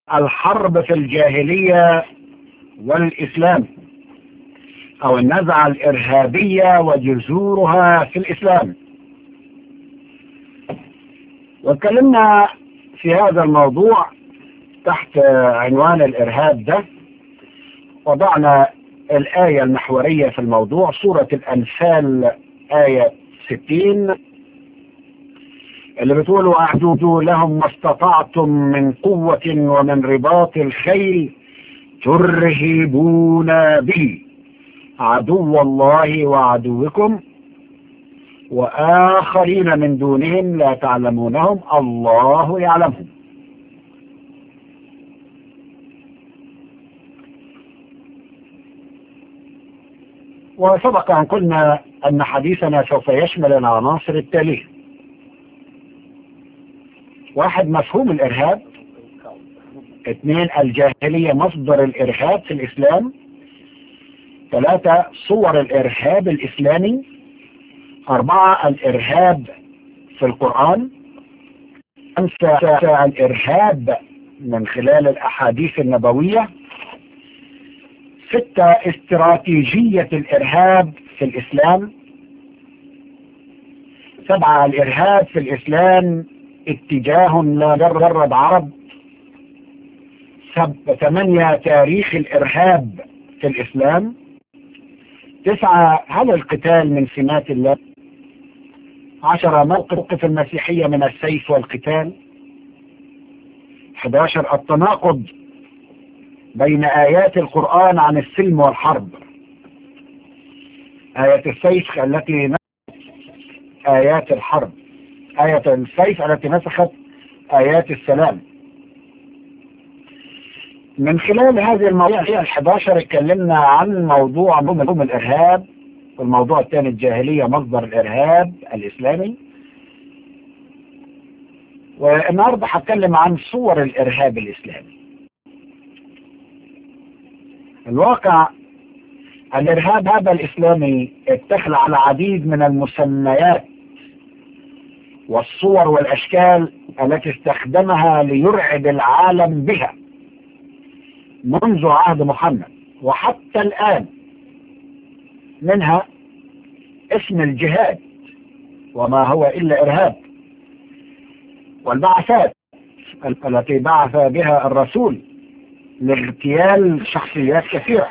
الحرب في الجاهلية والإسلام، أو النزعة الإرهابية وجذورها في الإسلام. واتكلمنا في هذا الموضوع تحت عنوان الإرهاب ده. وضعنا الآية المحورية في الموضوع سورة الأنفال آية 60 اللي بتقول: وأعدوا لهم ما استطعتم من قوة ومن رباط الخيل ترهبون به عدو الله وعدوكم وآخرين من دونهم لا تعلمونهم الله يعلمهم. وسبق أن قلنا أن حديثنا سوف يشمل العناصر التالية: 1. مفهوم الإرهاب. 2. الجاهلية مصدر الإرهاب في الإسلام. 3. صور الإرهاب الإسلامي. 4. الإرهاب في القرآن. 5. الإرهاب من خلال الأحاديث النبوية. 6. استراتيجية الإرهاب في الإسلام. 7. الإرهاب في الإسلام اتجاه لا مجرد عرب. 8. تاريخ الإرهاب في الإسلام. 9. هل القتال من سمات الله؟ 10. موقف المسيحية من السيف والقتال. 11. التناقض بين آيات القرآن عن السلم والحرب. آية السيف التي نسخت آيات الحرب، آية السيف التي نسخت آيات السلام. من خلال هذه المواضيع 11 اتكلمنا عن موضوع مفهوم الإرهاب، والموضوع الثاني الجاهلية مصدر الإرهاب الإسلامي. والنهارده هتكلم عن صور الإرهاب الإسلامي. الواقع الإرهاب هذا الإسلامي اتخذ على العديد من المسميات والصور والأشكال التي استخدمها ليرعب العالم بها منذ عهد محمد وحتى الآن. منها اسم الجهاد وما هو إلا إرهاب، والبعثات التي بعث بها الرسول لاغتيال شخصيات كثيرة،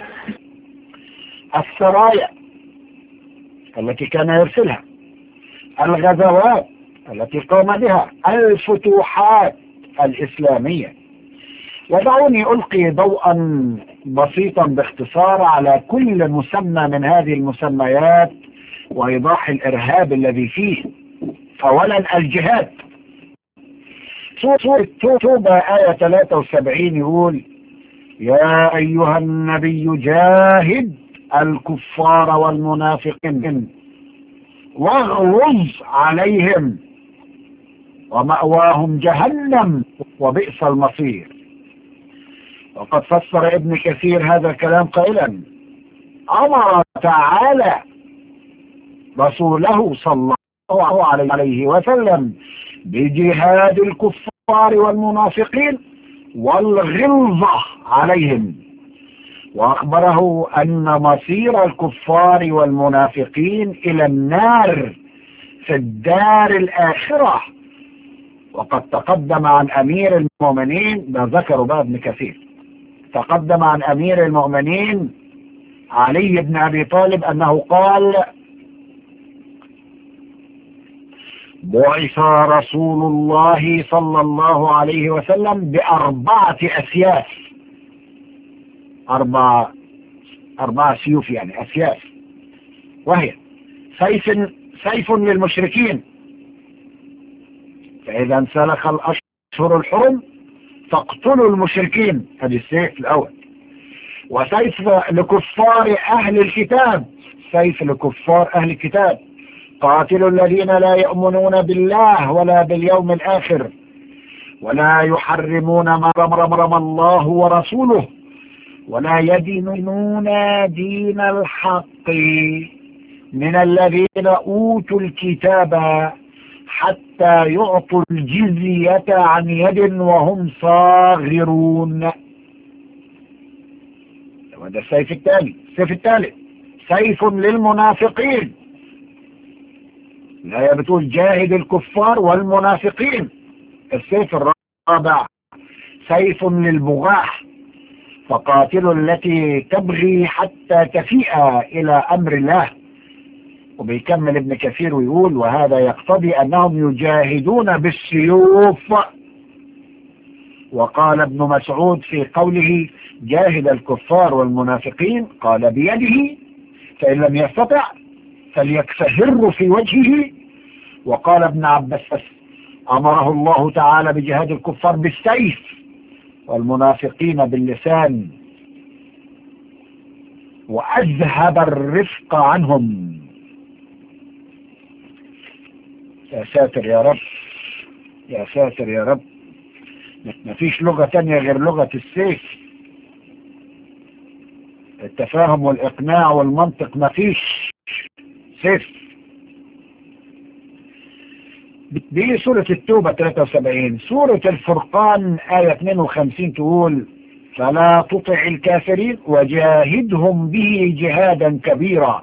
السرايا التي كان يرسلها، الغزوات التي قام بها، الفتوحات الإسلامية. ودعوني ألقي ضوءا بسيطا باختصار على كل مسمى من هذه المسميات وإيضاح الإرهاب الذي فيه. أولا الجهاد. سورة توبة آية 73 يقول: يا أيها النبي جاهد الكفار والمنافقين واغلظ عليهم ومأواهم جهنم وبئس المصير. وقد فسر ابن كثير هذا الكلام قائلا: أمر تعالى رسوله صلى الله عليه وسلم بجهاد الكفار والمنافقين والغلظة عليهم، وأخبره أن مصير الكفار والمنافقين إلى النار في الدار الآخرة. وقد تقدم عن أمير المؤمنين، ده ذكر بقى ابن كثير، تقدم عن أمير المؤمنين علي بن أبي طالب أنه قال: بعث رسول الله صلى الله عليه وسلم ب4 أسياف، 4 سيوف يعني أسياف، وهي سيف للمشركين فإذا انسلخ الأشهر الحرم فاقتلوا المشركين، هذه السيف الأول. وسيف لكفار أهل الكتاب، سيف لكفار أهل الكتاب: قاتلوا الذين لا يؤمنون بالله ولا باليوم الآخر ولا يحرمون ما حرم الله ورسوله ولا يدينون دين الحق من الذين أوتوا الكتاب حتى يعطوا الجزية عن يد وهم صاغرون. وده السيف الثاني. السيف الثالث سيف للمنافقين. الآية بتقول جاهد الكفار والمنافقين. السيف الرابع سيف للبغاة، فقاتلوا التي تبغي حتى تفيء إلى أمر الله. وبيكمل ابن كثير ويقول وهذا يقتضي أنهم يجاهدون بالسيوف. وقال ابن مسعود في قوله جاهد الكفار والمنافقين قال بيده، فإن لم يستطع فليكفهر في وجهه. وقال ابن عباس أمره الله تعالى بجهاد الكفار بالسيف والمنافقين باللسان وأذهب الرفق عنهم. يا ساتر يا رب، يا ساتر يا رب. مفيش لغة تانية غير لغة السيف. التفاهم والإقناع والمنطق مفيش. سيف. دي سورة التوبة 73. سورة الفرقان آية 52 تقول فلا تطع الكافرين وجاهدهم به جهادا كبيرا.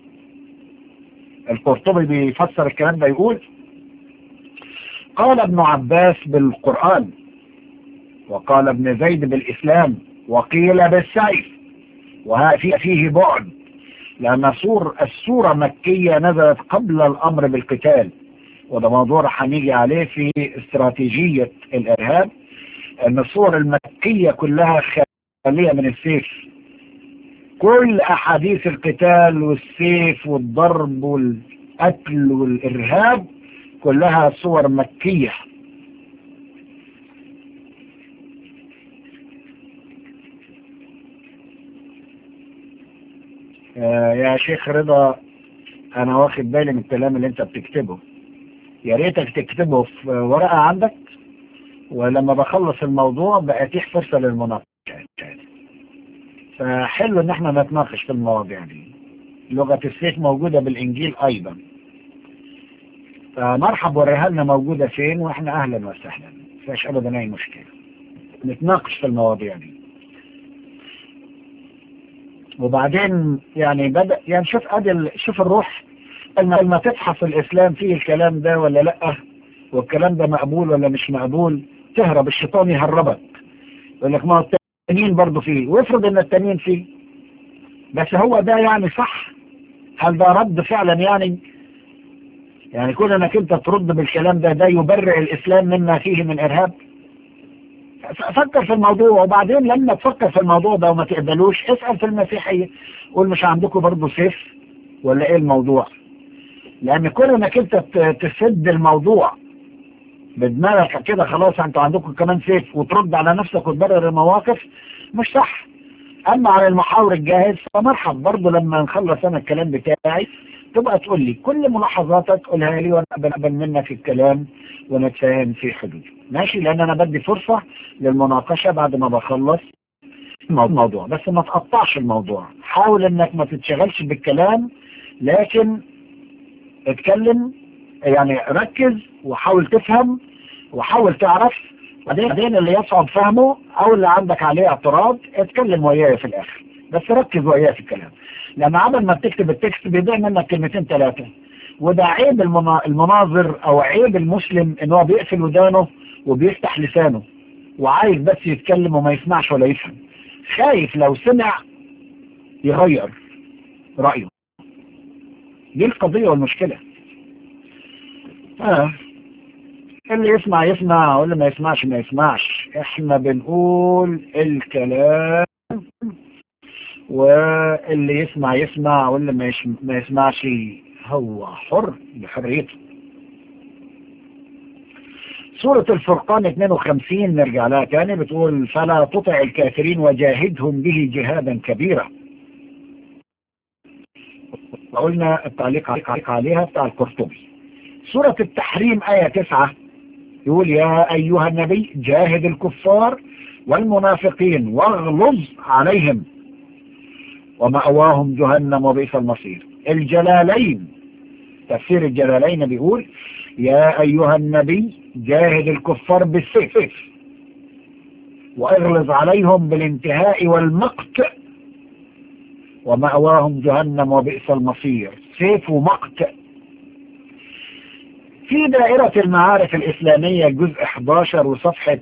القرطبي بيفسر الكلام ده يقول قال ابن عباس بالقرآن، وقال ابن زيد بالإسلام، وقيل بالسيف، فيه بعد، لأن السورة مكية نزلت قبل الأمر بالقتال. وده موضوع هنيجي عليه في استراتيجية الإرهاب، أن الصور المكية كلها خالية من السيف. كل أحاديث القتال والسيف والضرب والقتل والإرهاب كلها صور مكية. يا شيخ رضا، أنا واخد بالي من الكلام اللي أنت بتكتبه، يا ريتك تكتبه في ورقة عندك، ولما بخلص الموضوع بأتيح فرصة للمناقشة. فحلو ان احنا نتناقش في المواضيع دي. لغة السيف موجودة بالانجيل ايضا، فمرحب وريها لنا موجودة فين، واحنا اهلا وسهلا، مفيش ابدا اي مشكلة نتناقش في المواضيع دي. وبعدين يعني بدأ يعني شوف الروح لما تبحث الاسلام فيه الكلام ده ولا لا، والكلام ده مقبول ولا مش مقبول، تهرب، الشيطان يهربك، يقول لك ما هو التانيين برضه فيه، وافرض ان التانيين فيه، بس هو ده يعني صح؟ هل ده رد فعلا يعني كون انك انت ترد بالكلام ده يبرئ الاسلام مما فيه من ارهاب؟ فكر في الموضوع، وبعدين لما تفكر في الموضوع ده وما تقبلوش اسأل في المسيحية، قول مش عندكم برضه سيف ولا ايه الموضوع؟ لان كون انك انت تسد الموضوع بدماغك كده خلاص انتوا عندكم كمان سيف، وترد على نفسك وتبرر المواقف، مش صح. اما على المحاور الجاهز فمرحب برضه، لما نخلص انا الكلام بتاعي تبقى تقول لي كل ملاحظاتك، قولها لي وانا اقبل منك الكلام ونتفاهم في حدود، ماشي؟ لان انا بدي فرصة للمناقشة بعد ما بخلص الموضوع. بس ما تقطعش الموضوع، حاول انك ما تتشغلش بالكلام، لكن اتكلم، يعني ركز وحاول تفهم وحاول تعرف. بعدين اللي يصعب فهمه او اللي عندك عليه اعتراض اتكلم وياه في الاخر، بس ركز وياه في الكلام، لان عمل ما بتكتب التكست بيضيع منك كلمتين ثلاثة. وده عيب المناظر او عيب المسلم، ان هو بيقفل ودانه وبيفتح لسانه وعايز بس يتكلم وما يسمعش ولا يفهم، خايف لو سمع يغير رأيه. دي القضية والمشكلة. اللي يسمع يسمع، واللي ما يسمعش ما يسمعش. احنا بنقول الكلام، واللي يسمع يسمع، واللي ما يسمعش هو حر بحريته. سورة الفرقان 52 نرجع لها تاني، بتقول فلا تطع الكافرين وجاهدهم به جهادا كبيرا. وقلنا التعليق عليها بتاع القرطبي. سورة التحريم آية 9 يقول يا أيها النبي جاهد الكفار والمنافقين واغلظ عليهم ومأواهم جهنم وبئس المصير. الجلالين، تفسير الجلالين بيقول يا أيها النبي جاهد الكفار بالسيف واغلظ عليهم بالانتهاء والمقت ومأواهم جهنم وبئس المصير. سيف ومقت. في دائرة المعارف الإسلامية جزء 11 وصفحة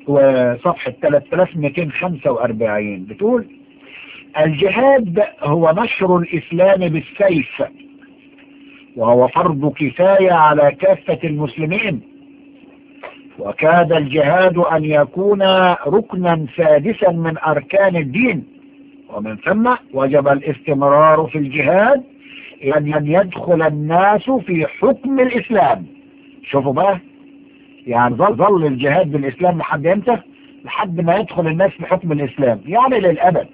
3245 بتقول: الجهاد هو نشر الإسلام بالسيف، وهو فرض كفاية على كافة المسلمين، وكاد الجهاد أن يكون ركنا سادسا من أركان الدين، ومن ثم وجب الاستمرار في الجهاد أن يدخل الناس في حكم الإسلام. شوفوا بقى، يعني ظل الجهاد بالإسلام لحد امتى؟ لحد ما يدخل الناس في حكم الإسلام، يعني للأبد.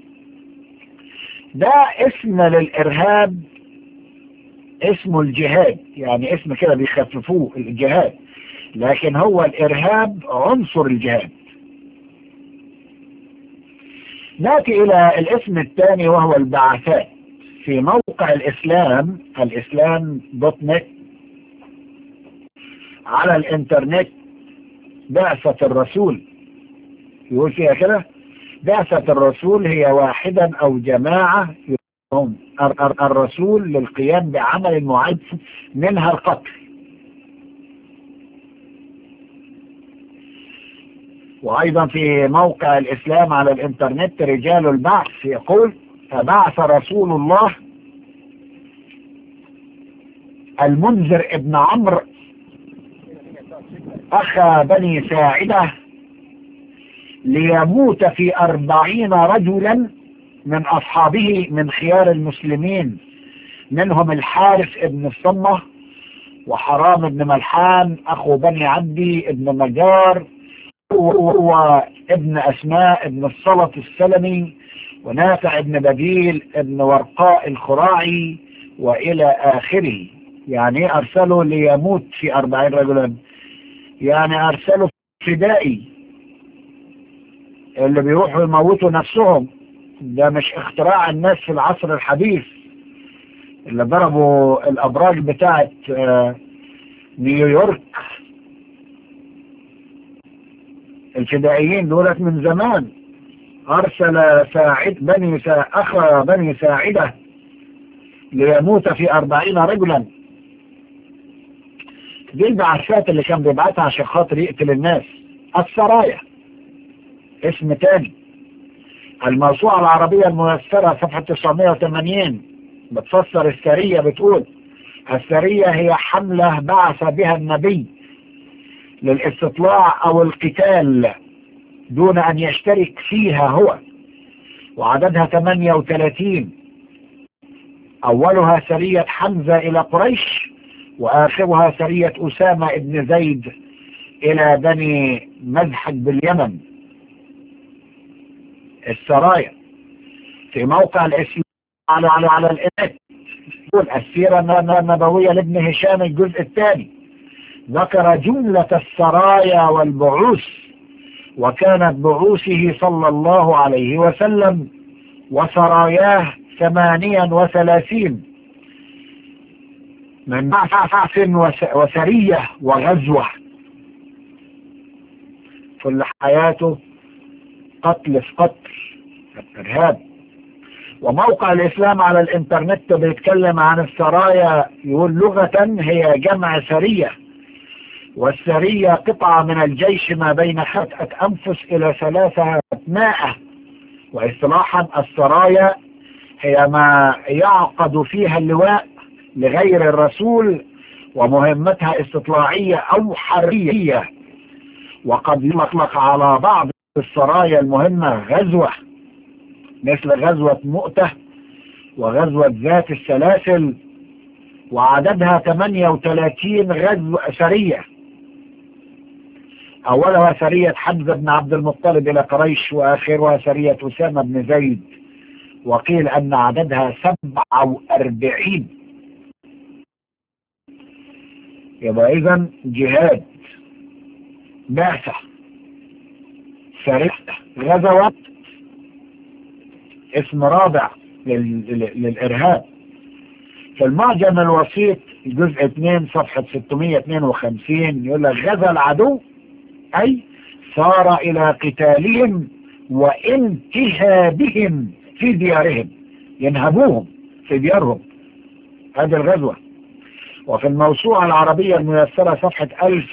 ده اسم للإرهاب، اسمه الجهاد، يعني اسم كده بيخففوه الجهاد، لكن هو الإرهاب عنصر الجهاد. نأتي إلى الاسم الثاني وهو البعثات. في موقع الإسلام دوت نت على الإنترنت: بعثة الرسول. يقول فيها كده: بعثة الرسول هي واحدا أو جماعة هم الرسول للقيام بعمل معين، منها القتل. وأيضا في موقع الإسلام على الإنترنت رجال البعث يقول: فبعث رسول الله المنذر ابن عمرو أخا بني ساعدة ليموت في 40 رجلا من أصحابه من خيار المسلمين، منهم الحارث ابن الصمة، وحرام ابن ملحان أخو بني عبدي ابن نجار، وابن أسماء ابن الصلت السلمي، ونافع ابن بديل ابن ورقاء الخراعي، وإلى آخره. يعني أرسله ليموت في 40 رجلا، يعني أرسله فدائي اللي بيروحوا يموتوا نفسهم. ده مش اختراع الناس في العصر الحديث اللي ضربوا الأبراج بتاعت نيويورك. الفدائيين دولت من زمان. أرسل أخا بني ساعدة ليموت في 40 رجلا. دي البعثات اللي كان بيبعتها عشان خاطر يقتل الناس. السرايا اسم تاني. الموسوعة العربية الميسرة صفحة 980 بتفسر السرية، بتقول: السرية هي حملة بعث بها النبي للاستطلاع أو القتال دون أن يشترك فيها هو، وعددها 38. أولها سرية حمزة إلى قريش، وآخرها سرية أسامة ابن زيد إلى بني مزحج باليمن. السرايا في موقع الإسلام على الإنترنت يقول: السيرة النبوية لابن هشام الجزء الثاني ذكر جملة السرايا والبعوث، وكانت بعوثه صلى الله عليه وسلم وسراياه 38 من بعث وسرية وغزوة. كل حياته قتل في قتل، إرهاب. وموقع الإسلام على الإنترنت بيتكلم عن السرايا، يقول: لغة هي جمع سرية، والسرية قطعة من الجيش ما بين 5 أنفس إلى 300. واصطلاحا السرايا هي ما يعقد فيها اللواء لغير الرسول ومهمتها استطلاعية أو حربية. وقد يطلق على بعض السرايا المهمة غزوة، مثل غزوة مؤتة وغزوة ذات السلاسل، وعددها 38 غزوة سرية. أولها سرية حمزة بن عبد المطلب إلى قريش، وآخرها سرية أسامة بن زيد، وقيل أن عددها 47. يبقى إذن جهاد، بعثة، سرية، غزوات، اسم رابع للإرهاب. في المعجم الوسيط جزء 2 صفحة 652 يقول لك غزا العدو أي صار إلى قتالهم وانتهابهم في ديارهم، ينهبوهم في ديارهم، هذه الغزوة. وفي الموسوعة العربية الميسرة صفحة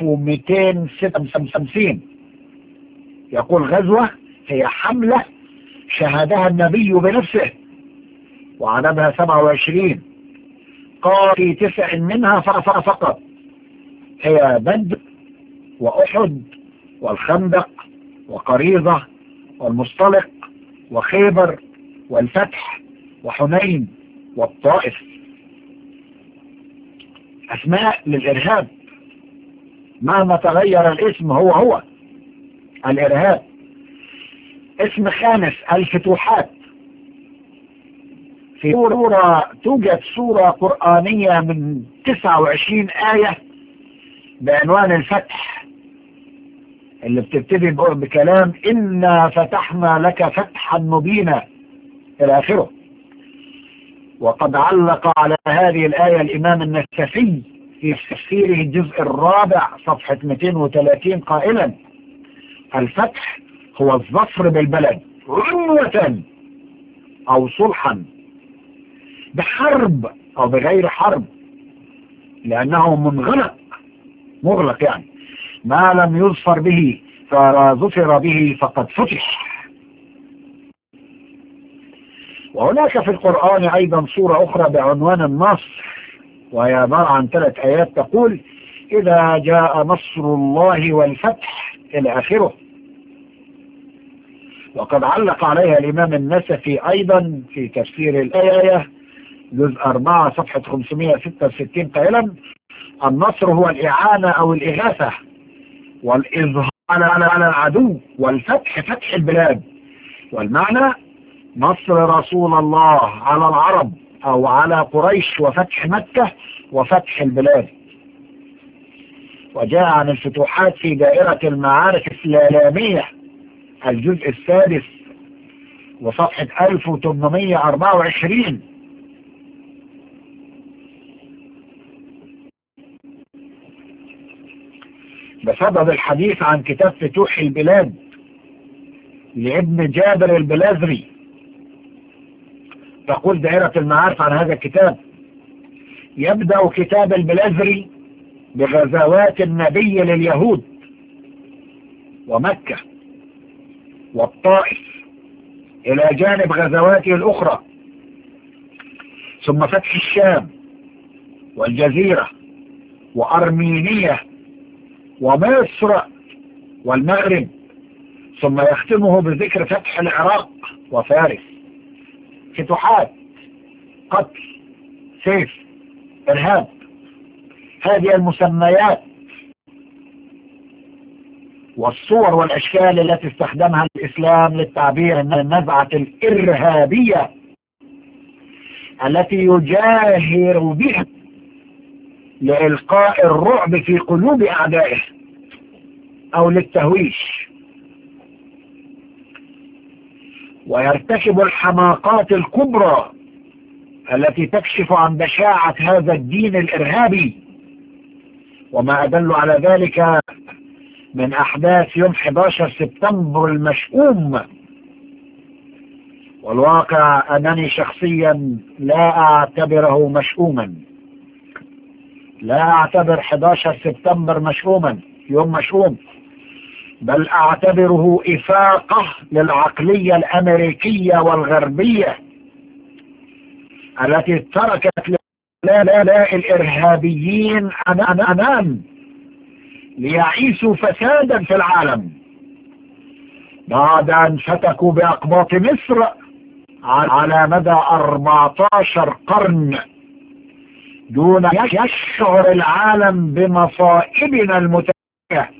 1256 يقول غزوة هي حملة شهدها النبي بنفسه وعددها 27، قال في 9 منها فقط، هي بدر وأحد والخندق وقريظة والمصطلق وخيبر والفتح وحنين والطائف. أسماء للإرهاب مهما تغير الاسم هو الإرهاب. اسم خامس الفتوحات. في توجد سورة قرآنية من 29 آية بعنوان الفتح، اللي بتبتدي بكلام إنا فتحنا لك فتحا مبينا إلى آخره. وقد علق على هذه الآية الإمام النسفي في تفسيره الجزء الرابع صفحة 230 قائلا: الفتح هو الظفر بالبلد عنوة أو صلحا، بحرب أو بغير حرب، لأنه مغلق يعني، ما لم يظفر به فظفر به فقد فتح. وهناك في القرآن أيضا سورة أخرى بعنوان النصر، وهي عبارة عن 3 آيات تقول: إذا جاء نصر الله والفتح إلى آخره. وقد علق عليها الإمام النسفي أيضا في تفسير الآية جزء 4 صفحة 566 قائلا: النصر هو الإعانة أو الإغاثة والإظهار على العدو، والفتح فتح البلاد، والمعنى نصر رسول الله على العرب أو على قريش وفتح مكة وفتح البلاد. وجاء عن الفتوحات في دائرة المعارك الإسلامية الجزء السادس وصفحة 1824. بسبب الحديث عن كتاب فتوح البلاد لابن جابر البلازري، تقول دائرة المعارف عن هذا الكتاب: يبدأ كتاب البلازري بغزوات النبي لليهود ومكة والطائف إلى جانب غزواته الأخرى، ثم فتح الشام والجزيرة وأرمينية ومصر والمغرب، ثم يختمه بذكر فتح العراق وفارس. فتوحات، قتل، سيف، إرهاب، هذه المسميات والصور والأشكال التي استخدمها الإسلام للتعبير عن النزعة الإرهابية التي يجاهر بها لإلقاء الرعب في قلوب أعدائه أو للتهويش، ويرتكب الحماقات الكبرى التي تكشف عن بشاعة هذا الدين الإرهابي. وما أدل على ذلك من أحداث يوم 11 سبتمبر المشؤوم. والواقع أنني شخصيا لا أعتبره مشؤوما، لا أعتبر 11 سبتمبر مشؤوما، يوم مشؤوم، بل أعتبره إفاقة للعقلية الأمريكية والغربية التي تركت لا الإرهابيين أمام ليعيشوا فسادا في العالم بعد أن فتكوا بأقباط مصر على مدى 14 قرن دون يشعر العالم بمصائبنا المتتالية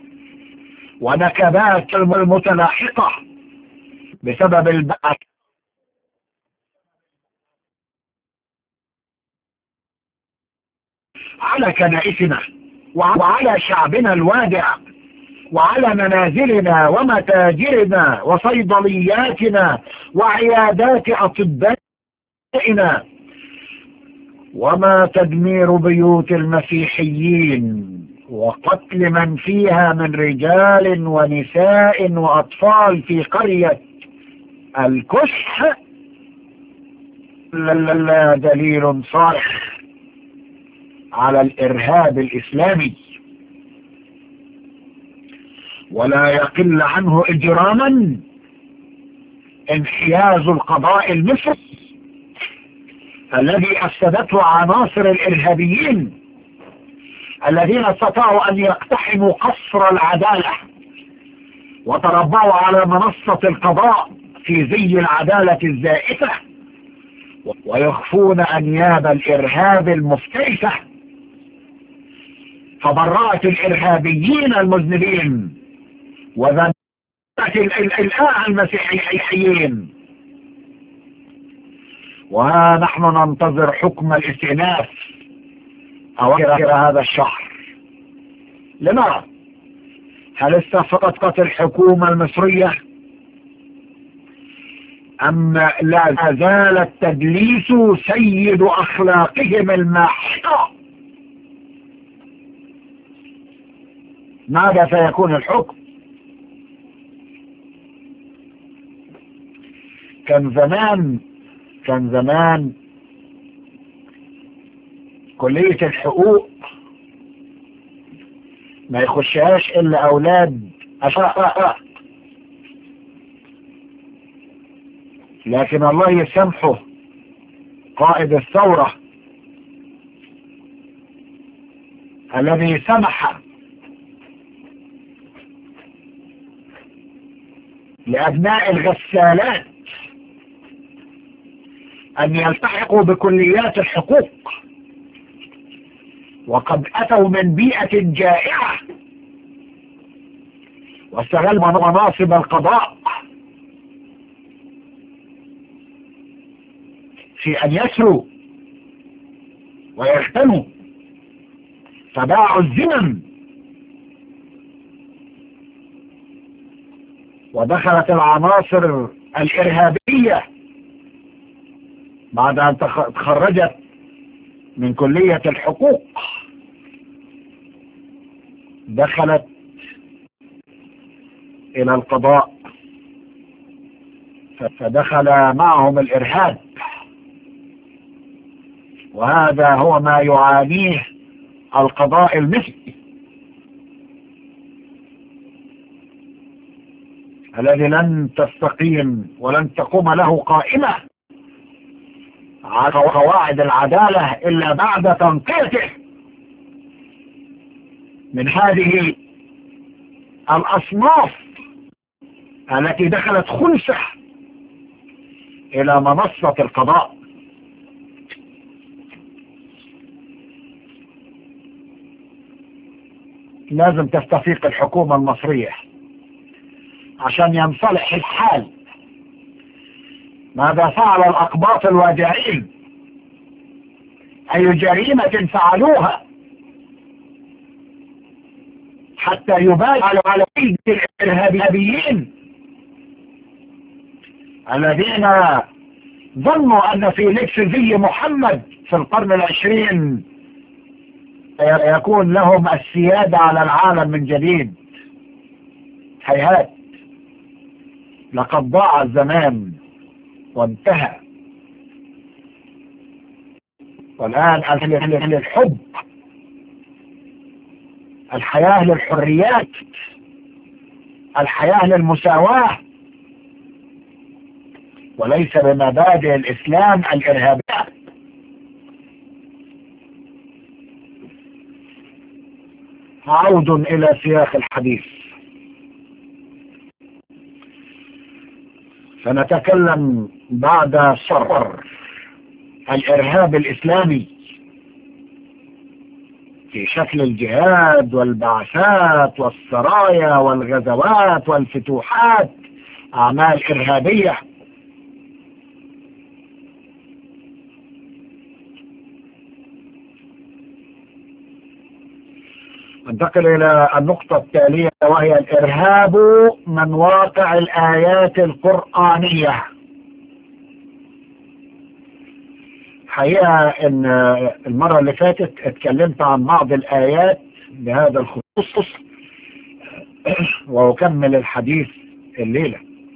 ونكبات المتلاحقة بسبب البعث على كنائسنا وعلى شعبنا الوادع وعلى منازلنا ومتاجرنا وصيدلياتنا وعيادات أطبائنا وما تدمير بيوت المسيحيين وقتل من فيها من رجال ونساء وأطفال في قرية الكشح لا دليل صارخ على الإرهاب الإسلامي، ولا يقل عنه إجراما انحياز القضاء المصري الذي أفسدته عناصر الإرهابيين الذين استطاعوا أن يقتحموا قصر العدالة وتربعوا على منصة القضاء في زي العدالة الزائفة ويخفون أنياب الإرهاب المفترسة، فبرأت الإرهابيين المذنبين وذنبت الآن المسيحيين. وها نحن ننتظر حكم الاستئناف أواخر هذا الشهر لنرى هل استفقت الحكومة المصرية أم لا زال التدليس سيد أخلاقهم الماحقة. ماذا سيكون الحكم؟ كان زمان كلية الحقوق ما يخشهاش إلا أولاد أشقاء، لكن الله يسامحه قائد الثورة الذي سمح لأبناء الغسالات أن يلتحقوا بكليات الحقوق وقد أتوا من بيئة جائعة واستغلوا مناصب القضاء في أن يسروا ويغتنوا، فباعوا الزمن ودخلت العناصر الإرهابية بعد أن تخرجت من كلية الحقوق، دخلت إلى القضاء فدخل معهم الإرهاب، وهذا هو ما يعانيه القضاء المصري الذي لن تستقيم ولن تقوم له قائمة على قواعد العدالة إلا بعد تنقيته من هذه الأصناف التي دخلت خنثى إلى منصة القضاء. لازم تستفيق الحكومة المصرية عشان ينصلح الحال. ماذا فعل الأقباط الواجعين؟ أي جريمة فعلوها حتى يبالغوا على ايد الإرهابيين الذين ظنوا أن في لبس زي محمد في القرن العشرين يكون لهم السيادة على العالم من جديد. هيهات، لقد ضاع الزمان وانتهى، والآن الحب، الحياة للحريات، الحياة للمساواة، وليس بمبادئ الإسلام الإرهابية. عود إلى سياق الحديث، سنتكلم بعد شر الإرهاب الإسلامي في شكل الجهاد والبعثات والسرايا والغزوات والفتوحات، أعمال إرهابية. ننتقل إلى النقطة التالية، وهي الإرهاب من واقع الآيات القرآنية. حقيقة ان المرة اللي فاتت اتكلمت عن بعض الآيات بهذا الخصوص وأكمل الحديث الليلة.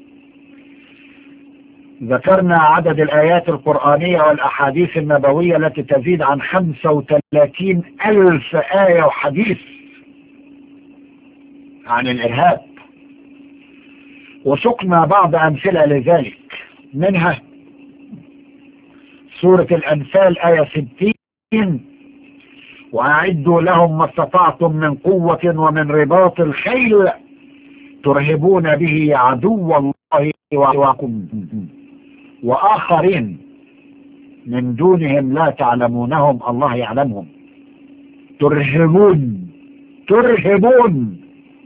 ذكرنا عدد الآيات القرآنية والأحاديث النبوية التي تزيد عن 35,000 آية وحديث عن الإرهاب، وسقنا بعض أمثلة لذلك، منها سورة الأنفال آية 60: وأعدوا لهم ما استطعتم من قوة ومن رباط الخيل ترهبون به عدو الله وعدوكم وآخرين من دونهم لا تعلمونهم الله يعلمهم. ترهبون.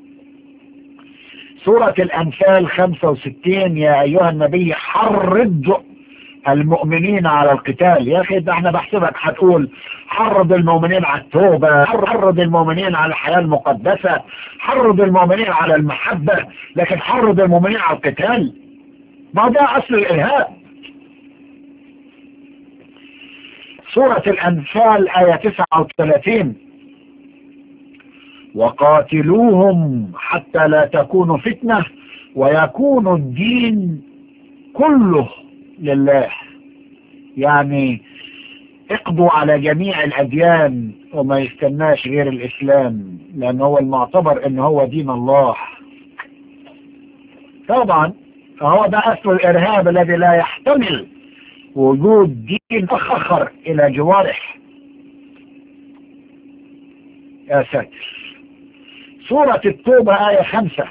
سورة الأنفال 65: يا أيها النبي حرض المؤمنين على القتال. يا أخي ده احنا بحسبك هتقول حرض المؤمنين على التوبة، حرض المؤمنين على الحياة المقدسة، حرض المؤمنين على المحبة، لكن حرض المؤمنين على القتال، ما ده أصل الإرهاب. سورة الأنفال آية 39: وقاتلوهم حتى لا تكون فتنة ويكون الدين كله لله. يعني اقضوا على جميع الأديان وما يستناش غير الإسلام، لأنه هو المعتبر أنه هو دين الله. طبعا هو ده أصل الإرهاب الذي لا يحتمل وجود دين آخر إلى جواره. يا ساتر. سورة التوبة آية 5: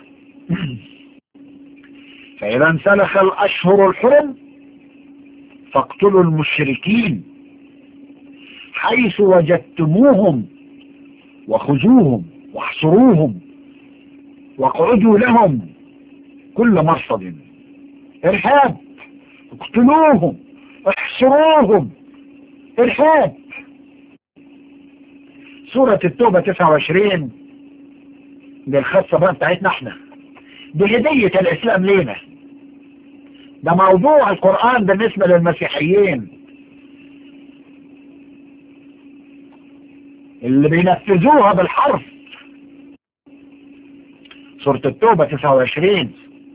فإذا انسلخ الأشهر الحرم فاقتلوا المشركين حيث وجدتموهم وخذوهم واحصروهم واقعدوا لهم كل مرصد. إرهاب، اقتلوهم، احصروهم، إرهاب. سورة التوبة 29: دي الخاصة بقى بتاعتنا احنا، دي هدية الإسلام لينا، ده موضوع القرآن بالنسبة للمسيحيين اللي بينفذوها بالحرف. سورة التوبة 29: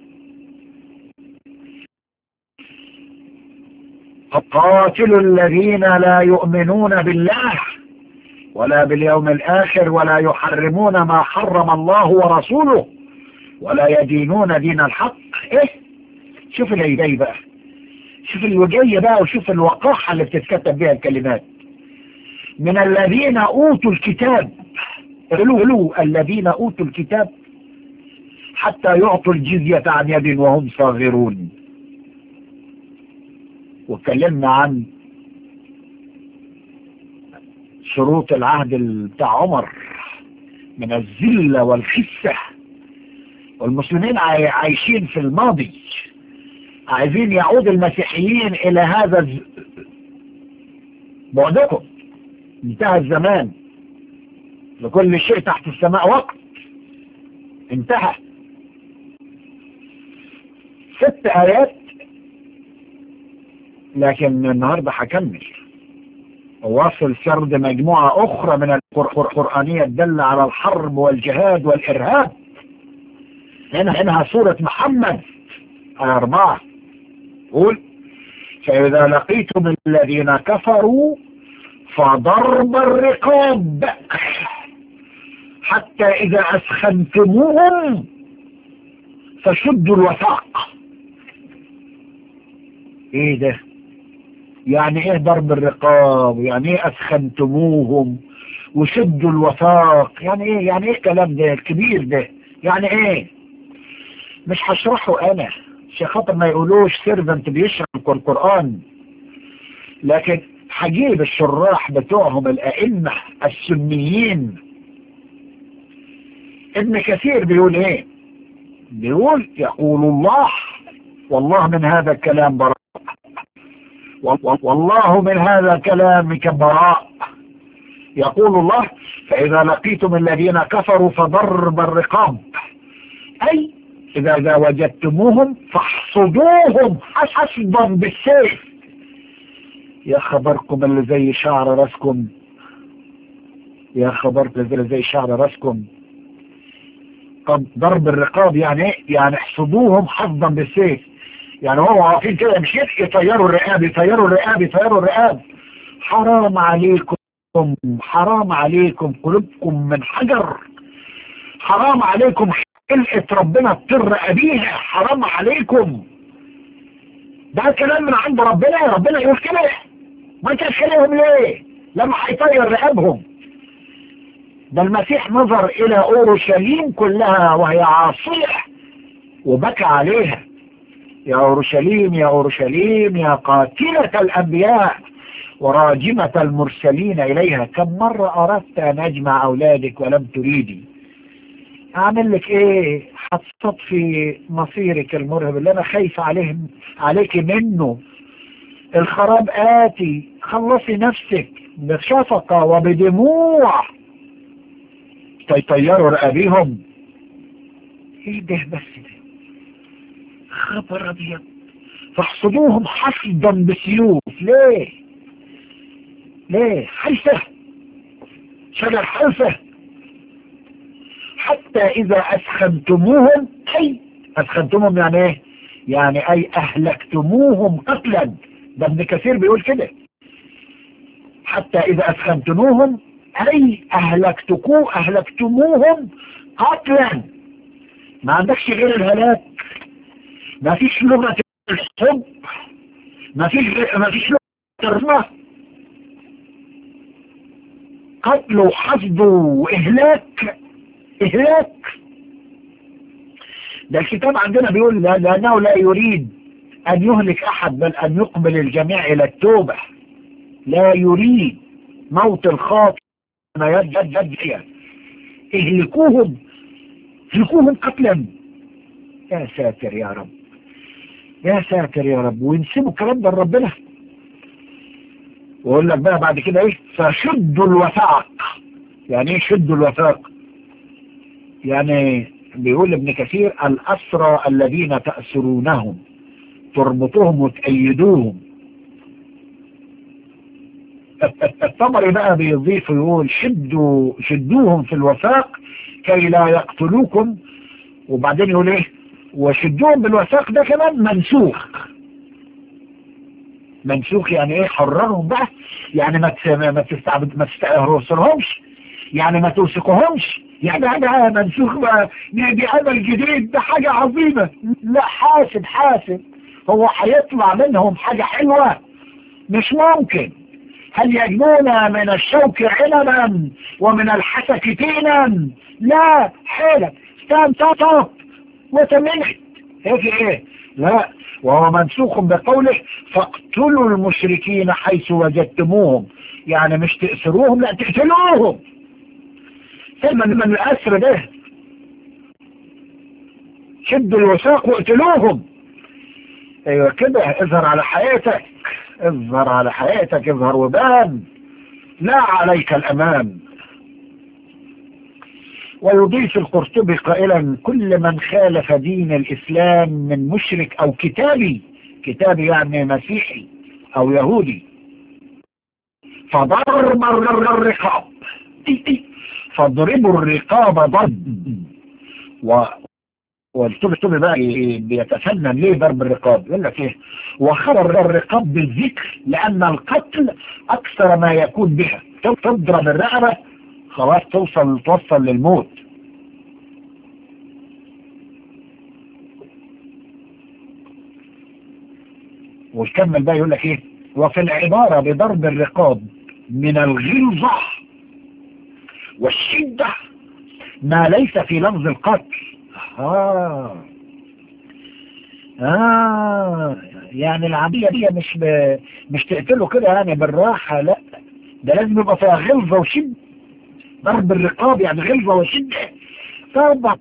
قاتلوا الذين لا يؤمنون بالله ولا باليوم الآخر ولا يحرمون ما حرم الله ورسوله ولا يدينون دين الحق. ايه، شوف اللي جاي بقى، شوف اللي جاي بقى، وشوف الوقاحة اللي بتتكتب بها الكلمات. من الذين أوتوا الكتاب، قالوا الذين أوتوا الكتاب حتى يعطوا الجزية عن يد وهم صاغرون. واتكلمنا عن شروط العهد بتاع عمر من الذلة والخسة، والمسلمين عايشين في الماضي، عايزين يعود المسيحيين إلى هذا بعدكم، انتهى الزمان، لكل شيء تحت السماء وقت، انتهى. 6 آيات، لكن النهاردة هكمل وواصل سرد مجموعة أخرى من القرآنية تدل على الحرب والجهاد والإرهاب. هنا سورة محمد آية 4: قول: فإذا لقيتم الذين كفروا فضرب الرقاب حتى إذا أسخنتموهم فشدوا الوثاق. ايه ده؟ يعني ايه ضرب الرقاب؟ يعني ايه أسخنتموهم وشدوا الوثاق؟ يعني ايه الكلام ده الكبير ده؟ يعني ايه؟ مش هشرحه انا عشان خاطر ما يقولوش سيرفنت بيشرح القرآن، لكن هجيب الشراح بتوعهم الأئمة السنيين. ابن كثير بيقول ايه؟ بيقول: يقول الله والله من هذا الكلام براء، والله من هذا الكلام براء. يقول الله: فإذا لقيتم الذين كفروا فضرب الرقاب، أي إذا وجدتموهم فاحصدوهم حصدا بالسيف. يا خبركم اللي زي شعر راسكم، يا خبركم اللي زي شعر راسكم. طب ضرب الرقاب يعني ايه؟ يعني احصدوهم حصدا بالسيف. يعني هو عارفين كده مش يطيروا الرقاب، يطيروا الرقاب، يطيروا الرقاب. حرام عليكم، حرام عليكم، قلوبكم من حجر. حرام عليكم، خلقة ربنا تطر أبيها. حرام عليكم، ده كلام من عند ربنا. ربنا يقول كده، ما تخليهم ليه لما هيطير رقابهم؟ ده المسيح نظر إلى أورشليم كلها وهي عاصية وبكى عليها. يا أورشليم يا أورشليم يا قاتلة الأنبياء وراجمة المرسلين إليها، كم مرة أردت أن أجمع أولادك ولم تريدي. أعمل لك إيه؟ هتصطفي مصيرك المرهب اللي أنا خايف عليك منه. الخراب آتي، خلصي نفسك بشفقة وبدموع. تيطيروا رقابيهم. إيه ده بس ده؟ خبر أبيض. فاحصدوهم حصدا بسيوف. ليه؟ ليه؟ حلفة، شجر حلفة. حتى إذا أسخنتموهم، أي أسخنتموهم يعني إيه؟ يعني أي أهلكتموهم قتلا. ده ابن كثير بيقول كده. حتى إذا أسخنتموهم أي أهلكتموهم قتلا. ما عندكش غير الهلاك، ما فيش لغة الحب، ما فيش لغة الرحمة. قتل وحصد وإهلاك، إهلاك. ده الكتاب عندنا بيقول لأنه لا يريد أن يهلك أحد بل أن يقبل الجميع إلى التوبة. لا يريد موت الخاطئ ما يجد فيها. اهلكوهم، اهلكوهم قتلا. يا ساتر يا رب، يا ساتر يا رب. وينسبوا الكلام ده لربنا. ويقول لك بقى بعد كده ايه؟ فشدوا الوثاق. يعني ايه شدوا الوثاق؟ يعني بيقول ابن كثير الأسرى الذين تأسرونهم، تربطوهم وتأيدوهم. الطبري بقى بيضيف يقول شدوهم في الوثاق كي لا يقتلوكم. وبعدين يقول ايه؟ وشدوهم بالوثاق ده كمان منسوخ. منسوخ يعني ايه؟ حررهم بقى. يعني ما تستأهرسلهمش، يعني ما توثقهمش. يعني هذا منسوخ بقى، دي عمل جديد، ده حاجة عظيمة. لا، حاسب هو هيطلع منهم حاجة حلوة؟ مش ممكن. هل يجنون من الشوك عنبا ومن الحسك تينا؟ لا، حيلة استنطط وتمنحت هيك ايه؟ لا. وهو منسوخ بقوله فاقتلوا المشركين حيث وجدتموهم. يعني مش تأسروهم، لا تقتلوهم. ثم من الأسر ده شدوا الوثاق واقتلوهم. ايوه كده، اظهر على حياتك، اظهر على حياتك، اظهر وبان، لا عليك الأمان. ويضيف القرطبي قائلا كل من خالف دين الإسلام من مشرك أو كتابي، كتابي يعني مسيحي أو يهودي، فضرب الرقاب، فاضربوا الرقاب ضرب. والطب بقى بيتفنن ليه ضرب الرقاب؟ يقول لك ايه؟ وخرر الرقاب بالذكر لأن القتل أكثر ما يكون بها. تضرب الرقبة خلاص توصل للموت. ويكمل بقى يقول لك ايه؟ وفي العبارة بضرب الرقاب من الغلظة والشدة ما ليس في لفظ القتل. يعني العملية دي مش تقتله كده يعني بالراحة، لا، ده لازم يبقى فيها غلظة وشدة. ضرب الرقاب يعني غلظة وشدة. طبعا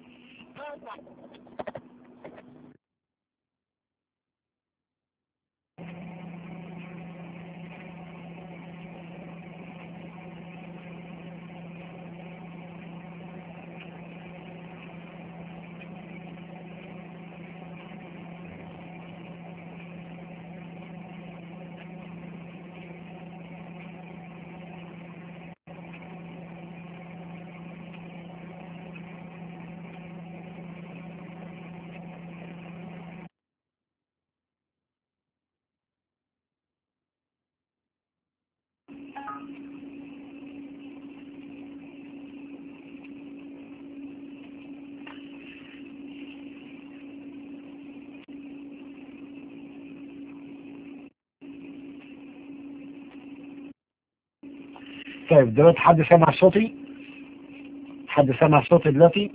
طيب دلوقتي حد سمع صوتي؟ حد سمع صوتي دلوقتي؟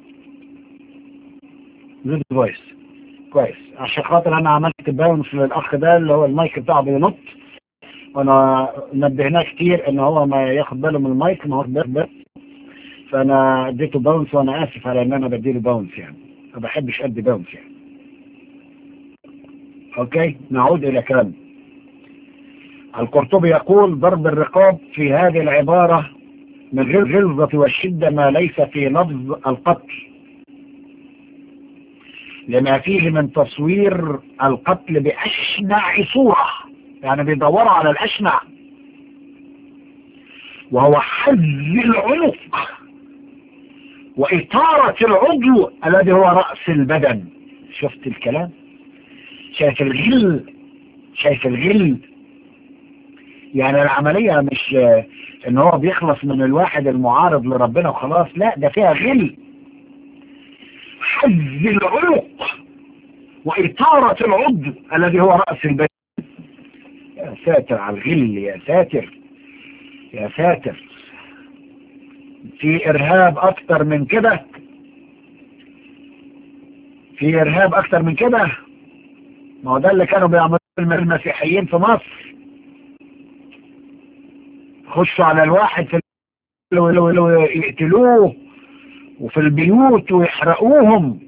جود فويس. كويس، عشان خاطر انا عملت باونس للاخ ده اللي هو المايك بتاعه بينط، وانا نبهناه كتير ان هو ما ياخد باله من المايك، ما هو باله، فانا اديته باونس، وانا اسف على ان انا بديله باونس، يعني ما بحبش ادي باونس يعني. اوكي، نعود الى كلام. القرطبي يقول: ضرب الرقاب في هذه العبارة من غير الغلظة والشدة ما ليس في لفظ القتل، لما فيه من تصوير القتل بأشنع صورة، يعني بيدوروا على الأشنع، وهو حز العنق وإطارة العضو الذي هو رأس البدن. شفت الكلام؟ شايف الغل؟ شايف الغل؟ يعني العملية مش ان هو بيخلص من الواحد المعارض لربنا وخلاص، لا، ده فيها غل. حز العنق وإطارة العضو الذي هو رأس البدن. يا ساتر على الغل، يا ساتر يا ساتر. في إرهاب أكتر من كده؟ في إرهاب أكتر من كده؟ ما هو ده اللي كانوا بيعملوا المسيحيين في مصر، خشوا على الواحد في يقتلوه وفي البيوت ويحرقوهم.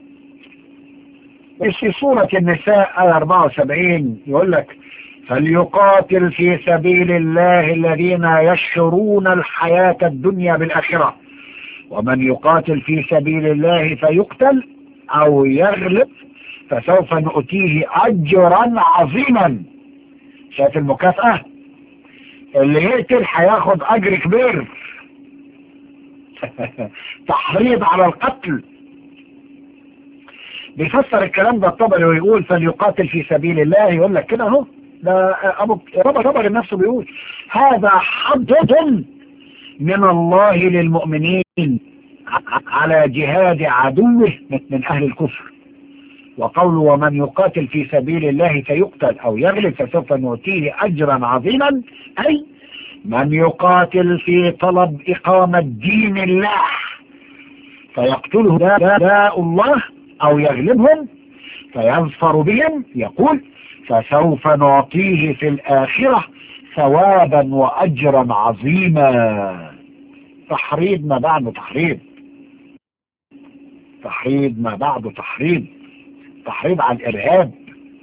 في سورة النساء آية 74 يقول لك: فليقاتل في سبيل الله الذين يشرون الحياة الدنيا بالآخرة، ومن يقاتل في سبيل الله فيقتل أو يغلب فسوف نؤتيه أجرا عظيما. شايف المكافأة؟ اللي يقتل هياخد أجر كبير. تحريض على القتل. بيفسر الكلام ده الطبري ويقول: فليقاتل في سبيل الله. يقول لك كده اهو، ده ابو طبري نفسه بيقول: هذا حض من الله للمؤمنين على جهاد عدوه من اهل الكفر. وقوله: ومن يقاتل في سبيل الله فيقتل او يغلب فسوف نؤتيه اجرا عظيما، اي من يقاتل في طلب اقامة دين الله فيقتله داء الله أو يغلبهم فيظفر بهم، يقول: فسوف نعطيه في الآخرة ثوابا وأجرا عظيما. تحريض ما بعده تحريض، تحريض ما بعده تحريض، تحريض على الإرهاب.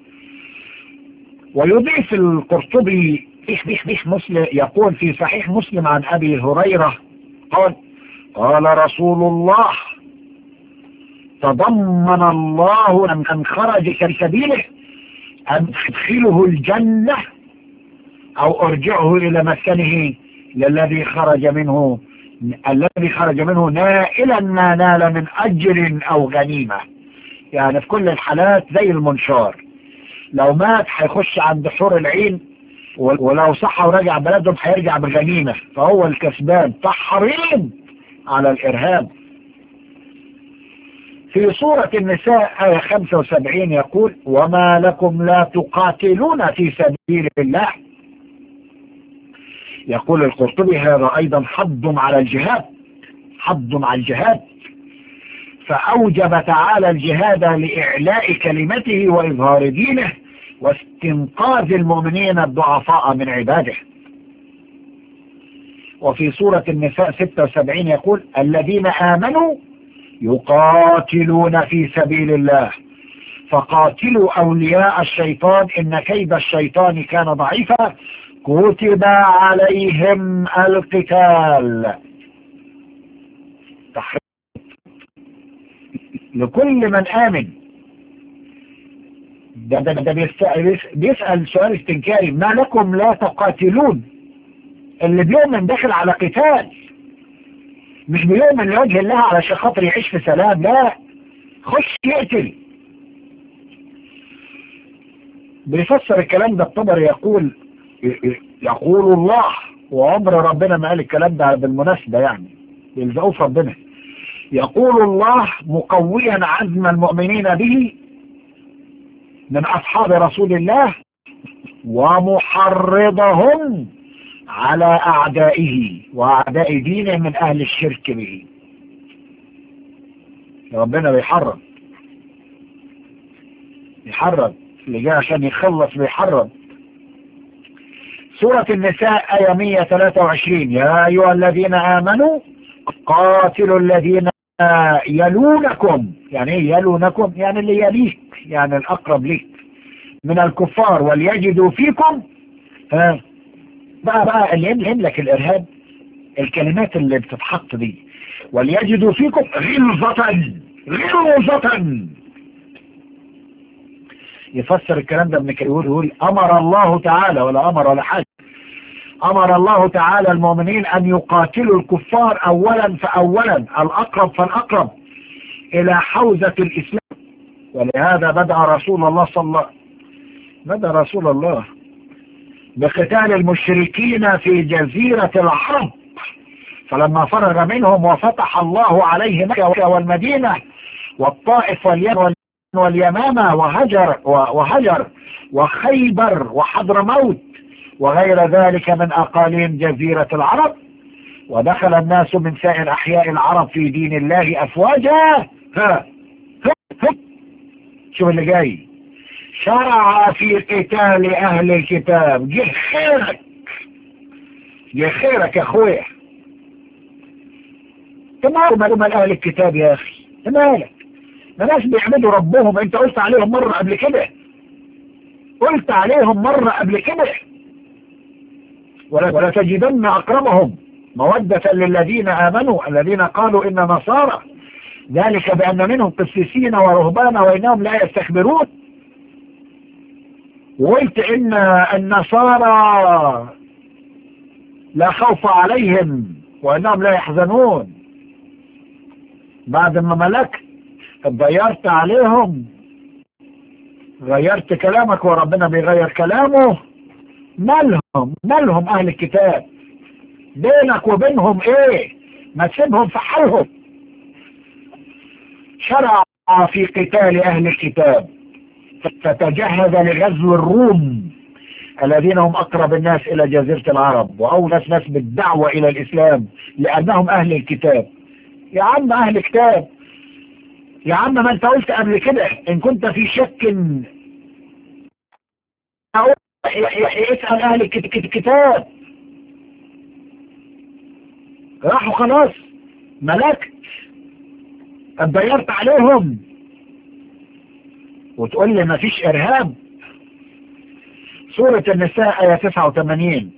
ويضيف القرطبي مسلم، يقول في صحيح مسلم عن أبي هريرة قال: قال رسول الله: تضمن الله من خرج في سبيله أن تدخله الجنة أو أرجعه إلى مسكنه الذي خرج منه نائلا ما نال من أجر أو غنيمة. يعني في كل الحالات زي المنشار، لو مات هيخش عند حور العين، ولو صح ورجع بلدهم هيرجع بغنيمة، فهو الكسبان. تحريض على الإرهاب. في سورة النساء آية 75 يقول: وما لكم لا تقاتلون في سبيل الله. يقول القرطبي: هذا أيضا حض على الجهاد، حض على الجهاد، فأوجب تعالى الجهاد لإعلاء كلمته وإظهار دينه واستنقاذ المؤمنين الضعفاء من عباده. وفي سورة النساء 76 يقول: الذين آمنوا يقاتلون في سبيل الله فقاتلوا أولياء الشيطان إن كيد الشيطان كان ضعيفا كتب عليهم القتال. تحريض لكل من آمن. ده بيسأل سؤال استنكاري: ما لكم لا تقاتلون؟ اللي بيؤمن داخل على قتال، مش بيؤمن لوجه الله علشان خاطر يعيش في سلام، لا، خش يقتل. بيفسر الكلام ده الطبري يقول الله، وعمر ربنا ما قال الكلام ده بالمناسبة، يعني يلزقوه في ربنا. يقول الله مقويا عزم المؤمنين به من أصحاب رسول الله ومحرضهم على أعدائه وأعداء دينه من أهل الشرك به. ربنا بيحرم اللي جاء عشان يخلص بيحرم. سورة النساء آية 123: يا أيها الذين آمنوا قاتلوا الذين يلونكم. يعني ايه يلونكم؟ يعني اللي يليك، يعني الأقرب ليك من الكفار، وليجدوا فيكم بقى اللي يملهم لك الإرهاب، الكلمات اللي بتتحط دي، وليجدوا فيكم غلظة. يفسر الكلام ده ابن كثير يقول أمر الله تعالى، ولا أمر ولا حاجة، أمر الله تعالى المؤمنين أن يقاتلوا الكفار أولا فأولا، الأقرب فالأقرب، إلى حوزة الإسلام. ولهذا بدأ رسول الله بقتال المشركين في جزيرة العرب، فلما فرغ منهم وفتح الله عليه مكة والمدينة والطائف واليمامة وهجر وخيبر وحضرموت وغير ذلك من أقاليم جزيرة العرب، ودخل الناس من سائر أحياء العرب في دين الله أفواجا. شوف اللي جاي: شرع في قتال أهل الكتاب. جه خيرك يا أخويا. مال أهل الكتاب يا أخي؟ مالك؟ ناس بيعبدوا ربهم، انت قلت عليهم مرة قبل كده ولا تجدن أقربهم مودة للذين آمنوا الذين قالوا إن نصارى، ذلك بأن منهم قسيسين ورهبانا وإنهم لا يستكبرون. وقلت إن النصارى لا خوف عليهم وإنهم لا يحزنون. بعد ما ملكت اتغيرت عليهم، غيرت كلامك وربنا بيغير كلامه. مالهم أهل الكتاب؟ بينك وبينهم ايه؟ ما تسيبهم في حالهم. شرع في قتال أهل الكتاب، فتجهز لغزو الروم الذين هم أقرب الناس إلى جزيرة العرب وأولى ناس بالدعوة إلى الإسلام لأنهم أهل الكتاب. يا عم أهل الكتاب، يا عم ما انت قلت قبل كده إن كنت في شك اسأل أهل الكتاب. راحوا خلاص، ملكت، اتضيرت عليهم وتقول لي ما فيش إرهاب. سورة النساء آية 89: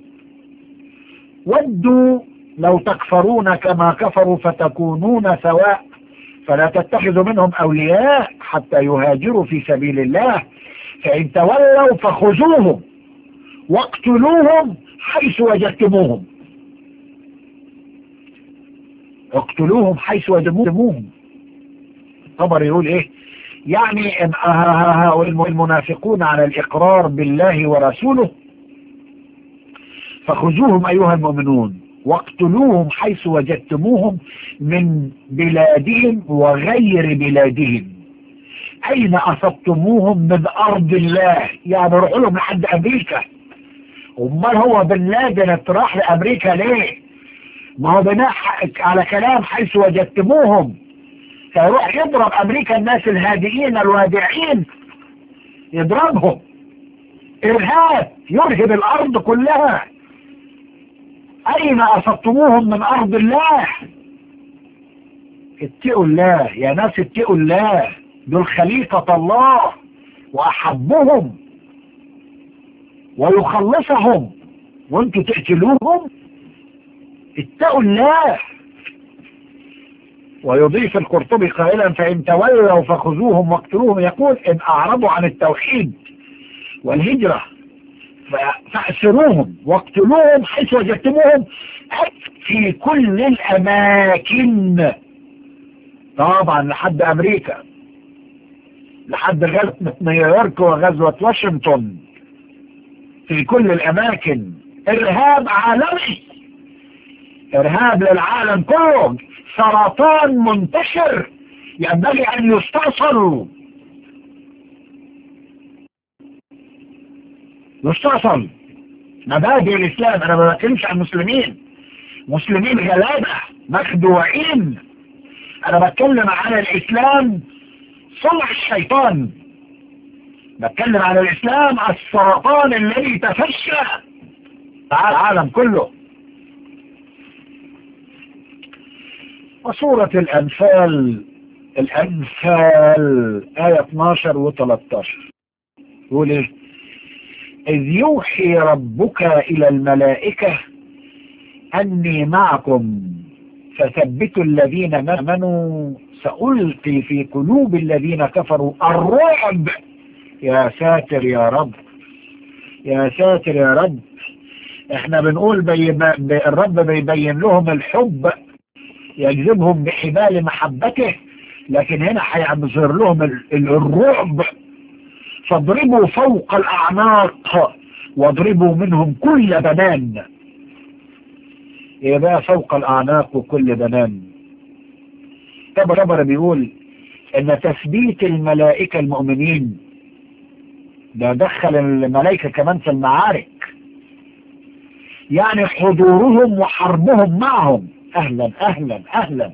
ودوا لو تكفرون كما كفروا فتكونون سواء فلا تتخذوا منهم أولياء حتى يهاجروا في سبيل الله فإن تولوا فخذوهم واقتلوهم حيث وجدتموهم. اقتلوهم حيث وجدتموهم. الطبري يقول ايه؟ يعني ان المنافقون على الإقرار بالله ورسوله فخذوهم أيها المؤمنون واقتلوهم حيث وجدتموهم من بلادهم وغير بلادهم أين أصبتموهم من أرض الله. يعني روحوا لهم لحد أمريكا. امال هو بن لادن اتراح لأمريكا ليه؟ ما هو بناء على كلام حيث وجدتموهم، فيروح يضرب أمريكا الناس الهادئين الوادعين، يضربهم إرهاب يرهب الأرض كلها. أين أصبتموهم من أرض الله؟ اتقوا الله يا ناس، اتقوا الله، دول خليفة الله وأحبهم ويخلصهم وانتوا تقتلوهم. اتقوا الله. ويضيف القرطبي قائلا فإن تولوا فخذوهم واقتلوهم، يقول إن أعرضوا عن التوحيد والهجرة فأسروهم واقتلوهم حيث وجدتموهم في كل الأماكن. طبعا لحد أمريكا، لحد غزوة نيويورك وغزوة واشنطن، في كل الأماكن. إرهاب عالمي، إرهاب للعالم كله، سرطان منتشر ينبغي أن يستأصل. مبادئ الإسلام. أنا ما بتكلمش عن المسلمين، مسلمين غلابة مخدوعين. أنا بتكلم عن الإسلام صنع الشيطان، بتكلم عن الإسلام السرطان الذي تفشى العالم كله. وسورة الأنفال آية 12 و 13 يقول إيه؟ إذ يوحي ربك إلى الملائكة أني معكم فثبتوا الذين آمنوا سألقي في قلوب الذين كفروا الرعب. يا ساتر يا رب، يا ساتر يا رب. احنا بنقول الرب بيبين لهم الحب، يجذبهم بحبال محبته، لكن هنا هيظهر لهم الرعب. فاضربوا فوق الأعناق واضربوا منهم كل بنان. يبقى فوق الأعناق وكل بنان. طبعا بيقول ان تثبيت الملائكة المؤمنين ده دخل الملائكة كمان في المعارك، يعني حضورهم وحربهم معهم. اهلا اهلا اهلا.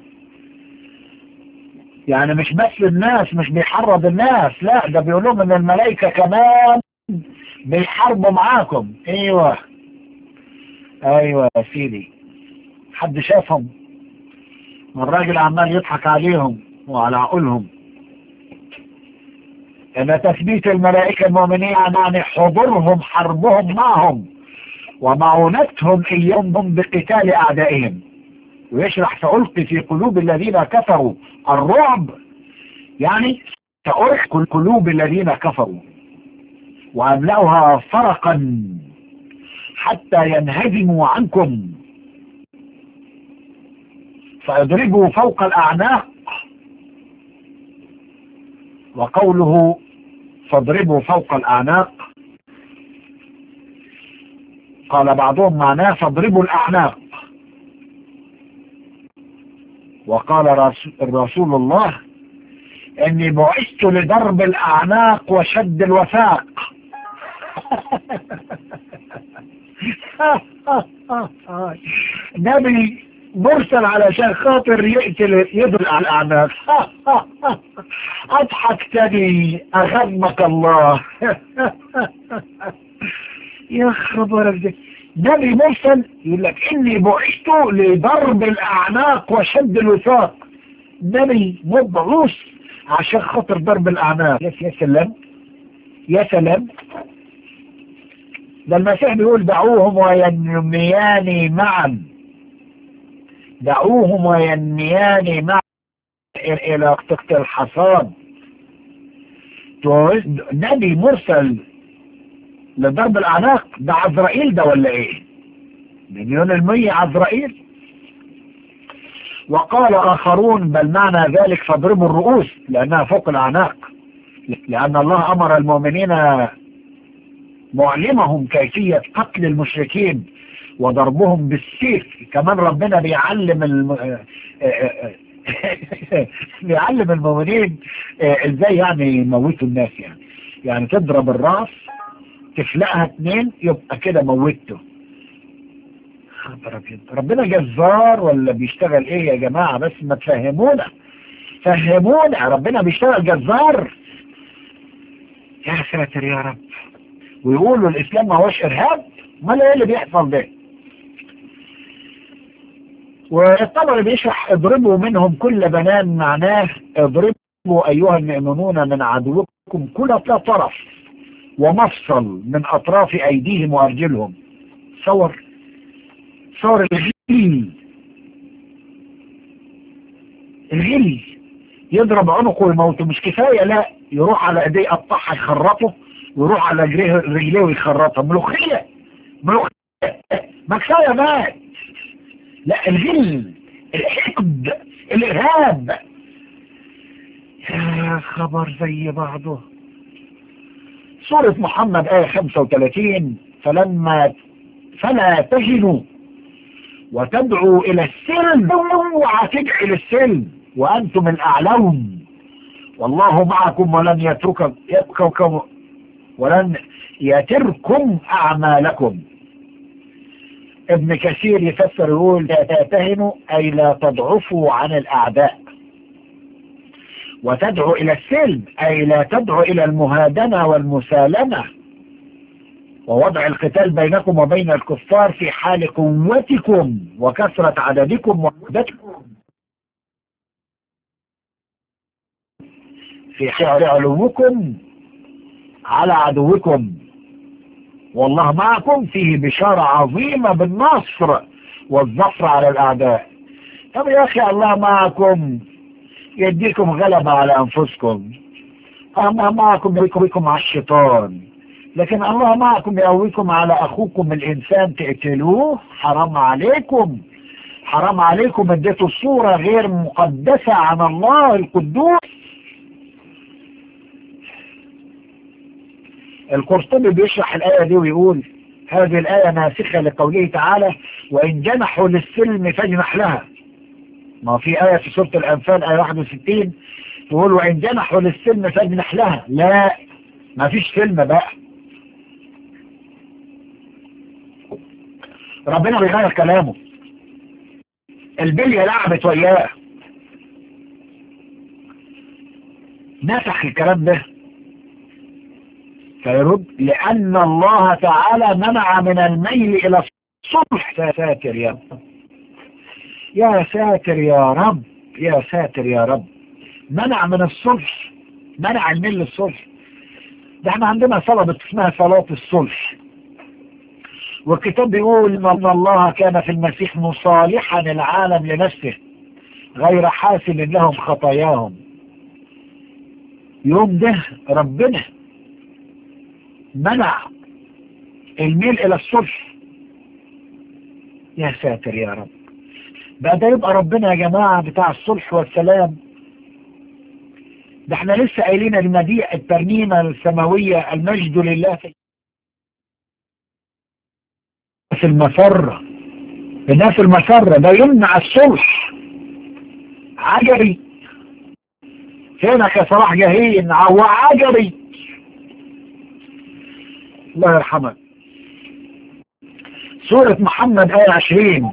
يعني مش بس الناس، مش بيحرض الناس، لا ده بيقول لهم ان الملائكة كمان بيحاربوا معاكم. ايوه ايوه يا سيدي. حد شافهم؟ والراجل عمال يضحك عليهم وعلى عقولهم. ان تثبيت الملائكة المؤمنين يعني حضورهم حربهم معهم ومعونتهم اياهم بقتال اعدائهم. ويشرح سألقي في قلوب الذين كفروا الرعب، يعني سألقي قلوب الذين كفروا وأملأها فرقا حتى ينهزموا عنكم فيضربوا فوق الأعناق. وقوله فاضربوا فوق الأعناق قال بعضهم معناه فاضربوا الأعناق. وقال الرسول الله اني بعثت لضرب الاعناق وشد الوثاق. نبي مرسل علشان خاطر يقتل يضرب على الاعناق. اضحكتني اغمك الله. يا خبر، نبي مرسل يقول لك اني بعثت لضرب الاعناق وشد الوثاق. نبي مبعوث عشان خاطر ضرب الاعناق. يا سلام يا سلام. ده المسيح بيقول دعوهم وينميان معا، دعوهم وينميان معا الى وقت الحصاد. نبي مرسل لضرب الاعناق. ده عزرائيل ده ولا ايه؟ 100% عزرائيل. وقال اخرون بل معنى ذلك فاضربوا الرؤوس لانها فوق الاعناق، لان الله امر المؤمنين معلمهم كيفية قتل المشركين وضربهم بالسيف. كمان ربنا بيعلم بيعلم المؤمنين ازاي يعني يموتوا الناس. يعني تضرب الراس تفلقها 2 يبقى كده موته. ربنا جزار ولا بيشتغل ايه يا جماعة؟ بس ما تفهمونا، فهمونا. ربنا بيشتغل جزار؟ يا ساتر يا رب. ويقولوا الاسلام ما هوش ارهاب؟ ما ايه اللي بيحصل ده؟ والطبري بيشرح اضربوا منهم كل بنان، معناه اضربوا ايها المؤمنون من عدوكم كل طرف ومفصل من اطراف ايديهم وارجلهم. صور الغل يضرب عنقه ويموته. مش كفاية، لا يروح على ايديه يقطعها يخرطه، ويروح على رجليه ويخرطها. ملوخية ما كفاية مات. لا الغل، الحقد، الارهاب. يا خبر زي بعضه. سورة محمد آية 35 فلا تهنوا وتدعوا إلى السلم. اوعى تدعي للسلم وأنتم الأعلون والله معكم ولن يتركم أعمالكم. ابن كثير يفسر يقول لا تهنوا أي لا تضعفوا عن الأعداء، وتدعو إلى السلم أي لا تدعو إلى المهادنة والمسالمة ووضع القتال بينكم وبين الكفار في حال قوتكم وكثرة عددكم وعدتكم، في حال علوكم على عدوكم، والله معكم، فيه بشارة عظيمة بالنصر والظفر على الأعداء. طب يا أخي الله معكم يديكم غلبة على أنفسكم، الله معكم يقويكم على الشيطان، لكن الله معكم يقويكم على أخوكم الإنسان تقتلوه؟ حرام عليكم، حرام عليكم، اديتوا صورة غير مقدسة عن الله القدوس. القرطبي بيشرح الآية دي ويقول هذه الآية ناسخة لقوله تعالى وإن جنحوا للسلم فاجنح لها. ما في آية في سورة الأنفال آية 61 تقول وإن جنحوا للسلم فاجنح لها، لا، ما فيش سلم بقى. ربنا بيغير كلامه، البلية لعبت وياه، نسخ الكلام ده فيرد لأن الله تعالى منع من الميل إلى الصلح. يا ساتر يا رب، يا ساتر يا رب، يا ساتر يا رب، منع من الصلح، منع الميل للصلح. ده احنا عندنا صلاة اسمها صلاة الصلح، والكتاب بيقول ان الله كان في المسيح مصالحا العالم لنفسه غير حاسل لهم خطاياهم. يوم ده ربنا منع الميل الى الصلح. يا ساتر يا رب، بقى ده يبقى ربنا يا جماعة بتاع الصلح والسلام؟ ده احنا لسه قايلين المديح الترنيمة السماوية المجد لله في المسرة، الناس المسرة ده يمنع الصلح. عجبي فينك يا صلاح جاهين عجبي، الله يرحمه. سورة محمد آية 20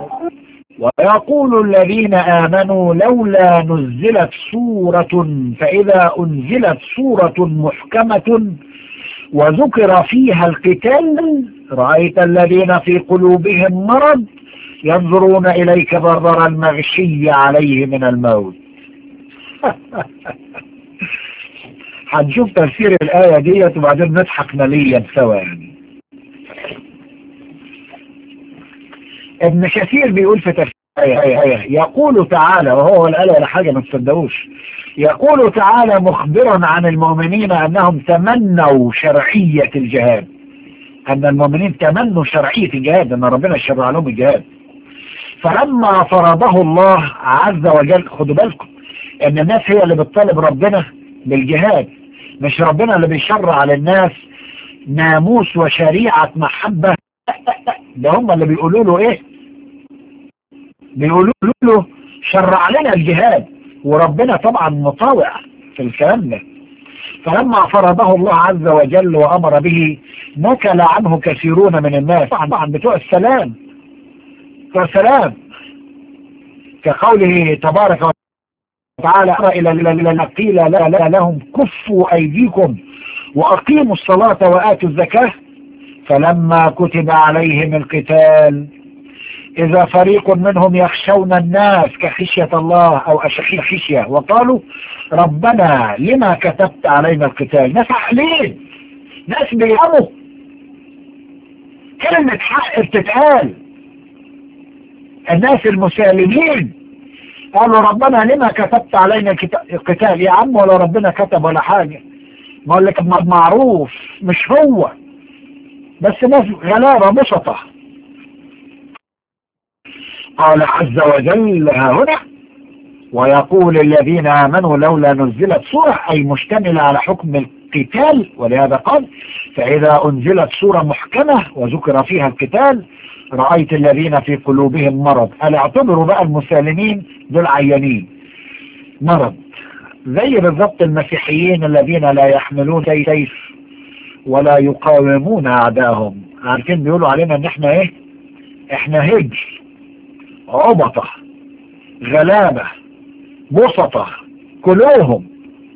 ويقول الذين آمنوا لولا نزلت سورة، فإذا أنزلت سورة محكمة وذكر فيها القتال رأيت الذين في قلوبهم مرض ينظرون إليك نظر المغشي عليه من الموت. هنشوف تفسير الآية ديت وبعدين نضحك مليا سوا. يعني ابن كثير بيقول في تفسير يقول تعالى، وهو الآية ولا حاجة ما تصدقوش، يقول تعالى مخبرا عن المؤمنين أنهم تمنوا شرعية الجهاد، أن المؤمنين تمنوا شرعية الجهاد، أن ربنا شرع لهم الجهاد. فلما فرضه الله عز وجل، خدوا بالكم أن الناس هي اللي بتطالب ربنا بالجهاد، مش ربنا اللي بيشرع للناس ناموس وشريعة محبة. ده هم اللي بيقولوا له ايه، بيقولوا له شرع لنا الجهاد، وربنا طبعا مطاوع في الكلام ده. فلما فرضه الله عز وجل وأمر به نكل عنه كثيرون من الناس، طبعا بتوع السلام، بتوع السلام، كقوله تبارك وتعالى إلى قيل لهم كفوا أيديكم وأقيموا الصلاة وآتوا الزكاة فلما كتب عليهم القتال إذا فريق منهم يخشون الناس كخشية الله أو أشد خشية وقالوا ربنا لما كتبت علينا القتال. ناس عقلين، ناس بيفهموا كلمة حق بتتقال، الناس المسالمين قالوا ربنا لما كتبت علينا القتال. يا عم ولا ربنا كتب ولا حاجة، ما اقول لك معروف مش هو، بس ناس غلابة بسطة. قال عز وجل هنا ويقول الذين آمنوا لولا نزلت سورة، أي مشتملة على حكم القتال، ولهذا قال فإذا أنزلت سورة محكمة وذكر فيها القتال رأيت الذين في قلوبهم مرض. ألا اعتبروا بقى المسالمين دول عيانين مرض، زي بالضبط المسيحيين الذين لا يحملون سيف ولا يقاومون أعدائهم. عارفين بيقولوا علينا ان احنا ايه، احنا هجر، عبطة، غلابة، بسطة، كلوهم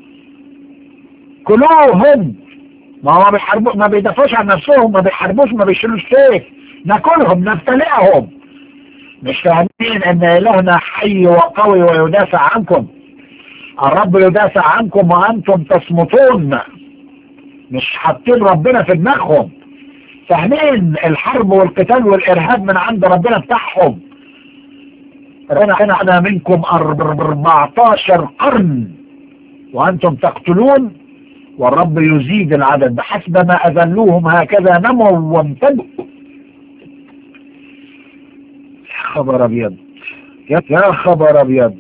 ما هو بيحاربوا، ما بيدافعوش عن نفسهم، ما بيحاربوش، ما بيشيلوش سيف، ناكلهم نبتلعهم. مش فاهمين ان الهنا حي وقوي ويدافع عنكم؟ الرب يدافع عنكم وانتم تصمتون، مش حاطين ربنا في دماغهم. فاهمين الحرب والقتال والارهاب من عند ربنا بتاعهم. ربنا منكم 14 قرن وانتم تقتلون، والرب يزيد العدد بحسب ما اذلوهم هكذا نموا وامتدوا. خبر ابيض، يا خبر ابيض.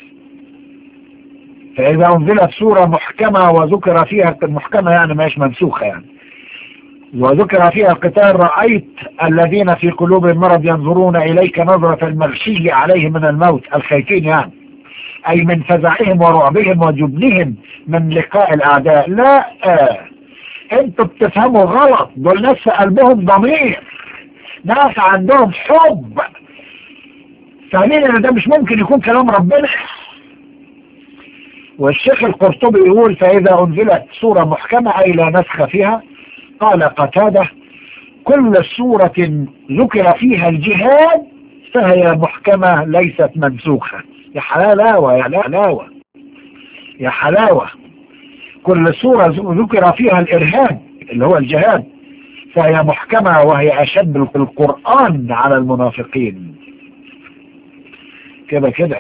فاذا انزلت سورة محكمة وذكر فيها، محكمة يعني ماهيش منسوخة يعني، وذكر فيها القتال، رأيت الذين في قلوبهم مرض ينظرون إليك نظرة المغشي عليه من الموت، الخايفين يعني، أي من فزعهم ورعبهم وجبنهم من لقاء الأعداء. لا، انتوا بتفهموا غلط. دول ناس في قلبهم ضمير، ناس عندهم حب، فاهمين ان ده مش ممكن يكون كلام ربنا. والشيخ القرطبي يقول فإذا أنزلت سورة محكمة أي لا نسخ فيها. قال قتادة كل سورة ذكر فيها الجهاد فهي محكمة ليست منسوخة. يا حلاوة، يا حلاوة، يا حلاوة. كل سورة ذكر فيها الإرهاب اللي هو الجهاد فهي محكمة، وهي أشد القرآن على المنافقين. كده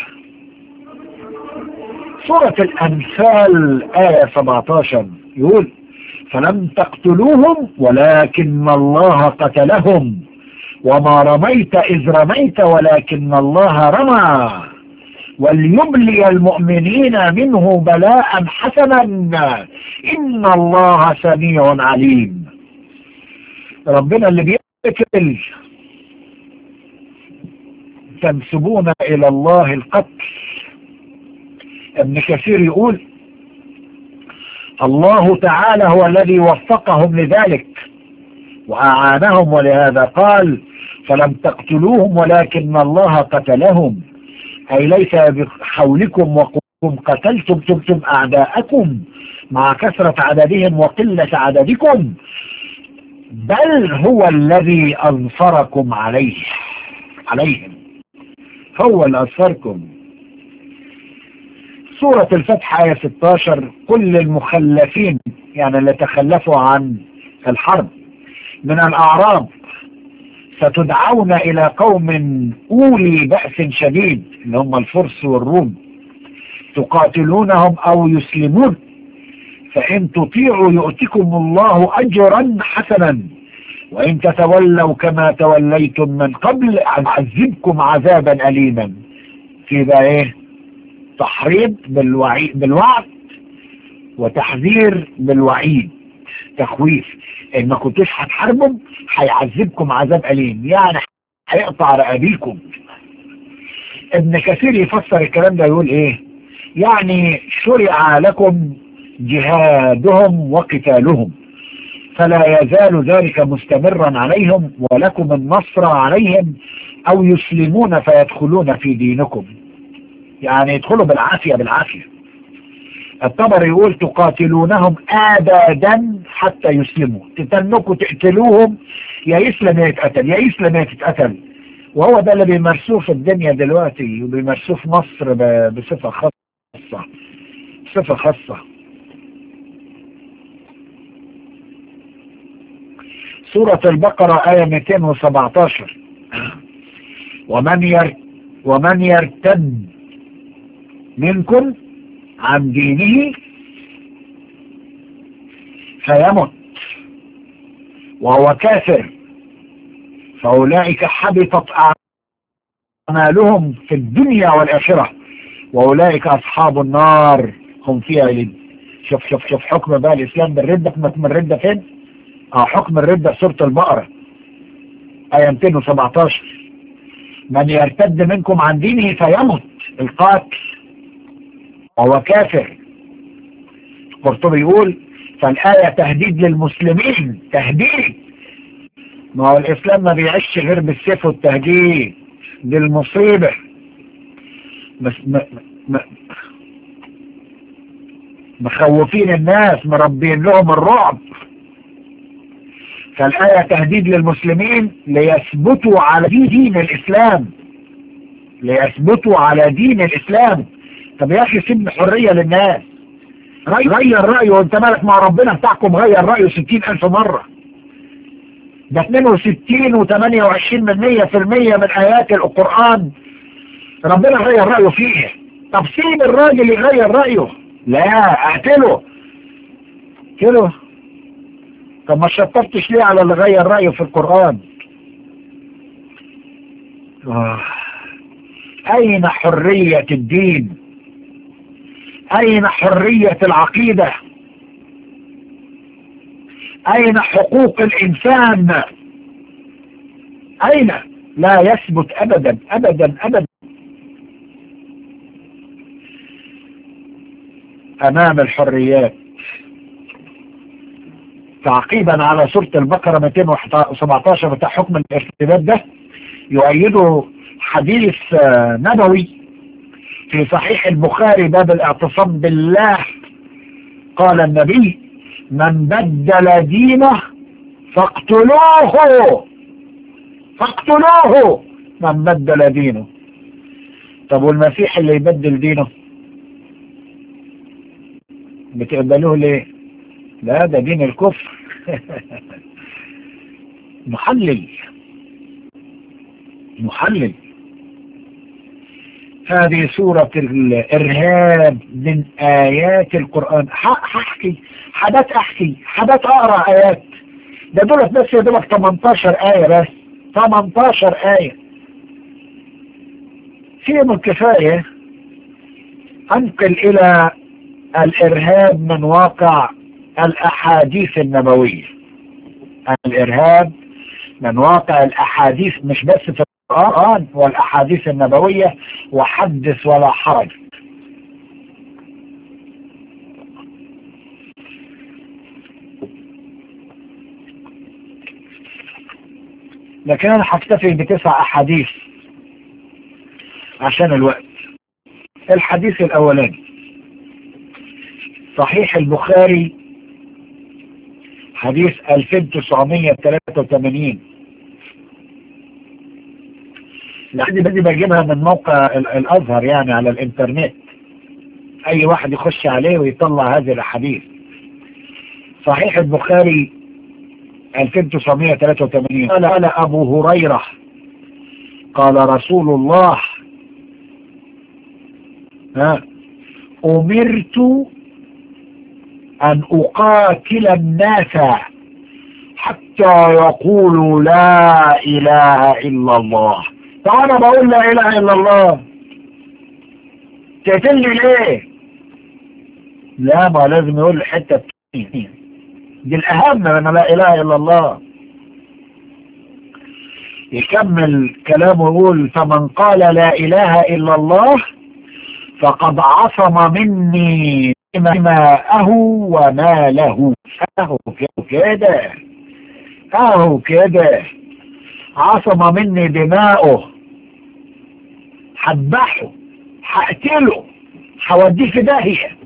سورة الأنفال آية 17 يقول فلم تقتلوهم ولكن الله قتلهم وما رميت إذ رميت ولكن الله رمى وليبلي المؤمنين منه بلاء حسنا إن الله سميع عليم. ربنا اللي بيقتل تنسبون إلى الله القتل. ابن كثير يقول الله تعالى هو الذي وفقهم لذلك وأعانهم، ولهذا قال فلم تقتلوهم ولكن الله قتلهم، أي ليس بحولكم وقم قتلتم أعداءكم مع كثرة عددهم وقلة عددكم، بل هو الذي أنصركم عليهم، هو اللي أنصركم. سورة الفتح آية 16 كل المخلفين يعني اللي تخلفوا عن الحرب من الأعراب ستدعون إلى قوم أولي بأس شديد اللي هم الفرس والروم تقاتلونهم أو يسلمون، فإن تطيعوا يؤتكم الله أجرا حسنا وإن تتولوا كما توليتم من قبل أعذبكم عذابا أليما. في بقى إيه؟ تحريض بالوعد وتحذير بالوعيد، تخويف ان ما كنتوش هتحاربوا هيعذبكم عذاب أليم، يعني هيقطع رقابيكم. ابن كثير يفسر الكلام ده يقول ايه؟ يعني شرع لكم جهادهم وقتالهم فلا يزال ذلك مستمرا عليهم ولكم النصر عليهم او يسلمون فيدخلون في دينكم، يعني يدخلوا بالعافية. الطبري يقول تقاتلونهم ابدا حتى يسلموا، تتنكوا تقتلوهم يا يسلم يا يتقتل، يا يسلم يا تتقتل. وهو ده اللي بيمارسوه في الدنيا دلوقتي وبيمارسوه في مصر بصفة خاصة. سورة البقرة آية 217 ومن يرتد منكم عن دينه فيمت وهو كافر فأولئك حبطت أعمالهم في الدنيا والآخرة وأولئك أصحاب النار هم فيها يلد. شوف حكم بقى الإسلام بالردة. حكم الردة فين؟ حكم الردة في سورة البقرة آية 217 من يرتد منكم عن دينه فيمت، القاتل، وهو كافر. القرطبي يقول فالآية تهديد للمسلمين، تهديد ما هو الإسلام ما بيعيش غير بالسيف والتهديد، دي المصيبة. بس مخوفين الناس، مربين لهم الرعب. فالآية تهديد للمسلمين ليثبتوا على دين الإسلام، ليثبتوا على دين الإسلام. طب يا أخي سيب حرية للناس، غير رأيه، وانت مالك مع ربنا بتاعكم غير رأيه 60,000 مرة. ده 62 و28% من آيات القرآن ربنا غير رأيه فيه. طب سيب الراجل يغير رأيه، لا اقتله. اقتله. طب ما شطفتش ليه على اللي غير رأيه في القرآن؟ أين حرية الدين؟ أين حرية العقيدة؟ أين حقوق الإنسان؟ أين؟ لا يثبت أبدا أبدا أبدا أمام الحريات. تعقيبا على سورة البقرة 217 بتاع حكم الارتداد ده، يؤيده حديث نبوي في صحيح البخاري باب الاعتصام بالله. قال النبي: من بدل دينه فاقتلوه، فاقتلوه من بدل دينه. طب والمسيح اللي يبدل دينه بتقبلوه ليه؟ لا ده دين الكفر. محلل محلل. هذه سورة الإرهاب من آيات القرآن. هحكي حدات، حدات أقرأ آيات. ده دولت بس يا دولت 18 آية بس، 18 آية فيهم الكفاية أنقل إلى الإرهاب من واقع الأحاديث النبوية. الإرهاب من واقع الأحاديث، مش بس في القرآن والأحاديث النبوية، وحدث ولا حرج. لكن أنا هكتفي ب9 أحاديث عشان الوقت. الحديث الأولاني صحيح البخاري حديث 2983. لحد بدي بجيبها من موقع الأزهر يعني على الإنترنت، أي واحد يخش عليه ويطلع هذه الأحاديث. صحيح البخاري 2983. قال أبو هريرة قال رسول الله: أمرت أن أقاتل الناس حتى يقولوا لا إله إلا الله. فأنا بقول لا إله إلا الله، تقتلني ليه؟ لا، ما لازم يقول حتة دي الأهم من لا إله إلا الله. يكمل كلامه ويقول: فمن قال لا إله إلا الله فقد عصم مني ماءه وماله. اهو كده، اهو كده، عصم مني دماؤه، هذبحه، هقتله، هوديه في داهية.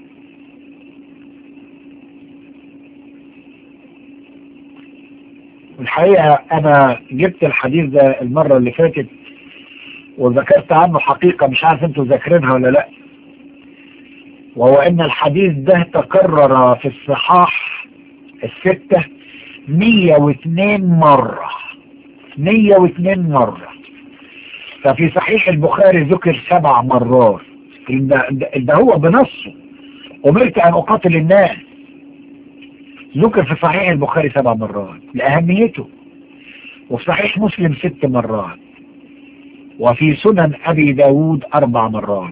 الحقيقة انا جبت الحديث ده المرة اللي فاتت وذكرت عنه حقيقة، مش عارف انتوا ذاكرينها ولا لا، وهو ان الحديث ده تكرر في الصحاح 6 102 مرة، 102 مرة. ففي صحيح البخاري ذكر 7 مرات. ده هو بنصه: أمرت أن أقاتل الناس، ذكر في صحيح البخاري 7 مرات لأهميته، وفي صحيح مسلم 6 مرات، وفي سنن أبي داود 4 مرات،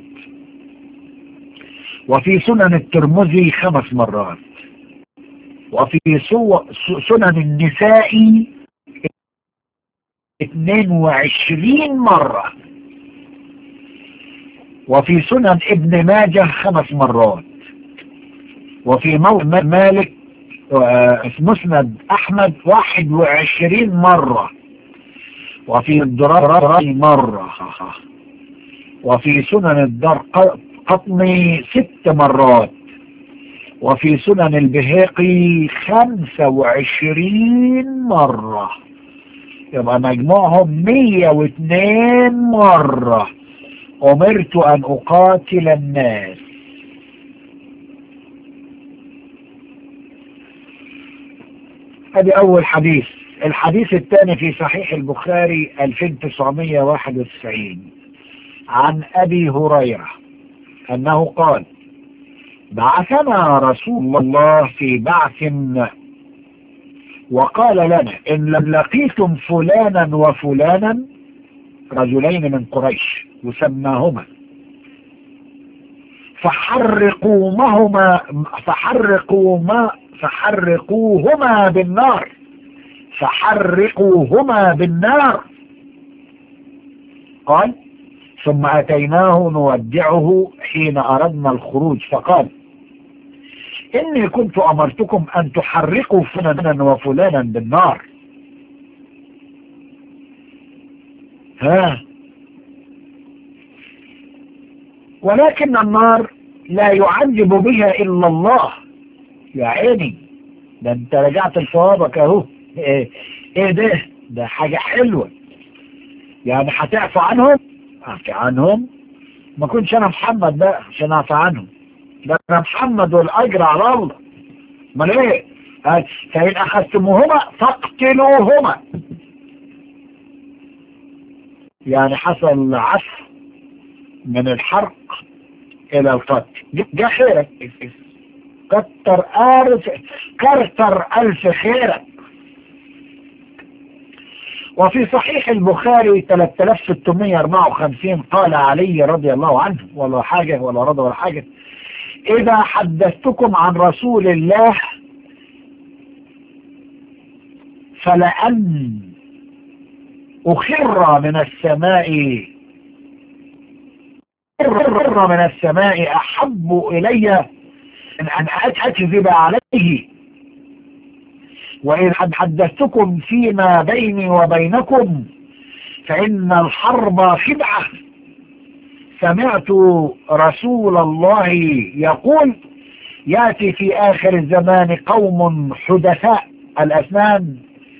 وفي سنن الترمذي 5 مرات، وفي سنن النسائي 22 مرة، وفي سنن ابن ماجه 5 مرات، وفي موضع مالك في مسند أحمد 21 مرة، وفي الدراري مرة، وفي سنن الدار قطني 6 مرات، وفي سنن البهيقي 25 مرة، يبقى مجموعهم 102 مرة أمرت أن أقاتل الناس. هذه أول حديث. الحديث الثاني في صحيح البخاري 2991 عن أبي هريرة أنه قال: بعثنا رسول الله في بعث وقال لنا: إن لم لقيتم فلانا وفلانا، رجلين من قريش وسماهما، فحرقوهما بالنار، قال: ثم أتيناه نودعه حين أردنا الخروج، فقال: إني كنت أمرتكم أن تحرقوا فلانا وفلانا بالنار. ولكن النار لا يعذب بها إلا الله. يا عيني، ده انت رجعت لصوابك اهو. ايه ده حاجة حلوة. يعني هتعفى عنهم؟ اعفى عنهم؟ ما كنتش انا محمد بقى عشان اعفى عنهم، ده انا محمد والاجر على الله. امال ايه؟ فإن أخذتموهما فاقتلوهما. يعني حصل عفو من الحرق إلى القتل. جاء خيرك، كتر ألف خيرك. وفي صحيح البخاري 3654 قال علي رضي الله عنه: ولا حاجة ولا رضا ولا حاجة، إذا حدثتكم عن رسول الله فلأن أخر من السماء أحب إلي من أن أكذب عليه. وإن حدثتكم فيما بيني وبينكم فإن الحرب خدعة. سمعت رسول الله يقول: يأتي في آخر الزمان قوم حدثاء الأسنان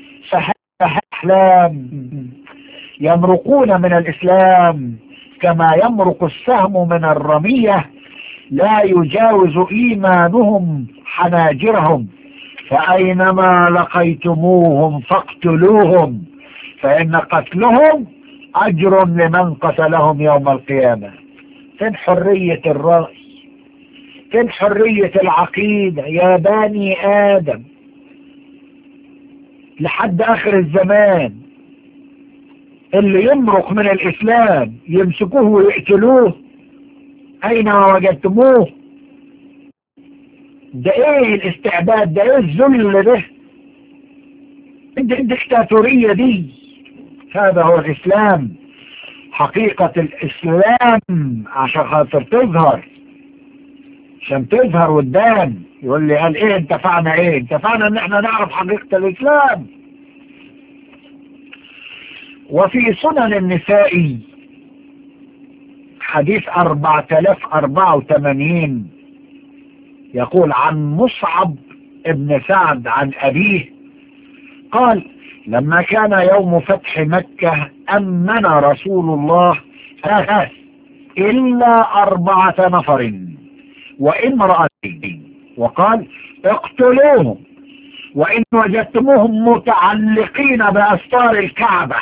أحلام، يمرقون من الإسلام كما يمرق السهم من الرمية، لا يجاوز إيمانهم حناجرهم، فأينما لقيتموهم فاقتلوهم، فإن قتلهم أجر لمن قتلهم يوم القيامة. فين حرية الرأي؟ فين حرية العقيدة يا بني آدم؟ لحد آخر الزمان اللي يمرق من الإسلام يمسكوه ويقتلوه أينما وجدتموه. ده ايه الاستعباد ده؟ ايه الذل ده؟ الدكتاتورية دي؟ هذا هو الإسلام، حقيقة الإسلام، عشان خاطر تظهر، عشان تظهر قدام. يقول لي قال ايه انتفعنا؟ ايه انتفعنا؟ ان احنا نعرف حقيقة الإسلام. وفي سنن النسائي حديث 4084 يقول عن مصعب ابن سعد عن أبيه قال: لما كان يوم فتح مكة أمن رسول الله إلا 4 نفر وامرأتين، وقال: اقتلوهم، وإن وجدتموهم متعلقين بأستار الكعبة.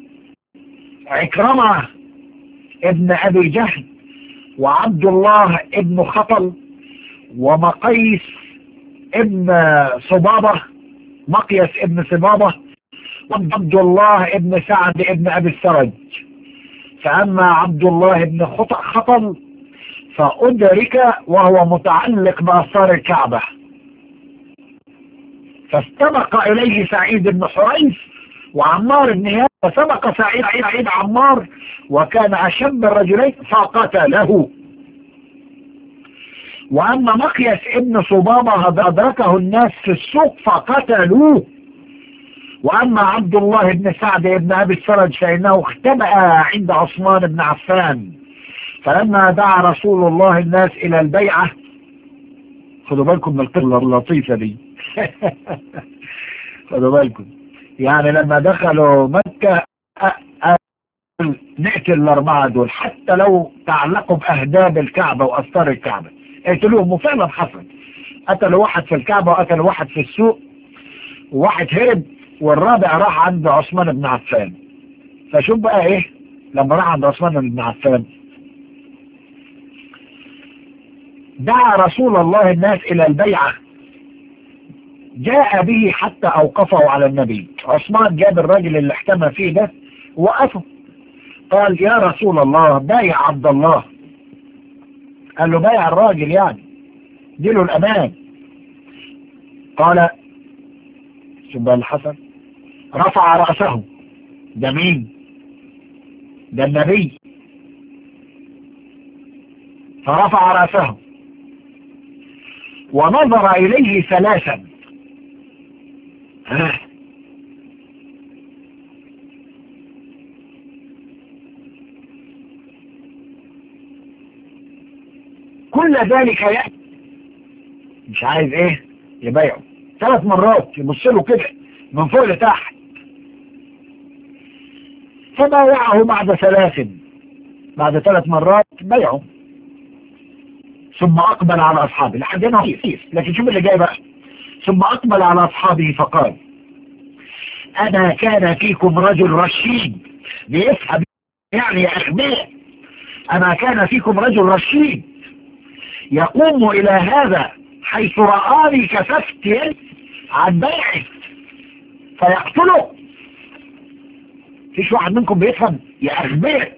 عكرمة ابن أبي جهل، وعبد الله ابن خطل، ومقيس ابن صبابة، مقيس ابن صبابة، وعبد الله ابن سعد ابن أبي السرج. فأما عبد الله ابن خطل فأدرك وهو متعلق بأستار الكعبة، فاستبق إليه سعيد بن حريث وعمار بن ياسر، فسبق سعيد عمار وكان أشب الرجلين فقتله. وأما مقيس ابن صبابة أدركه الناس في السوق فقتلوه. وأما عبد الله بن سعد بن أبي السرج فإنه اختبأ عند عثمان بن عفان، فلما دعا رسول الله الناس إلى البيعة، خدوا بالكم من القصة اللطيفة دي خدوا بالكم، يعني لما دخلوا مكة نقتل الأربعة دول حتى لو تعلقوا بأهداب الكعبة وأستار الكعبة، اقتلوهم. وفعلا حصل، قتلوا واحد في الكعبة وقتلوا واحد في السوق، وواحد هرب والرابع راح عند عثمان بن عفان. فشوف بقى ايه لما راح عند عثمان بن عفان، دعا رسول الله الناس الى البيعة، جاء به حتى اوقفه على النبي. عثمان جاب الراجل اللي احتمى فيه ده ووقفه، قال يا رسول الله بايع عبد الله. قال له بايع الراجل يعني اديله الامان. قال شوف بقى الحسن، رفع رأسه. ده مين؟ ده النبي. فرفع رأسه ونظر إليه ثلاثا. كل ذلك يعني مش عايز ايه يبايعه. 3 مرات يبص له كده من فوق لتحت. فبايعه بعد 3، بعد 3 مرات بايعه. ثم أقبل على أصحابه لحد هنا كيف. لكن شوف اللي جاي بقى. ثم أقبل على أصحابه فقال أنا كان فيكم رجل رشيد. بيفهم يعني يا أغبياء. أنا كان فيكم رجل رشيد يقوم إلى هذا حيث رآني كففت يد عن بيعه فيقتله. فيش واحد منكم بيفهم يا أغبياء.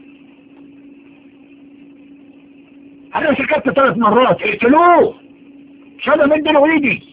أنا سكت 3 مرات اقتلوه شبه من دين ايدي.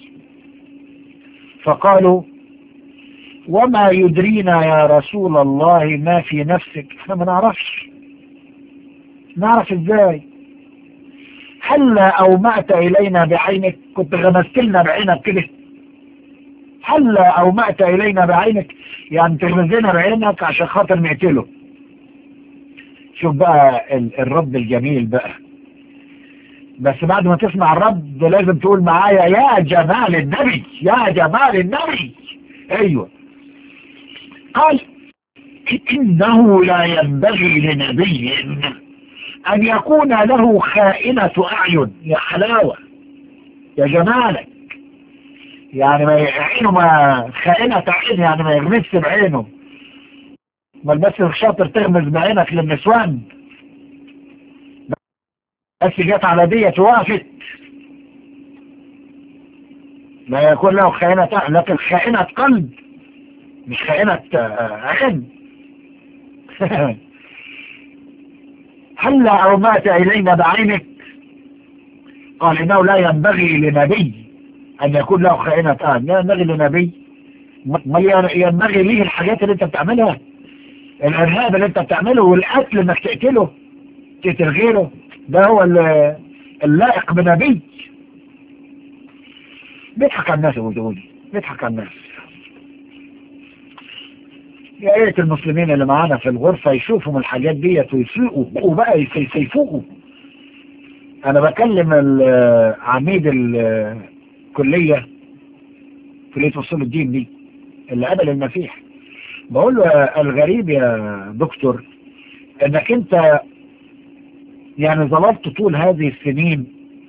فقالوا وما يدرينا يا رسول الله ما في نفسك. احنا ما نعرفش. نعرف ازاي؟ هلا اومأت الينا بعينك. كنت غمست لنا بعينك كده. هلا اومأت الينا بعينك يعني تغمزنا بعينك عشان خاطر نقتله. شوف بقى الرب الجميل بقى. بس بعد ما تسمع الرب لازم تقول معايا يا جمال النبي، يا جمال النبي. ايوه. قال انه لا ينبغي لنبي ان يكون له خائنة اعين. يا حلاوة يا جمالك. يعني ما عينه ما خائنة عين يعني ما يغمسش بعينه. ما بس شاطر تغمز بعينك للنسوان. بس جت على ديت وقفت لا يكون له خائنة عين، لكن خائنة قلب مش خائنة عين. هلا اومأت الينا بعينك. قال انه لا ينبغي لنبي ان يكون له خائنة عين. لا ينبغي لنبي. ما ينبغي ليه الحاجات اللي انت بتعملها، الارهاب اللي انت بتعمله والقتل انك تقتله تقتل غيره. ده هو اللائق بنبي. بيضحك على الناس يا ولدي، بيضحك على الناس. يا ريت المسلمين اللي معانا في الغرفة يشوفوا من الحاجات ديت ويفوقوا وبقى يفوقوا. انا بكلم عميد الكلية، كلية اصول الدين دي اللي قبل المسيح، بقول له الغريب يا دكتور انك انت يعني ظللت طول هذه السنين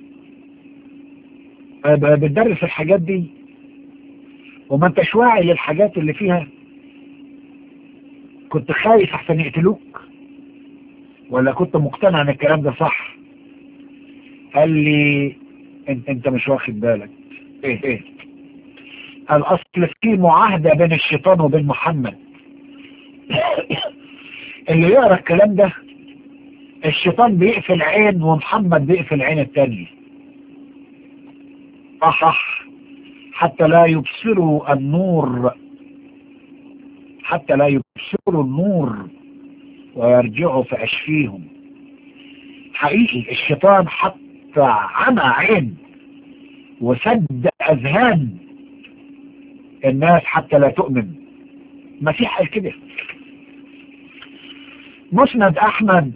بتدرس الحاجات دي وما انتش واعي للحاجات اللي فيها. كنت خايف احسن يقتلوك ولا كنت مقتنع ان الكلام ده صح؟ قال لي انت مش واخد بالك. ايه الاصل في معاهدة بين الشيطان وبين محمد. اللي يقرأ الكلام ده الشيطان بيقفل عين ومحمد بيقفل عين التاني. صح حتى لا يبصروا النور، حتى لا يبصروا النور ويرجعوا فأشفيهم. حقيقي الشيطان حط عمى عين وسد أذهان الناس حتى لا تؤمن. مسيح قال كده. مسند أحمد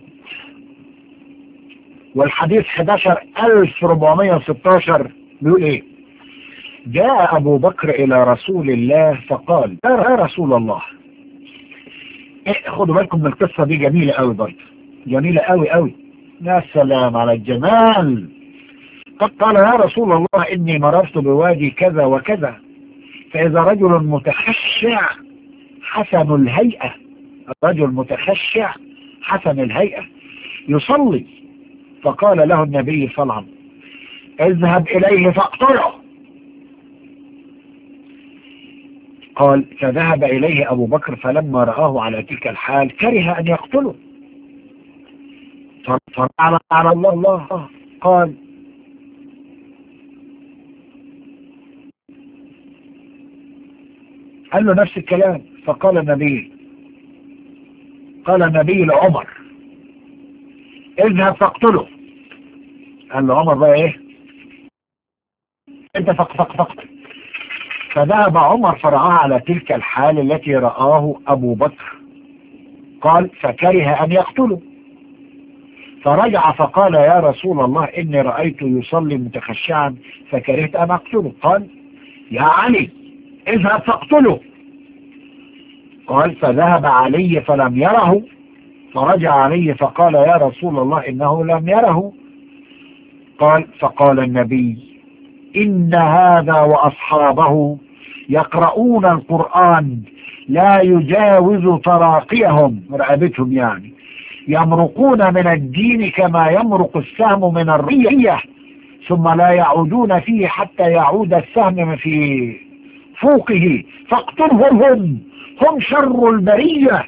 والحديث 11416 بيقول ايه؟ جاء أبو بكر إلى رسول الله فقال يا رسول الله. خدوا بالكم من القصة دي، جميلة قوي برضه، جميلة قوي قوي. يا سلام على الجمال. قد قال يا رسول الله إني مررت بوادي كذا وكذا، فإذا رجل متخشع حسن الهيئة، رجل متخشع حسن الهيئة يصلي، فقال له النبي صلى الله عليه وسلم اذهب إليه فاقتله. قال فذهب إليه أبو بكر فلما رآه على تلك الحال كره أن يقتله، فقال على الله قال له نفس الكلام. فقال النبي لعمر اذهب فاقتله. قال له عمر بقى ايه؟ انت فقتل. فذهب عمر فرعاه على تلك الحال التي رآه أبو بكر. قال فكره أن يقتله، فرجع فقال يا رسول الله إني رأيت يصلي متخشعا فكرهت أن أقتله. قال يا علي اذهب فاقتله. قال فذهب علي فلم يره، فرجع علي فقال يا رسول الله إنه لم يره. قال فقال النبي إن هذا وأصحابه يقرؤون القرآن لا يجاوز تراقيهم، رقبتهم يعني، يمرقون من الدين كما يمرق السهم من الرية، ثم لا يعودون فيه حتى يعود السهم في فوقه، فاقتلهم هم شر البرية.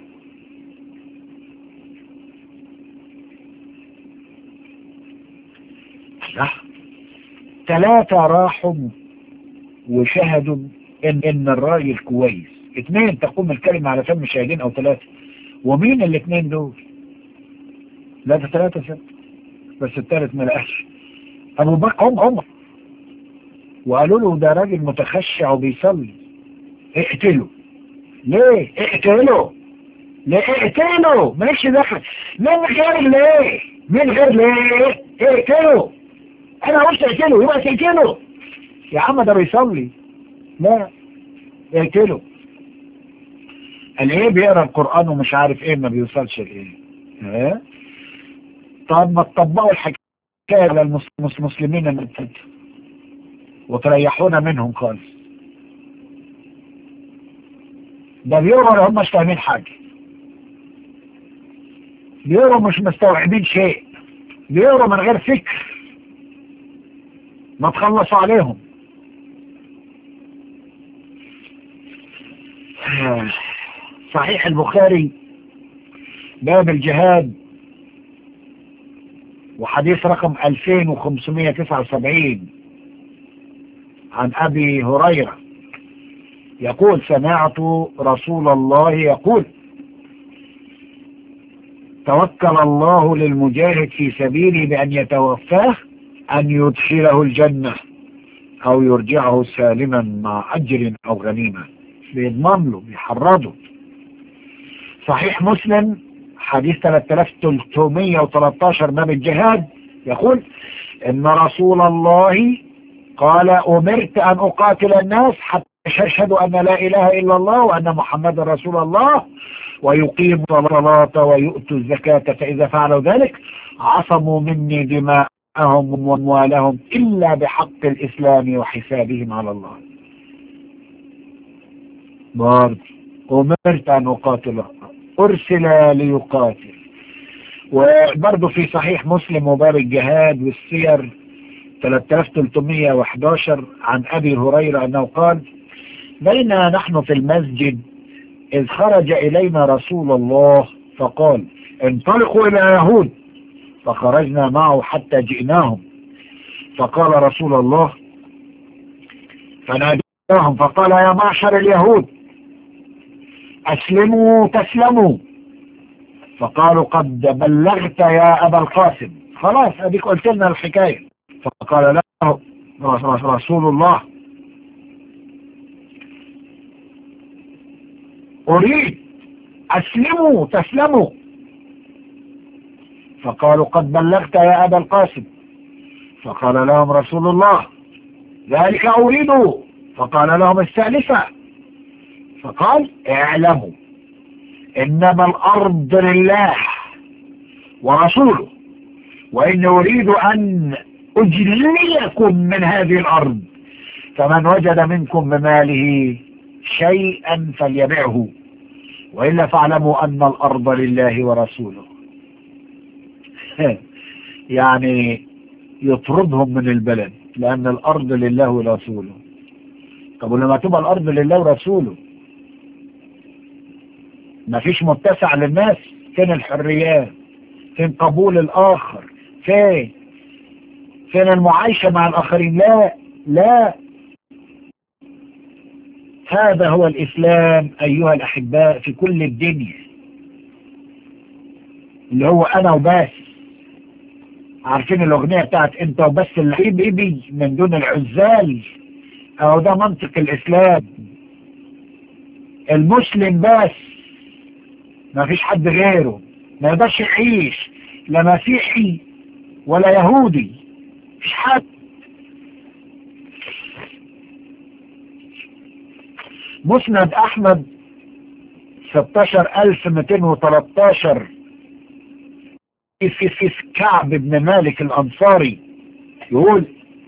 ثلاثة راحوا وشهدوا ان الراجل كويس، 2 تقوم الكلمة على فم شاهدين او 3. ومين ال2 دول؟ لا ده 3 ست، بس الثالث ما لقاش. ابو بكر عمر، وقالوا له ده راجل متخشع وبيصلي، اقتله. ليه اقتله؟ ليه اقتله؟ مالكش دخل. من غير ليه؟ من غير ليه؟ اقتله. انا قلت اقتله يبقى تقتله يا عم، ده بيصلي. لا اقتله. قال ايه بيقرا القرآن ومش عارف ايه، ما بيوصلش لايه. ها طب ما تطبقوا الحكايه للمسلمين من وتريحونا منهم خالص. ده بيقروا هم مش فاهمين حاجه، بيقروا مش مستوعبين شيء، بيقروا من غير فكر. ما تخلصوا عليهم. صحيح البخاري باب الجهاد وحديث رقم 2579 عن أبي هريرة يقول سمعت رسول الله يقول توكل الله للمجاهد في سبيله بأن يتوفاه أن يدخله الجنة أو يرجعه سالما مع أجر أو غنيمة، بيضمن له بيحرضه. صحيح مسلم حديث 3313 باب الجهاد يقول إن رسول الله قال أمرت أن أقاتل الناس حتى يشهدوا أن لا إله إلا الله وأن محمد رسول الله ويقيموا الصلاة ويؤتوا الزكاة، فإذا فعلوا ذلك عصموا مني دماءهم وأموالهم إلا بحق الإسلام وحسابهم على الله. برضه أمرت أن أقاتل، أرسل ليقاتل. وبرضه في صحيح مسلم وباب الجهاد والسير 3311 عن أبي هريرة أنه قال بينا نحن في المسجد إذ خرج إلينا رسول الله فقال انطلقوا إلى يهود، فخرجنا معه حتى جئناهم، فقال رسول الله فناداهم فقال يا معشر اليهود أسلموا تسلموا، فقالوا قد بلغت يا أبا القاسم. خلاص أديك قلت لنا الحكاية. فقال له رسول الله: أريد أسلموا تسلموا. فقالوا: قد بلغت يا أبا القاسم. فقال لهم رسول الله: ذلك أريد. فقال لهم الثالثة. فقال: اعلموا إنما الأرض لله ورسوله، وإني أريد أن أجليكم من هذه الأرض، فمن وجد منكم بماله شيئا فليبعه، وإلا فاعلموا أن الأرض لله ورسوله. يعني يطردهم من البلد لأن الأرض لله ورسوله. طب ولما تبقى الأرض لله ورسوله ما فيش متسع للناس؟ فين الحريات؟ فين قبول الآخر؟ فين المعايشة مع الآخرين؟ لا. هذا هو الإسلام أيها الأحباء في كل الدنيا، اللي هو أنا وبس. عارفين الأغنية بتاعت أنت وبس اللي بيبي من دون العزال؟ أو ده منطق الإسلام. المسلم بس، ما فيش حد غيره، ما يقدرش يعيش، لا مسيحي ولا يهودي، مفيش حد. مسند أحمد 16213 في كعب بن مالك الأنصاري يقول: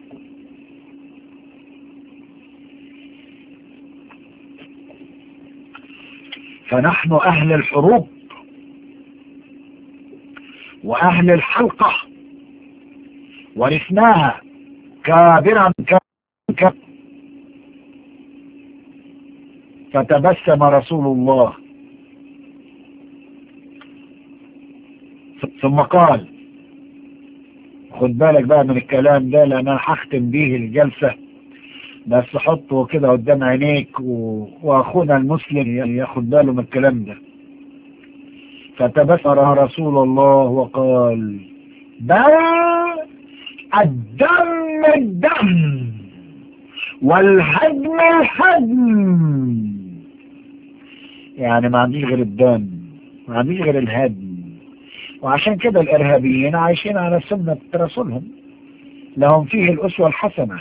فنحن أهل الحروب وأهل الحلقة ورثناها كابرا كابرا. فتبسم رسول الله ثم قال: خد بالك بقى من الكلام ده لأن أنا هختم بيه الجلسة، بس حطه كده قدام عينيك وأخونا المسلم ياخد باله من الكلام ده. فتبسم رسول الله وقال: بل الدم الدم والهدم الهدم. يعني ما عنديش غير الدم، ما عنديش غير الهدم. وعشان كده الإرهابيين عايشين على سنة رسولهم، لهم فيه الأسوة الحسنة.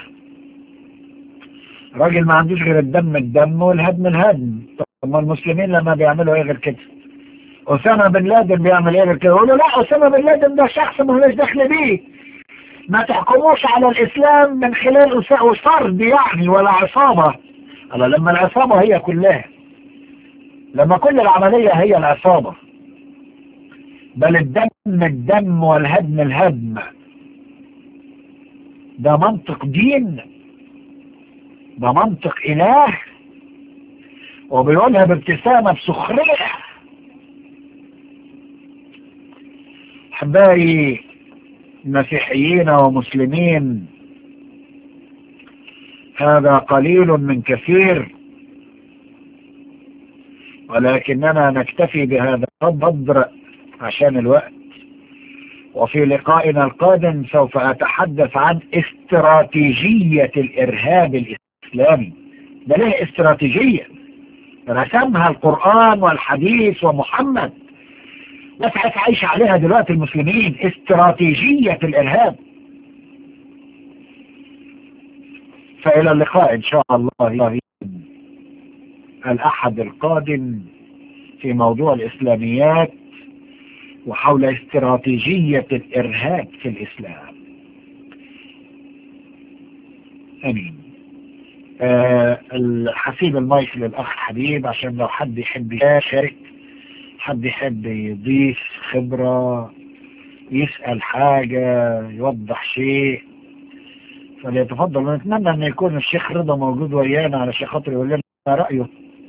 راجل ما عندوش غير الدم الدم والهدم الهدم. طب المسلمين لما بيعملوا ايه غير كده؟ أسامة بن لادن بيعمل ايه غير كده؟ يقولوا لا، أسامة بن لادن ده شخص ما لهاش دخل بيه، ما تحكموش على الإسلام من خلال فرد يعني ولا عصابة. لما العصابة هي كلها، لما كل العملية هي العصابة. بل الدم الدم والهدم الهدم. ده منطق دين، ده منطق إله، وبيقولها بابتسامة بسخرية. أحبائي مسيحيين ومسلمين، هذا قليل من كثير، ولكننا نكتفي بهذا القدر عشان الوقت. وفي لقائنا القادم سوف أتحدث عن استراتيجية الإرهاب الإسلامي. ده له استراتيجية رسمها القرآن والحديث ومحمد، بس عايش عليها دلوقتي المسلمين. استراتيجية الإرهاب. فإلى اللقاء إن شاء الله الأحد القادم في موضوع الإسلاميات وحول استراتيجية الإرهاب في الإسلام. أمين. الحسيب المايك للأخ حبيب عشان لو حد يحب يشارك، حد يحب يضيف خبرة، يسأل حاجة، يوضح شيء، فليتفضل. ونتمنى أن يكون الشيخ رضا موجود ويانا علشان خاطر يقول لنا رأيه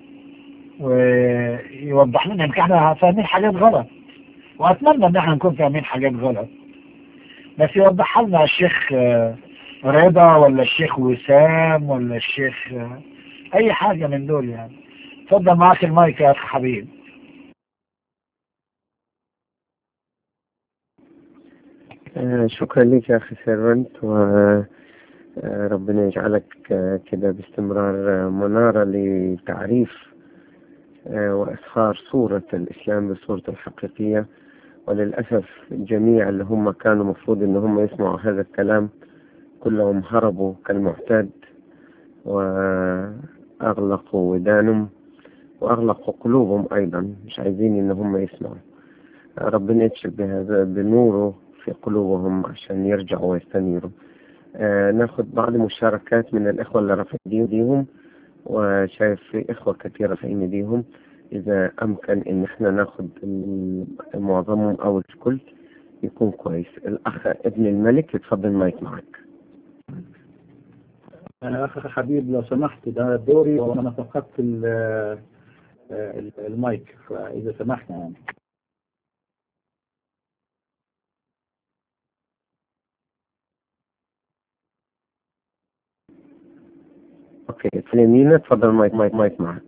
ويوضح لنا إن احنا فاهمين حاجات غلط، وأتمنى أن احنا نكون فاهمين حاجات غلط، بس يوضح لنا الشيخ رضا ولا الشيخ وسام ولا الشيخ أي حاجة من دول يعني. اتفضل معاك المايك يا أخ حبيب. شكرا لك يا أخي سيرفنت، وربنا يجعلك كده باستمرار منارة لتعريف وإظهار صورة الإسلام بصورته الحقيقية. وللأسف جميع اللي هم كانوا مفروض إن هم يسمعوا هذا الكلام كلهم هربوا كالمعتاد، وأغلقوا ودانهم وأغلقوا قلوبهم أيضا، مش عايزين إن هم يسمعوا. ربنا يكشف بهذا بنوره في قلوبهم عشان يرجعوا ويستنيروا. ناخد بعض مشاركات من الإخوة اللي رافعين ايديهم، وشايف في إخوة كثير رافعين ايديهم. إذا أمكن إن إحنا ناخد معظمهم أو الكل يكون كويس. الأخ ابن الملك، يتفضل المايك معك. أخ حبيب لو سمحت، ده دوري وأنا فقدت المايك، فإذا سمحت يعني. أوكي، فليمينا تفضل مايك معك.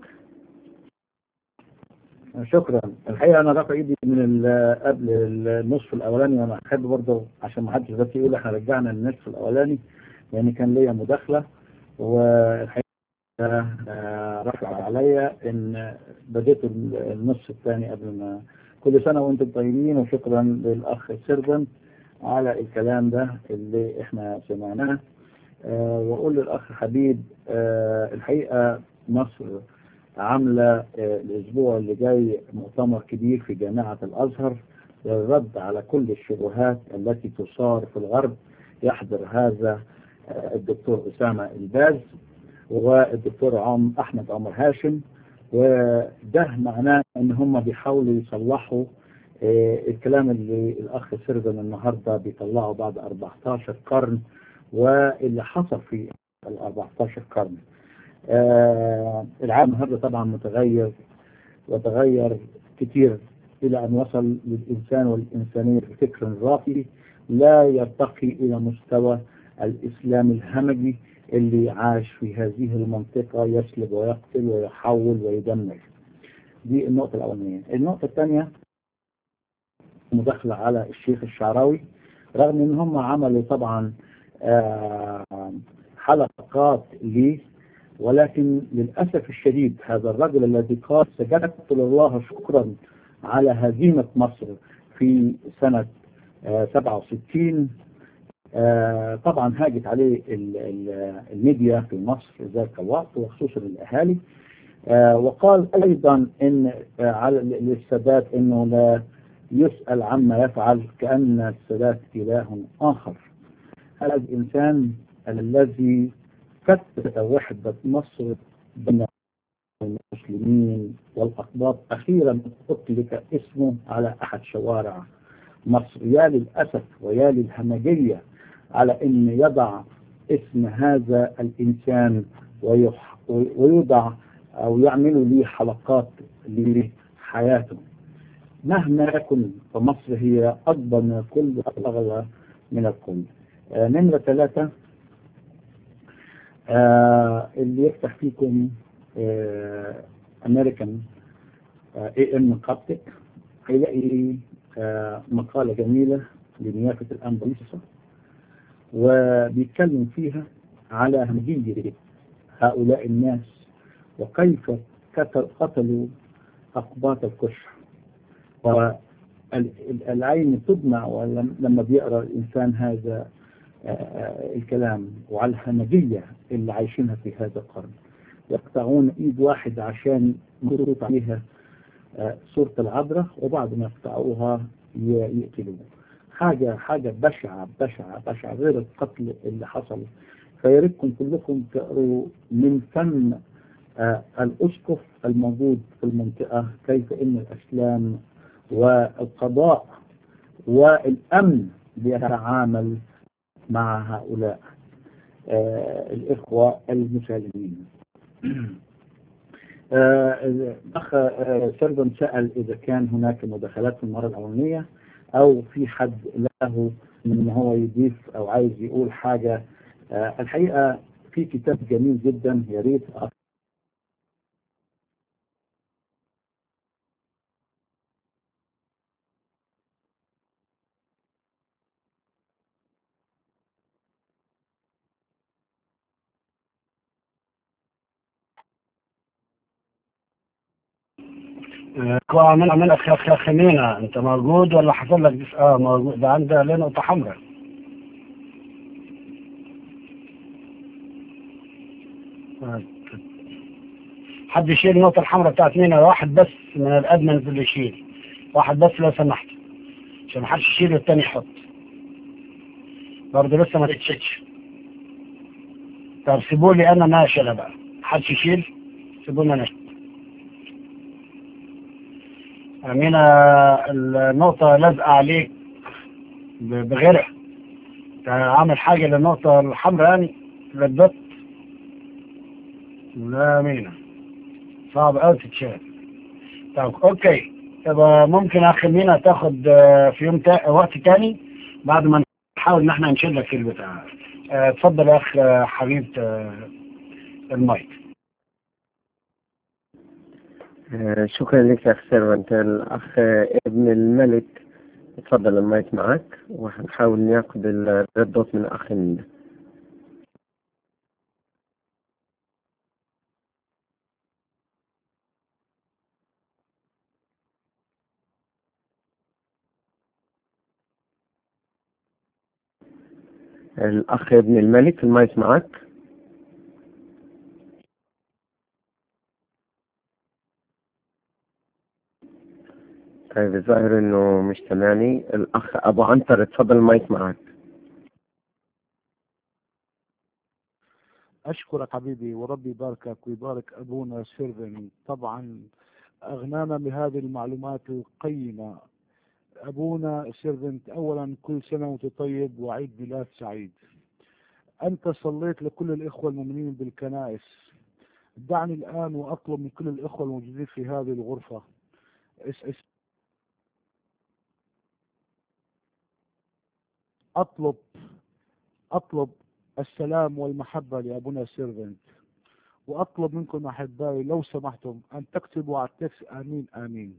شكرا. الحقيقة أنا رافع إيدي من قبل النصف الأولاني، وأنا أحب برضه عشان ما حدش بس يقول إحنا رجعنا النصف الأولاني، يعني كان ليا مداخلة، والحقيقة رفع عليا إن بديت النصف الثاني قبل ما. كل سنة وأنتم طيبين، وشكرا للأخ سيرفنت على الكلام ده اللي إحنا سمعناه. وأقول للأخ حبيب الحقيقة مصر عاملة الأسبوع اللي جاي مؤتمر كبير في جامعة الأزهر للرد على كل الشبهات التي تثار في الغرب. يحضر هذا الدكتور أسامة الباز والدكتور أحمد عمر هاشم، وده معناه ان هم بيحاولوا يصلحوا الكلام اللي الأخ سيرفن النهاردة بيطلعه بعد 14 قرن، واللي حصل في ال 14 قرن. العالم النهارده طبعا متغير وتغير كتير إلى أن وصل للإنسان والإنسانية بفكر راقي لا يرتقي إلى مستوى الإسلام الهمجي اللي عاش في هذه المنطقة، يسلب ويقتل ويحول ويدمر. دي النقطة الأولانية. النقطة الثانية مداخلة على الشيخ الشعراوي، رغم ان هم عملوا طبعا حلقات ليه، ولكن للأسف الشديد هذا الرجل الذي قال سجدت لله شكرا على هزيمة مصر في سنة 67، طبعا هاجت عليه الميديا في مصر ذاك الوقت وخصوصا الأهالي، وقال أيضا إن على للسادات إنه لا يسأل عما يفعل كأن السادات إله آخر. هذا الإنسان الذي فتت وحدة مصر بين المسلمين والأقباط، أخيرا أطلق اسمه على أحد شوارع مصر. يا للأسف ويا للهمجية على أن يضع اسم هذا الإنسان ويوضع أو يعملوا لي حلقات لحياته. مهما يكن فمصر هي أكبر من الكل وأغلى من الكل. نمرة 3 اللي يفتح فيكم أمريكان AM قبتك هيلاقي مقالة جميلة لنيافة الأنبا موسى، وبيتكلم فيها على همجية هؤلاء الناس وكيف قتلوا أقباط الكشح. والعين تدمع لما بيقرأ الإنسان هذا الكلام، وعلى الهمجية اللي عايشينها في هذا القرن. يقطعون إيد واحد عشان يربط عليها صورة العذراء، وبعد ما يقطعوها يقتلوه. حاجة بشعة بشعة بشعة، غير القتل اللي حصل. فياريتكم كلكم تقروا من فم الأسقف الموجود في المنطقة كيف إن الإسلام والقضاء والأمن بيتعامل مع هؤلاء الإخوة المسالمين. الأخ سيرفن سأل إذا كان هناك مداخلات في المرة الأولانية أو في حد له إن هو يضيف أو عايز يقول حاجة. الحقيقة في كتاب جميل جدا، يا ريت عمل خمينة. انت موجود ولا حصل لك موجود. ده عندها ليه نقطة حمراء. حد يشيل النقطة الحمراء بتاعت مينا، واحد بس من الادمنز اللي يشيل، واحد بس لو سمحت، عشان محدش يشيل والتاني يحط. برضه لسه ما تتشتش. طب سيبوا لي انا ماشي. انا بقى محدش يشيل، سيبوني انا. أمينة النقطة لازقة عليك بغيرها. عامل حاجة للنقطة الحمراء يعني للدط. لا أمينة صعب أوي تتشال. طب أوكي. طب ممكن أخي مينا تاخد في يوم وقت تاني بعد ما نحاول إن احنا نشيل لك البتاع. اتفضل يا أخ حبيب المايك. شكرا لك يا أخ سيرفنت. الأخ ابن الملك، اتفضل المايك معك، وهنحاول ناخد الردات من أخ مينا. الأخ ابن الملك المايك معك. طيب الظاهر إنه مش سامعني. الأخ أبو عنتر اتفضل المايك معك. أشكرك حبيبي، وربي يباركك ويبارك أبونا سيرفن. طبعا أغنانا بهذه المعلومات القيمة. أبونا سيرفنت، أولا كل سنة وأنت طيب وعيد ميلاد سعيد. أنت صليت لكل الإخوة المؤمنين بالكنائس. دعني الآن وأطلب من كل الإخوة الموجودين في هذه الغرفة اس اس أطلب أطلب السلام والمحبة لأبونا سيرفنت. وأطلب منكم أحبائي لو سمحتم أن تكتبوا على التكست آمين آمين.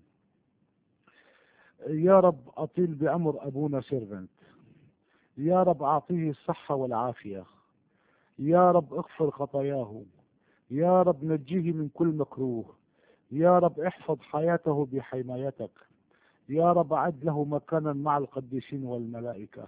يا رب أطيل بأمر أبونا سيرفنت. يا رب أعطيه الصحة والعافية. يا رب اغفر خطاياه. يا رب نجيه من كل مكروه. يا رب احفظ حياته بحمايتك. يا رب أعد له مكانا مع القديسين والملائكة.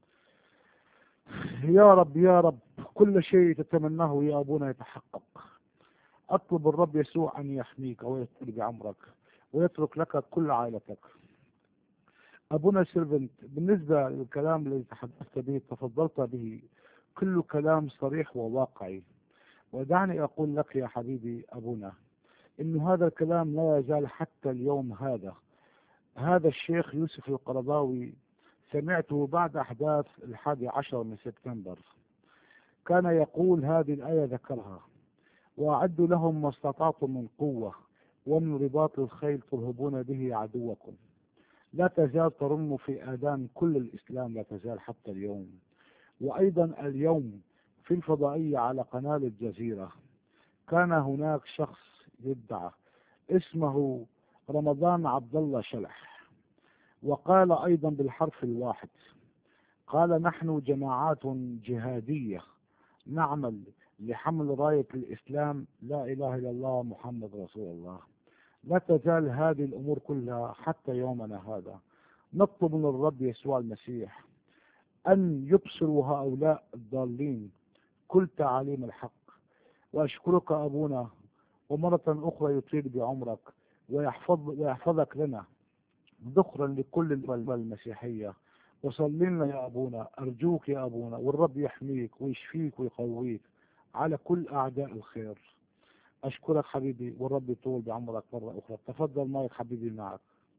يا رب يا رب كل شيء تتمناه يا أبونا يتحقق. أطلب الرب يسوع أن يحميك ويطول بعمرك ويترك لك كل عائلتك. أبونا سيرفنت، بالنسبة للكلام الذي تحدثت به تفضلت به كله كلام صريح وواقعي. ودعني أقول لك يا حبيبي أبونا إن هذا الكلام لا يزال حتى اليوم هذا الشيخ يوسف القرضاوي سمعته بعد أحداث 11 من سبتمبر. كان يقول هذه الآية ذكرها: وأعدوا لهم ما استطعتم من قوة ومن رباط الخيل ترهبون به عدوكم. لا تزال ترن في آذان كل الإسلام، لا تزال حتى اليوم. وأيضا اليوم في الفضائية على قناة الجزيرة كان هناك شخص يدعى اسمه رمضان عبد الله شلح، وقال أيضا بالحرف الواحد، قال: نحن جماعات جهادية نعمل لحمل راية الإسلام، لا إله إلا الله محمد رسول الله. لا تزال هذه الأمور كلها حتى يومنا هذا. نطلب من الرب يسوع المسيح أن يبصروا هؤلاء الضالين كل تعاليم الحق. وأشكرك أبونا، ومرة أخرى يطيل بعمرك ويحفظك لنا ذخرا لكل المسيحية. وصلي لنا يا أبونا، أرجوك يا أبونا، والرب يحميك ويشفيك ويقويك على كل أعداء الخير. أشكرك حبيبي، والرب يطول بعمرك مرة أخرى. تفضل مايك حبيبي معك.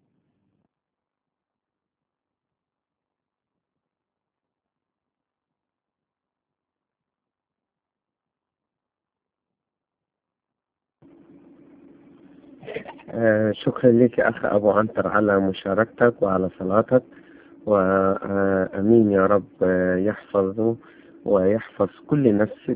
شكرا لك يا أخ أبو عنتر على مشاركتك وعلى صلاتك. وأمين يا رب يحفظه ويحفظ كل نفس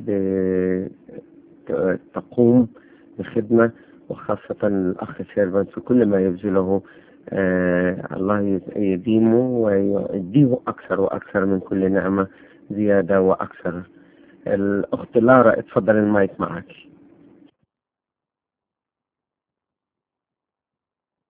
تقوم بخدمة، وخاصة الأخ سيرفان في كل ما يبذله. الله يديمه ويديه أكثر وأكثر من كل نعمة زيادة وأكثر. الأخت لارا اتفضل المايك معك.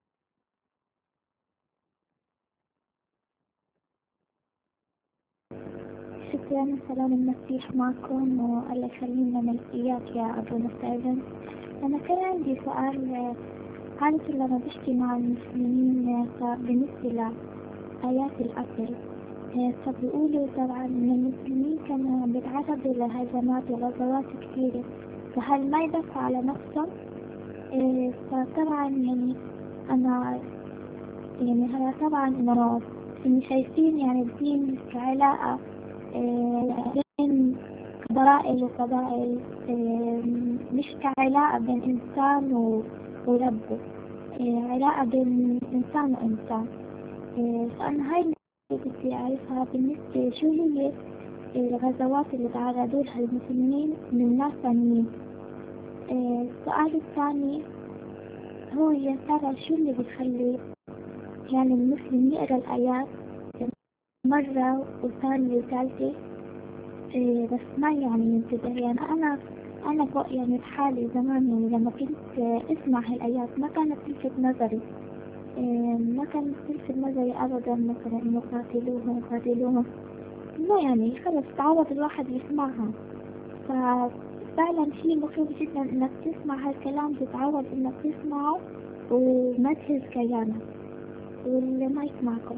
مرحبتين، سلام المسيح معكم والله يخلينا من إياك يا أبونا ستيفن. أنا كان عندي سؤال. عادة لما بحكي مع المسلمين بالنسبة لآيات القتل، فبيقولوا طبعا إن المسلمين كانوا بيتعرضوا لهجمات وغزوات كثيرة، فهل ما يدافعوا على نفسهم؟ فطبعا يعني أنا يعني هلا طبعا إنه شايفين يعني الدين كعلاقة بين قبائل وقبائل، مش كعلاقة بين إنسان وربه، علاقة بين إنسان وإنسان. فأنا هاي اللي بدي أعرفها بالنسبة شو هي الغزوات اللي تعرضوا لها المسلمين من ناس ثانيين. السؤال الثاني هو يا ترى شو اللي بيخلي يعني المسلم يقرأ الآيات مرة وثانية وثالثة بس ما يعني ينتبه؟ يعني أنا يعني بحالي زمان يعني لما كنت أسمع هالآيات ما كانت تلفت نظري، ما كانت تلفت نظري أبدا، مثلا إنه قاتلوهم لا، يعني خلص تعود الواحد يسمعها. ففعلا شيء مفيد جدا إنك تسمع هالكلام، تتعود إنك تسمعه وما تهز كيانك. واللي ما يسمعكم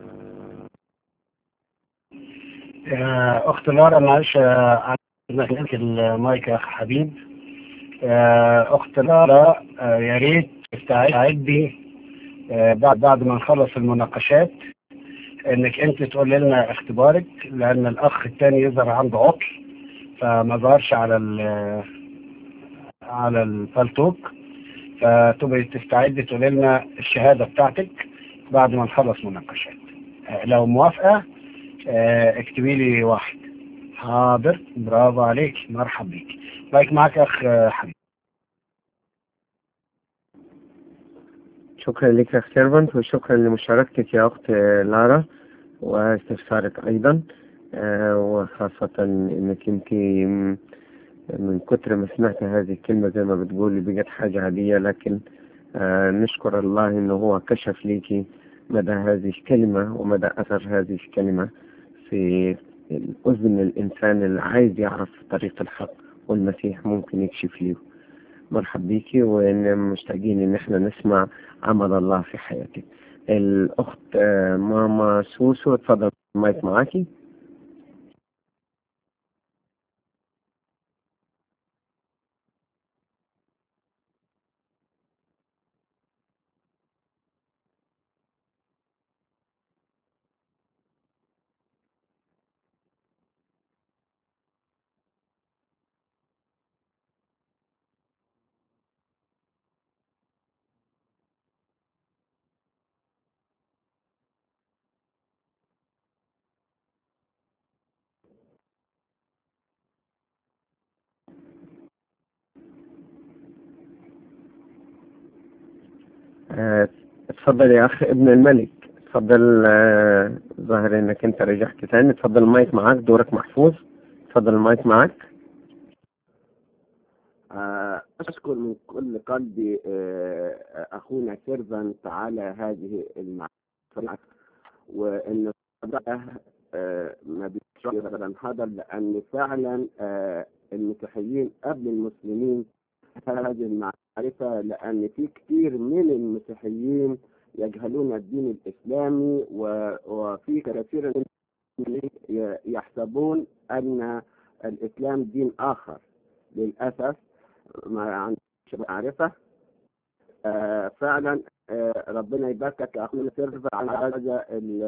أخت لارا معلش، عندك المايك يا أخ حبيب. أخت لارا، يا ريت تستعدي بعد ما نخلص المناقشات إنك أنت تقول لنا اختبارك، لأن الأخ الثاني يظهر عنده عطل فما ظهرش على الفالتوك، فتبقي تستعدي تقول لنا الشهادة بتاعتك بعد ما نخلص مناقشات. لو موافقة اكتبي لي 1. حاضر، برافو عليك، مرحب بيك. بايك معك أخ حبيب. شكرا لك يا أخ سيرفنت، وشكرا لمشاركتك يا أخت لارا واستفسارك أيضا، وخاصة إنك أنت من كتر ما سمعت هذه الكلمة زي ما بتقولي بقت حاجة عادية، لكن نشكر الله إنه هو كشف ليكي مدى هذه الكلمة ومدى أثر هذه الكلمة في أذن الإنسان اللي عايز يعرف طريق الحق، والمسيح ممكن يكشف له. مرحب بيكي، ومشتاقين إن احنا نسمع عمل الله في حياتك. الأخت ماما سوسو، اتفضل المايك معاكي. اتفضل يا أخ ابن الملك، اتفضل. ظاهر إنك أنت رجعت تاني. اتفضل المايك معاك، دورك محفوظ. اتفضل المايك معاك. أشكر من كل قلبي أخونا سيرفنت على هذه المعرفة، وإن ما بيشرح هذا، لأن فعلا المسيحيين قبل المسلمين هذه المعرفة، لأن في كثير من المسيحيين يجهلون الدين الإسلامي، وفي كثير من يحسبون أن الإسلام دين آخر. للأسف ما عندش معرفة. فعلا ربنا يباركك يا أخونا سيرفر على هذا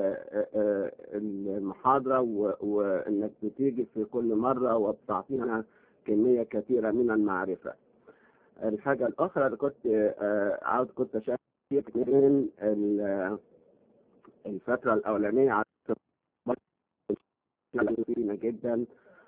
المحاضرة، وإنك بتيجي في كل مرة وبتعطينا كمية كثيرة من المعرفة. الحاجة الأخرى اللي كنت أشارك من الفترة الأولانية على جدا،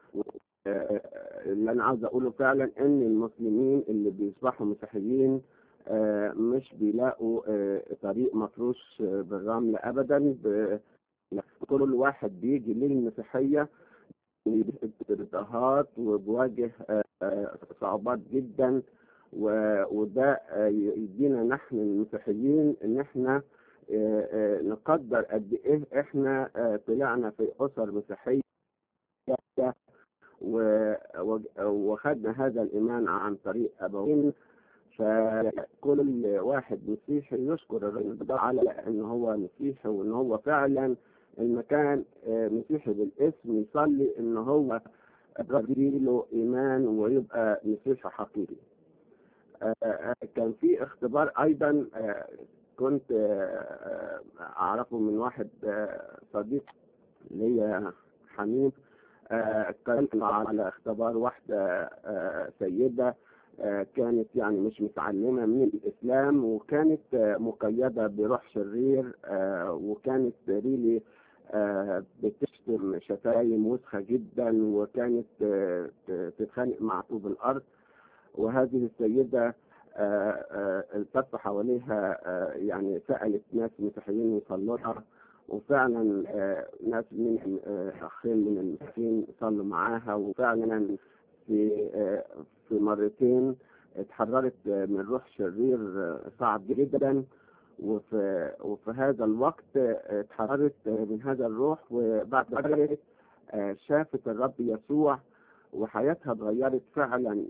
اللي أنا عاوز أقوله فعلا إن المسلمين اللي بيصبحوا مسيحيين مش بيلاقوا طريق مفروش بالرمل أبدا. كل واحد بيجي للمسيحية باضطهاد وبواجه صعوبات جدا، وده يدينا نحن المسيحيين إن احنا نقدر قد إيه احنا طلعنا في أسر مسيحية وخدنا هذا الإيمان عن طريق أبوين. فكل واحد مسيحي يشكر الرب على أن هو مسيحي، وأن هو فعلا المكان مسيحي بالاسم يصلي أن هو له إيمان ويبقى مسيحي حقيقي. كان في اختبار أيضا كنت أعرفه من واحد صديق لي حميد. اتكلمت على اختبار واحدة سيدة كانت يعني مش متعلمة من الإسلام، وكانت مقيدة بروح شرير، وكانت ريلي بتشتم شتايم وسخة جدا، وكانت تتخانق مع طوب الأرض. وهذه السيدة التف حواليها يعني سألت ناس مسيحيين يصلوا لها، وفعلا ناس من أخين من المسيحيين صلوا معاها، وفعلا في مرتين اتحررت من روح شرير صعب جدا. وفي هذا الوقت اتحررت من هذا الروح، وبعد ذلك شافت الرب يسوع وحياتها اتغيرت فعلا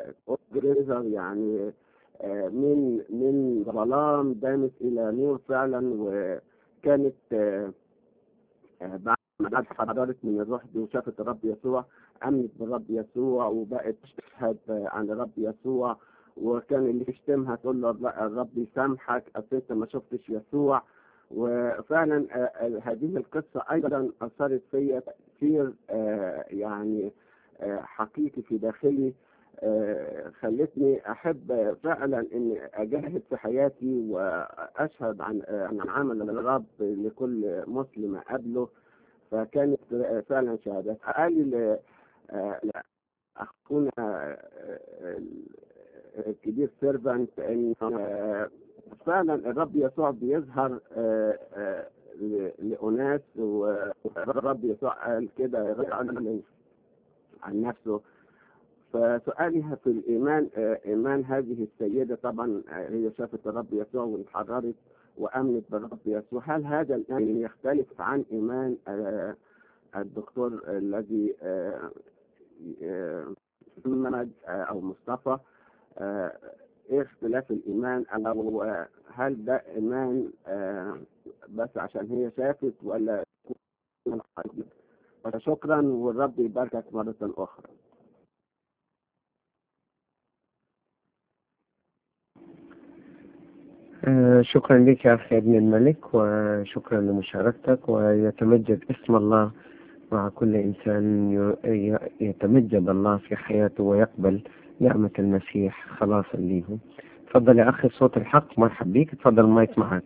يعني من ظلام دامت الى نور فعلا. وكانت بعد ما اتحررت من الروح دي وشافت الرب يسوع امنت بالرب يسوع وبقت تشهد عن الرب يسوع. وكان اللي يشتمها تقول له الرب يسامحك، اصل انت ما شفتش يسوع. وفعلا هذه القصه ايضا اثرت فيا كثير يعني حقيقي في داخلي، خلتني احب فعلا اني اجاهد في حياتي واشهد عن عمل الرب لكل مسلم قبله. فكانت فعلا شهادات. قال اخونا الكبير سيرفنت ان فعلا الرب يسوع بيظهر لأناس، والرب يسوع قال كده عن نفسه. فسؤالها في الإيمان، إيمان هذه السيدة طبعا هي شافت الرب يسوع واتحررت وأمنت بالرب يسوع. هل هذا الإيمان يختلف عن إيمان الدكتور الذي محمد أو مصطفى؟ إيه اختلاف الإيمان؟ أو هل ده إيمان بس عشان هي شافت ولا؟ شكرا والرب يباركك مرة أخرى. شكرا لك يا أخي ابن الملك، وشكرا لمشاركتك. ويتمجد اسم الله مع كل إنسان يتمجد الله في حياته ويقبل نعمة المسيح خلاصا ليه. تفضل يا أخي صوت الحق، مرحب بيك، تفضل المايك معك.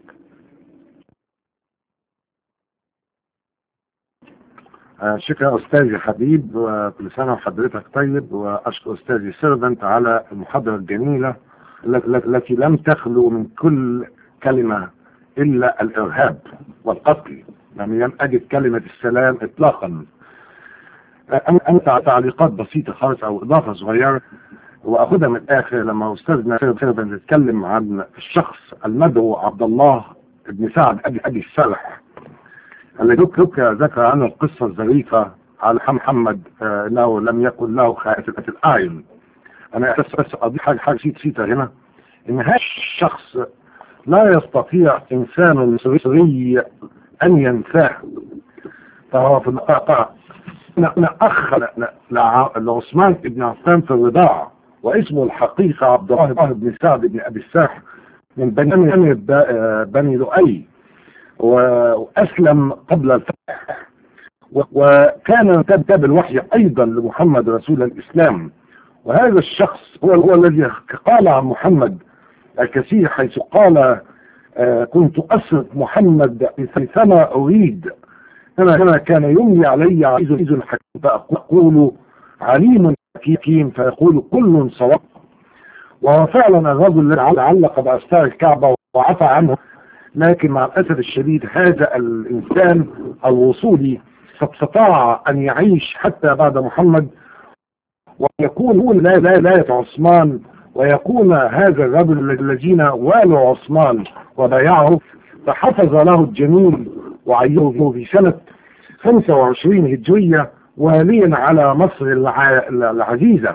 شكرا أستاذي حبيب، وكل سنة وحضرتك طيب. وأشكر أستاذي سيرفنت على المحاضرة الجميلة التي لم تخلو من كل كلمة إلا الإرهاب والقتل. يعني لم أجد كلمة السلام إطلاقا. أنت تعليقات بسيطة خالص أو إضافة صغيرة وأخذها من الآخر. لما أستاذنا سيرفنت يتكلم عن الشخص المدعو عبد الله بن سعد أبي السرح الذي ذكر عنه القصة الظريفة على محمد أنه لم يكن له خائفة الأعين. أنا بس أضيف حاجة بسيطة هنا، إن هذا الشخص لا يستطيع إنسان مصري أن ينساه. فهو في القطع أخ لعثمان بن عفان في الرضاعة، واسمه الحقيقة عبد الله بن سعد بن أبي السرح من بني لؤي، وأسلم قبل الفتح. وكان كتاب الوحي أيضا لمحمد رسول الإسلام. وهذا الشخص هو الذي قال عن محمد الكثير، حيث قال كنت أسرق محمد فما أريد، أنا كان يملي علي عزيز حكيم فأقول عليم حكيم فيقول كل صواب. وهو فعلا الرجل الذي علق بأستار الكعبة وعفى عنه، لكن مع الأسف الشديد هذا الإنسان الوصولي استطاع أن يعيش حتى بعد محمد، ويكون لا عثمان، ويكون هذا الرجل الذين والوا عثمان وبايعه. فحفظ له الجميل وعينه في سنة 25 هجرية واليا على مصر العزيزة.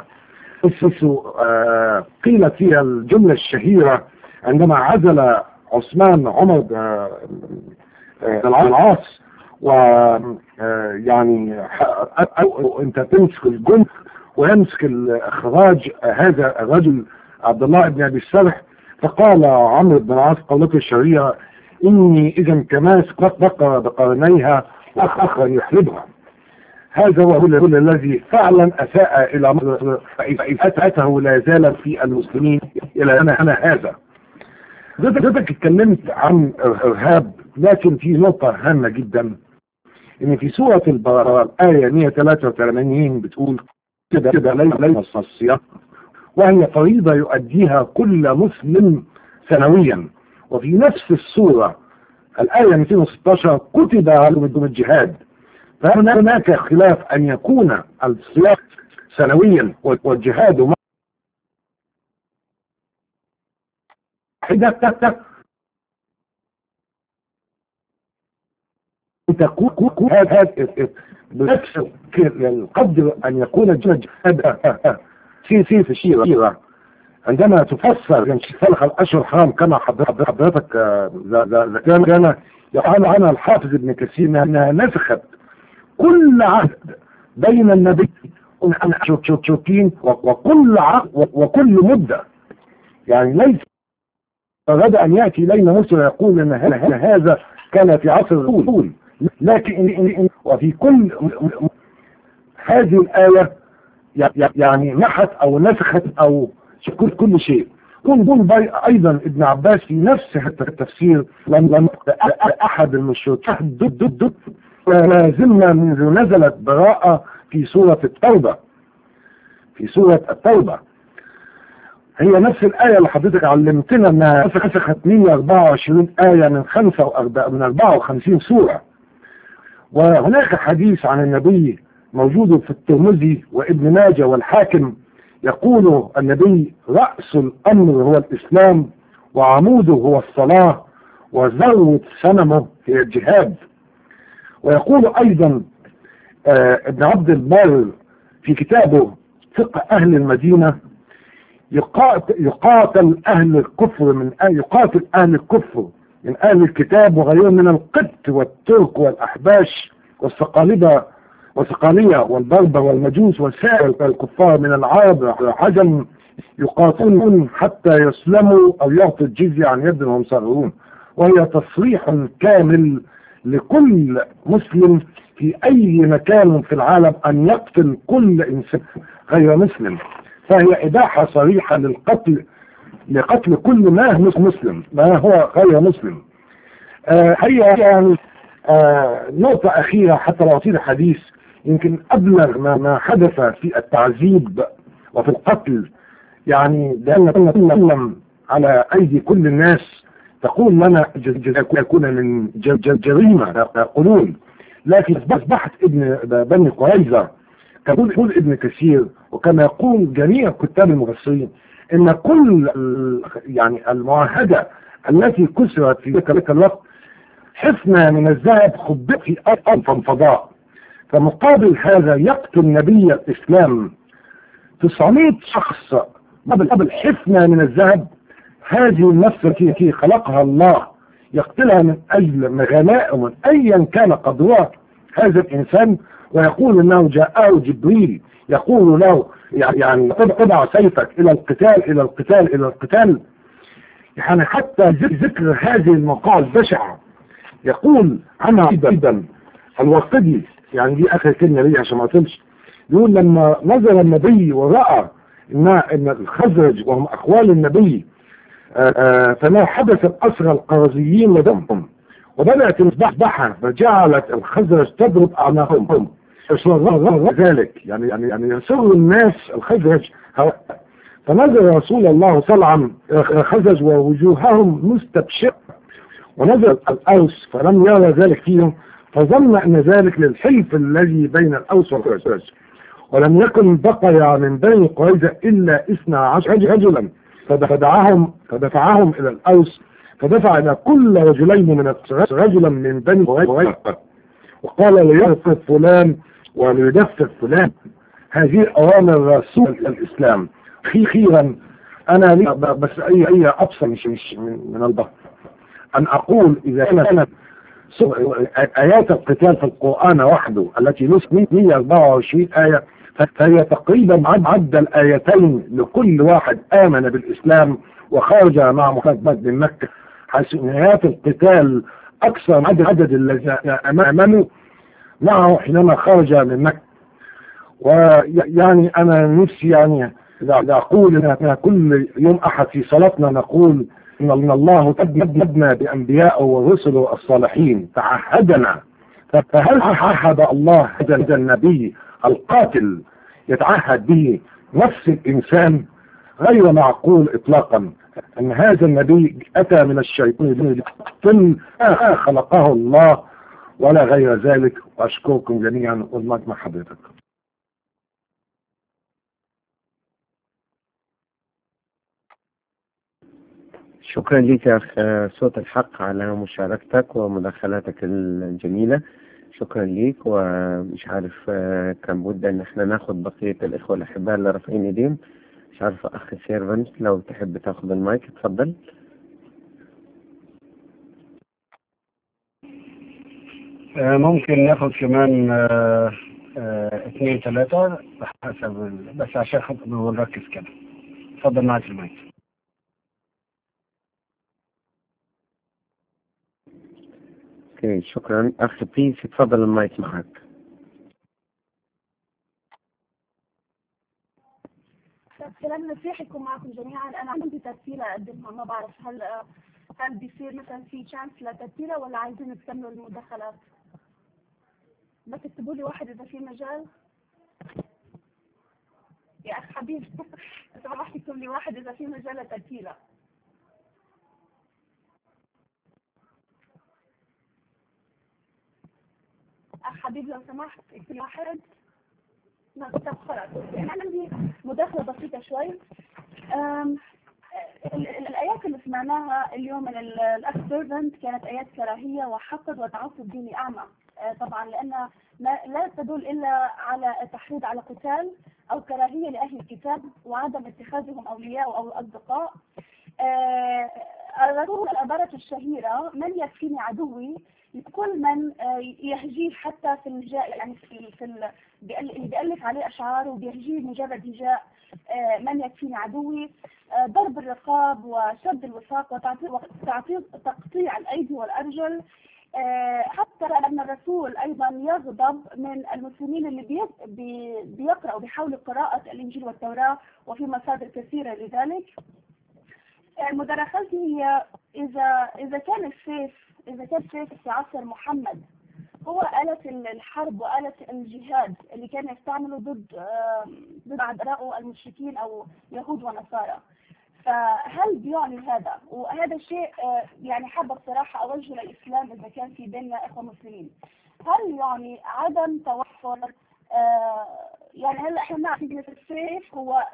قيلت فيها الجملة الشهيرة عندما عزل عثمان عمر العاص، ويعني انت تمسك الجند ويمسك الاخراج هذا الرجل عبد الله بن ابي السرح، فقال عمرو بن العاص قولته الشهيرة: اني اذا كماسك بقرة بقرنيها واخر يحلبها. هذا هو الذي فعلا اساء الى مصر، فإساءته لا زالت في المسلمين الى انا هذا. حضرتك اتكلمت عن الارهاب، لكن في نقطة هامة جدا، ان في سورة البقرة الآية 183 بتقول كده ليس الصيام، وهي فريضة يؤديها كل مسلم سنويا. وفي نفس السورة الآية 216 كتب عليكم الجهاد. فهناك خلاف أن يكون الصيام سنويا والجهاد واحدة، تكون هذا بنفس القدر أن يكون الجهاد في الشيرة عندما تفسر سلخ الأشهر الحرام كما حضرتك كان يقال عنها الحافظ ابن كثير أنها نسخت كل عهد بين النبي شوكين وكل عهد وكل مدة. يعني ليس أراد أن يأتي إلينا مسلم يقول أن هذا كان في عصر الرسول، لكن وفي كل هذه الآية يعني نحت أو نسخت أو كل شيء. أيضا ابن عباس في نفس التفسير لم أحد المشركين ضد ولا زلنا منذ نزلت براءة في سورة التوبة. هي نفس الآية اللي حضرتك علمتنا انها نسخت 124 آية من 54 سورة. وهناك حديث عن النبي موجود في الترمذي وابن ماجه والحاكم، يقول النبي: رأس الأمر هو الإسلام، وعموده هو الصلاة، وذروة سنمه هي الجهاد. ويقول أيضا ابن عبد البر في كتابه فقه أهل المدينة: يقاتل أهل الكفر من أهل الكتاب وغيرهم من القبط والترك والأحباش والصقالية والبربر والمجوس وسائر الكفار من العرب والعجم، يقاتلون حتى يسلموا أو يعطوا الجزية عن يد وهم صاغرون. وهي تصريح كامل لكل مسلم في أي مكان في العالم أن يقتل كل إنسان غير مسلم. فهي إباحة صريحة لقتل كل ما هو غير مسلم. هي يعني نقطة أخيرة حتى لو أطيل الحديث، يمكن أبلغ ما حدث في التعذيب وفي القتل. يعني لأن نتكلم على أيدي كل الناس تقول لنا يكون من جريمة يقولون، لكن أصبحت ابن بني قريظة كما يقول ابن كثير وكما يقول جميع كتاب المفسرين ان كل يعني المعاهدة التي كسرت في ذلك الوقت حفنة من الذهب خبئت في أرض فضاء. فمقابل هذا يقتل نبي الإسلام 900 شخص قبل حفنة من الذهب. هذه النفس التي خلقها الله يقتلها من أجل غنائم أيا كان قدرها هذا الإنسان، ويقول انه جاءه جبريل يقول له يعني تضع سيفك الى القتال. يعني حتى ذكر هذه المقال بشعة يقول عنها ايضا الوقدي، يعني دي اخر كلمة لي عشان ما اطلش، يقول لما نظر النبي ورأى ان الخزرج وهم اخوال النبي فما حدث الاسرى القرزيين لدمهم وبدأت المذبحة، فجعلت الخزرج تضرب أعناقهم ذلك يعني يسر الناس الخزرج. فنزل رسول الله صلى الله عليه وسلم الخزرج ووجوههم مستبشرة، ونزل الأوس فلم يرى ذلك فيهم، فظن أن ذلك للحلف الذي بين الأوس والخزرج، ولم يكن بقي من بني قريظة إلا 12 رجلا، فدفعهم إلى الأوس، فدفع إلى كل رجلين من رجلا من بني قريظة وقال ليغفر فلان وليدفر فلان. هذه أوامر رسول الإسلام. أخيرا أنا لي بس أي أبصر مش من البحر أن أقول إذا كانت آيات القتال في القرآن وحده التي نسبت 124 آية، فهي تقريبا عد الآيتين لكل واحد آمن بالإسلام وخرج مع محمد من مكة، حيث إن آيات القتال أكثر من عدد الذين آمنوا معه حينما خرج من مكة. ويعني أنا نفسي يعني أقول إن كل يوم أحد في صلاتنا نقول إن الله تبنى بأنبيائه ورسله الصالحين تعهدنا. فهل عهد الله هذا النبي القاتل يتعهد به نفس الإنسان؟ غير معقول إطلاقا أن هذا النبي أتى من الشيطان ليقتل ما خلقه الله ولا غير ذلك. وأشكركم جميعا والمجد مع حضرتك. شكرا لك يا أخ صوت الحق على مشاركتك ومداخلاتك الجميلة. شكرا لك. ومش عارف كان بد ان احنا ناخد بقية الاخوة الاحباء اللي رافعين ايديهم. مش عارف اخ سيرفنت لو تحب تاخد المايك اتفضل. ممكن ناخد كمان 2 3 حسب بس عشان خاطر نركز كده. اتفضل معاك المايك. اوكي شكرا. اخ بيس اتفضل المايك معك. سلام مسيح يكون معكم جميعا. انا عندي ترتيلة اقدمها، ما بعرف هل بيصير مثلا في تشانس لترتيلة ولا عايزين تكملوا المداخلات؟ بس اكتبوا لي واحد اذا في مجال يا اخ حبيب. سمحت اكتب لي واحد اذا في مجال لترتيلة. اخ حبيب لو سمحت اكتب لي واحد. ما طب خلاص يعني عندي مداخلة بسيطة شوي. الآيات اللي سمعناها اليوم من الأخ سيرفنت كانت آيات كراهية وحقد وتعصب ديني أعمى، طبعا لأنها لا تدل إلا على تحريض على قتال أو كراهية لأهل الكتاب وعدم اتخاذهم أولياء أو أصدقاء. الرسول العبارة الشهيرة من يكفيني عدوي لكل من يهجيه حتى في الهجاء، يعني اللي بيألف عليه أشعار وبيهجيه مجرد هجاء. من يكفيني عدوي، ضرب الرقاب وشد الوثاق وتقطيع الأيدي والأرجل. حتى أن الرسول أيضا يغضب من المسلمين اللي بيقرأوا بيحاولوا قراءة الإنجيل والتوراة، وفي مصادر كثيرة لذلك. مداخلتي هي إذا كان السيف في عصر محمد هو آلة الحرب وآلة الجهاد اللي كان يستعمله ضد أعدائه المشركين أو يهود ونصارى، فهل بيعني هذا؟ وهذا الشيء يعني حابة بصراحة أوجه للإسلام إذا كان في بيننا إخوة مسلمين، هل يعني عدم توفر يعني هلا احنا نعرف ان السيف هو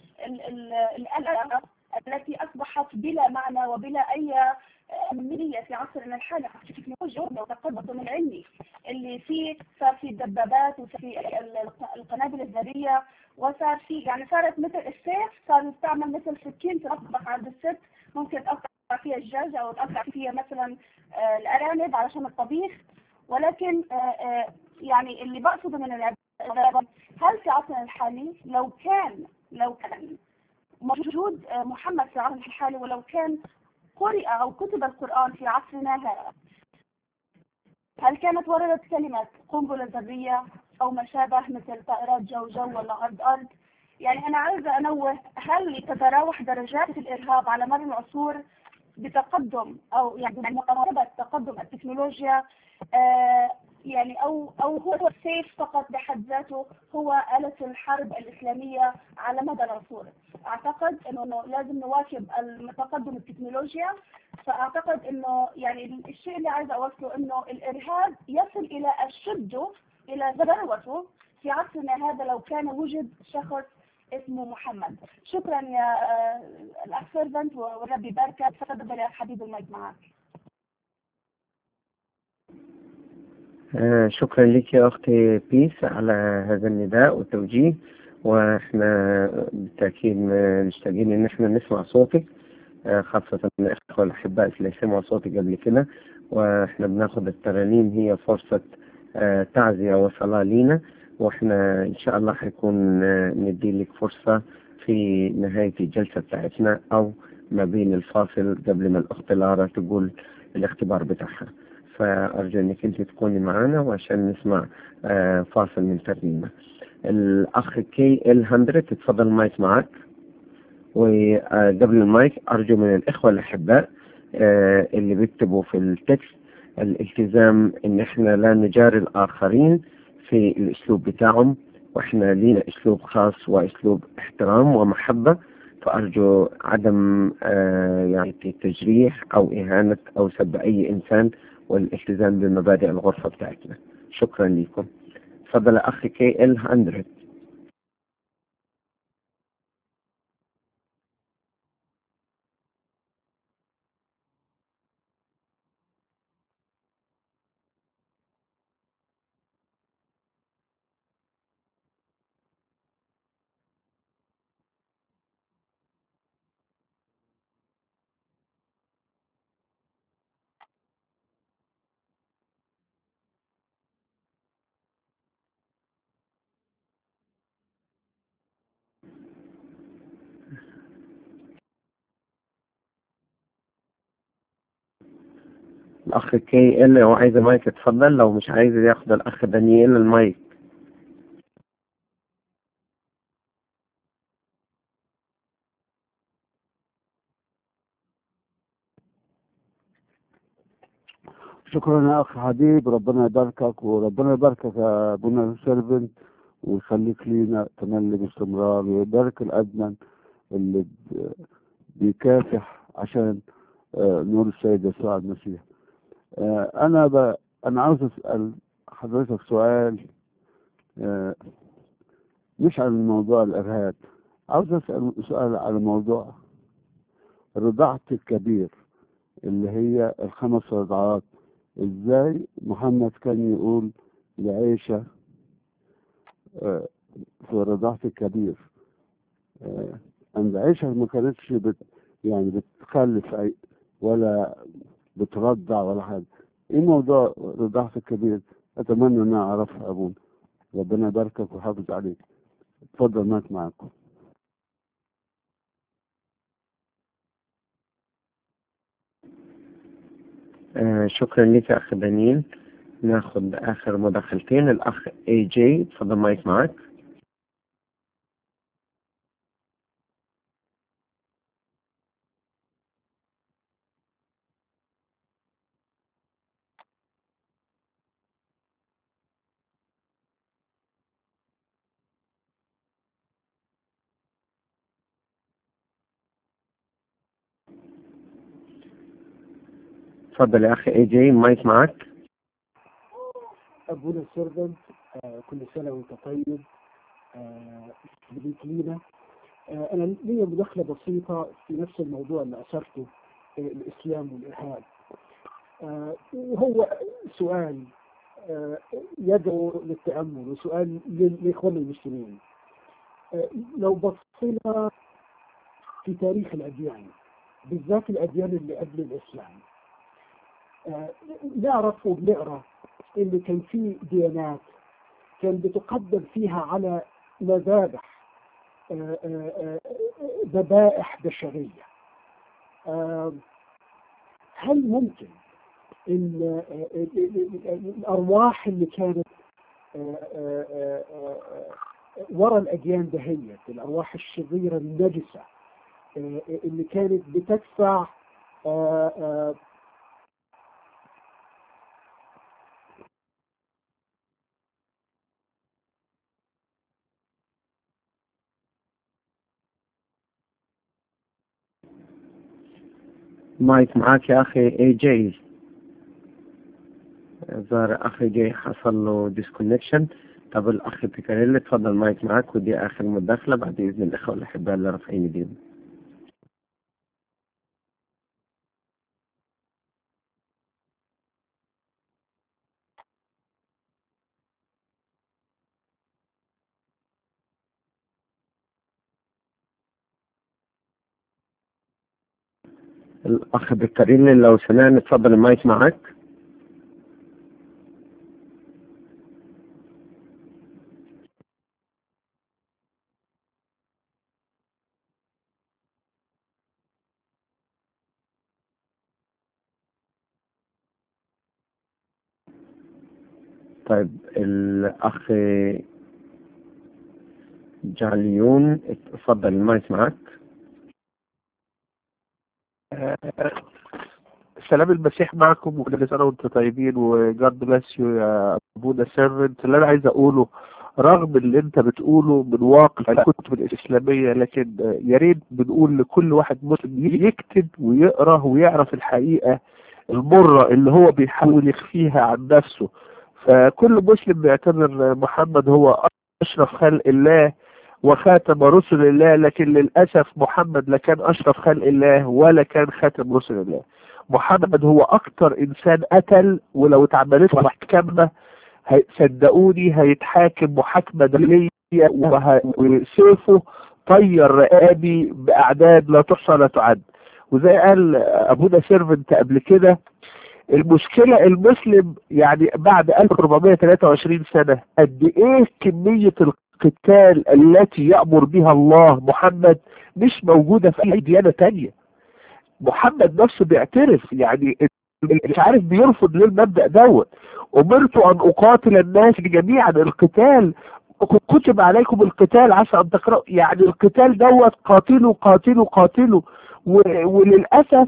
الآلة التي أصبحت بلا معنى وبلا أي أهمية في عصرنا الحالي في التكنولوجيا والتقدم العلمي اللي فيه. صار في الدبابات وفي القنابل الذرية، وصار في يعني صارت مثل السيف صار يستعمل مثل سكين تطبق عند الست، ممكن تقطع فيها الدجاج أو تقطع فيها مثلا الأرانب علشان الطبيخ. ولكن يعني اللي بقصده من العبارة، هل في عصرنا الحالي لو كان موجود محمد في العصر الحالي ولو كان قرئ أو كتب القرآن في عصرنا هذا، هل كانت وردت كلمة قنبلة ذرية أو ما شابه مثل طائرات جو ولا أرض؟ يعني أنا عايزة أنوه، هل تتراوح درجات الإرهاب على مر العصور بتقدم أو يعني مقاربة تقدم التكنولوجيا يعني أو هو السيف فقط بحد ذاته هو آلة الحرب الإسلامية على مدى العصور؟ أعتقد إنه لازم نواكب تقدم التكنولوجيا. فأعتقد إنه يعني الشيء اللي عايزة أوصله إنه الإرهاب يصل إلى أشده إلى ذروته في عصرنا هذا لو كان وجد شخص اسمه محمد. شكرا يا الأخ سيرفنت وربي باركك. تفضل يا حبيب المايك معك. شكرا لك يا أختي بيس على هذا النداء والتوجيه، وإحنا بالتأكيد مشتاقين إن إحنا نسمع صوتك، خاصة الإخوة الأحباء اللي سمعوا صوتك قبل كده، وإحنا بناخد الترانيم هي فرصة تعزية وصلاة لينا، وإحنا إن شاء الله حيكون ندي لك فرصة في نهاية الجلسة بتاعتنا أو ما بين الفاصل قبل ما الأخت لارا تقول الاختبار بتاعها. فأرجو إنك أنت تكوني معنا وعشان نسمع فاصل من ترنيمة. الأخ كي ال 100 تتفضل المايك معك. وقبل المايك أرجو من الإخوة الأحباء اللي بيكتبوا في التكست الالتزام إن إحنا لا نجاري الآخرين في الأسلوب بتاعهم، وإحنا لينا أسلوب خاص وأسلوب احترام ومحبة، فأرجو عدم يعني تجريح أو إهانة أو سب أي إنسان، والالتزام بمبادئ الغرفة بتاعتنا. شكرا لكم. تفضل أخي كي ال 100. الأخ كي ال لو عايز المايك اتفضل، لو مش عايز ياخد الأخ دانيال المايك. شكرا يا أخ حبيب، ربنا يباركك وربنا يباركك يا أبونا سيرفنت، ويخليك لينا تملي باستمرار، ويبارك الأدمن اللي بيكافح عشان نور السيد يسوع المسيح. أنا عاوز أسأل حضرتك سؤال، مش عن موضوع الإرهاب، عاوز أسأل سؤال على موضوع رضاعة الكبير اللي هي ال5 رضعات. ازاي محمد كان يقول لعيشة في رضاعة الكبير، عند عيشة ما كانتش يعني بتخلف ولا بترضع ولا حاجة. ايه موضوع رضاعة الكبير؟ اتمنى ان اعرفها ابونا، ربنا يباركك ويحافظ عليك. اتفضل معك معاكم. شكرا لك يا أخ دانيال. ناخد آخر مداخلتين. الأخ اي جي تفضل مايك معك. تفضل يا أخ اي جي مايك معك. أبونا السيرفنت، كل سنة وأنت طيب. بديت لينا. أنا ليا مداخلة بسيطة في نفس الموضوع اللي أثرته، الإسلام والإرهاب. وهو سؤال يدعو للتأمل، وسؤال لإخواننا المسلمين. لو بصينا في تاريخ الأديان، بالذات الأديان اللي قبل الإسلام، نعرف وبنقرأ إن كان في ديانات كان بتقدم فيها على مذابح ذبائح بشرية. هل ممكن إن الأرواح اللي كانت وراء الأديان دهيت، الأرواح الشريرة النجسة اللي كانت بتدفع مايك معك يا أخي اي جي. ظهر أخي جي حصل له ديسكونكشن. طب الأخ بيكاريلي تفضل مايك معك، ودي آخر مداخلة بعد إذن الإخوة الأحباء اللي رافعين ايديهم. الأخ بكريم لو سمعني اتفضل المايك معك. طيب الأخ جعليون اتفضل المايك معك. سلام المسيح معكم وكل سنة وانتم طيبين وجاد بلاس يو يا ابونا سيرفنت. اللي انا عايز اقوله رغم اللي انت بتقوله من واقع الكتب الاسلامية، لكن يا ريت بنقول لكل واحد مسلم يكتب ويقرا ويعرف الحقيقة المرة اللي هو بيحاول يخفيها عن نفسه. فكل مسلم بيعتبر محمد هو اشرف خلق الله وخاتم رسل الله، لكن للأسف محمد لا كان أشرف خلق الله ولا كان خاتم رسل الله. محمد هو أكتر إنسان قتل، ولو اتعملت له محكمة صدقوني هيتحاكم محاكمة دولية وسيفه طير رقابي بأعداد لا تحصى لا تعد. وزي قال أبونا سيرفنت قبل كده، المشكلة المسلم يعني بعد 1423 سنة قد ايه كمية القتال التي يأمر بها الله محمد مش موجودة في اي ديانة تانية. محمد نفسه بيعترف، يعني مش عارف بيرفض ليه المبدأ دوت. أمرت أن أقاتل الناس جميعا، القتال كتب عليكم القتال عسى أن تقرأوا، يعني القتال دوت قاتلوا قاتلوا قاتلوا. وللأسف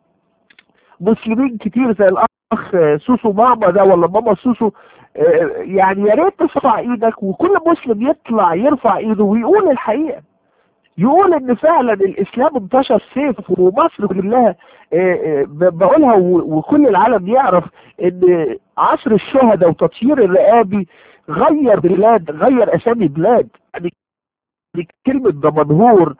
مسلمين كتير زي الأخ سوسو ماما ده ولا ماما سوسو، يعني يا ريت ترفع ايدك وكل مسلم يطلع يرفع ايده ويقول الحقيقة، يقول ان فعلا الاسلام انتشر سيف ومصر كلها بقولها وكل العالم يعرف ان عصر الشهداء وتطهير الرقابي غير بلاد، غير اسامي بلاد. يعني كلمة دمنهور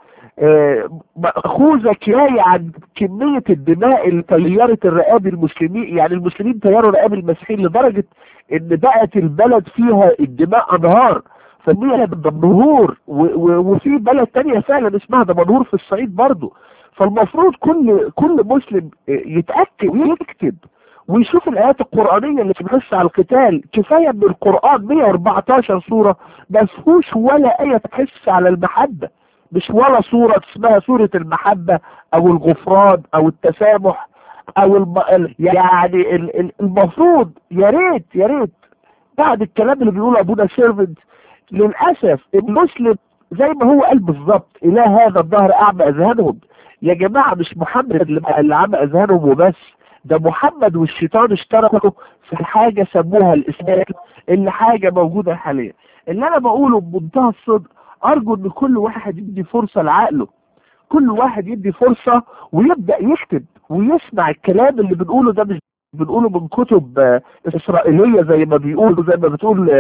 مأخوذة كناية عن كمية الدماء اللي طيرت الرقابي المسلمين، يعني المسلمين طيروا رقابي المسيحيين لدرجة ان بقت البلد فيها الدماء انهار، فمية دمنهور. وفي بلد تانية فعلا اسمها دمنهور في الصعيد برضو. فالمفروض كل مسلم يتأكد ويكتب ويشوف الآيات القرآنية اللي بتحث على القتال. كفاية من القرآن 114 سورة ما فيهوش ولا آية تحث على المحبة، مش ولا سورة اسمها سورة المحبة أو الغفران أو التسامح أو يعني المفروض يا ريت بعد الكلام اللي بيقوله أبونا سيرفنت، للأسف المسلم زي ما هو قال بالظبط إلى هذا الظهر أعمى أذهانهم. يا جماعة مش محمد اللي عمى أذهانهم وبس، ده محمد والشيطان اشتركوا في حاجة سموها الإسلام، اللي حاجة موجودة حاليا. اللي أنا بقوله بمنتهى الصدق، أرجو إن كل واحد يدي فرصة لعقله، كل واحد يدي فرصة ويبدأ يكتب ويسمع الكلام اللي بنقوله ده. مش بنقوله من كتب إسرائيلية زي ما بيقولوا، زي ما بتقول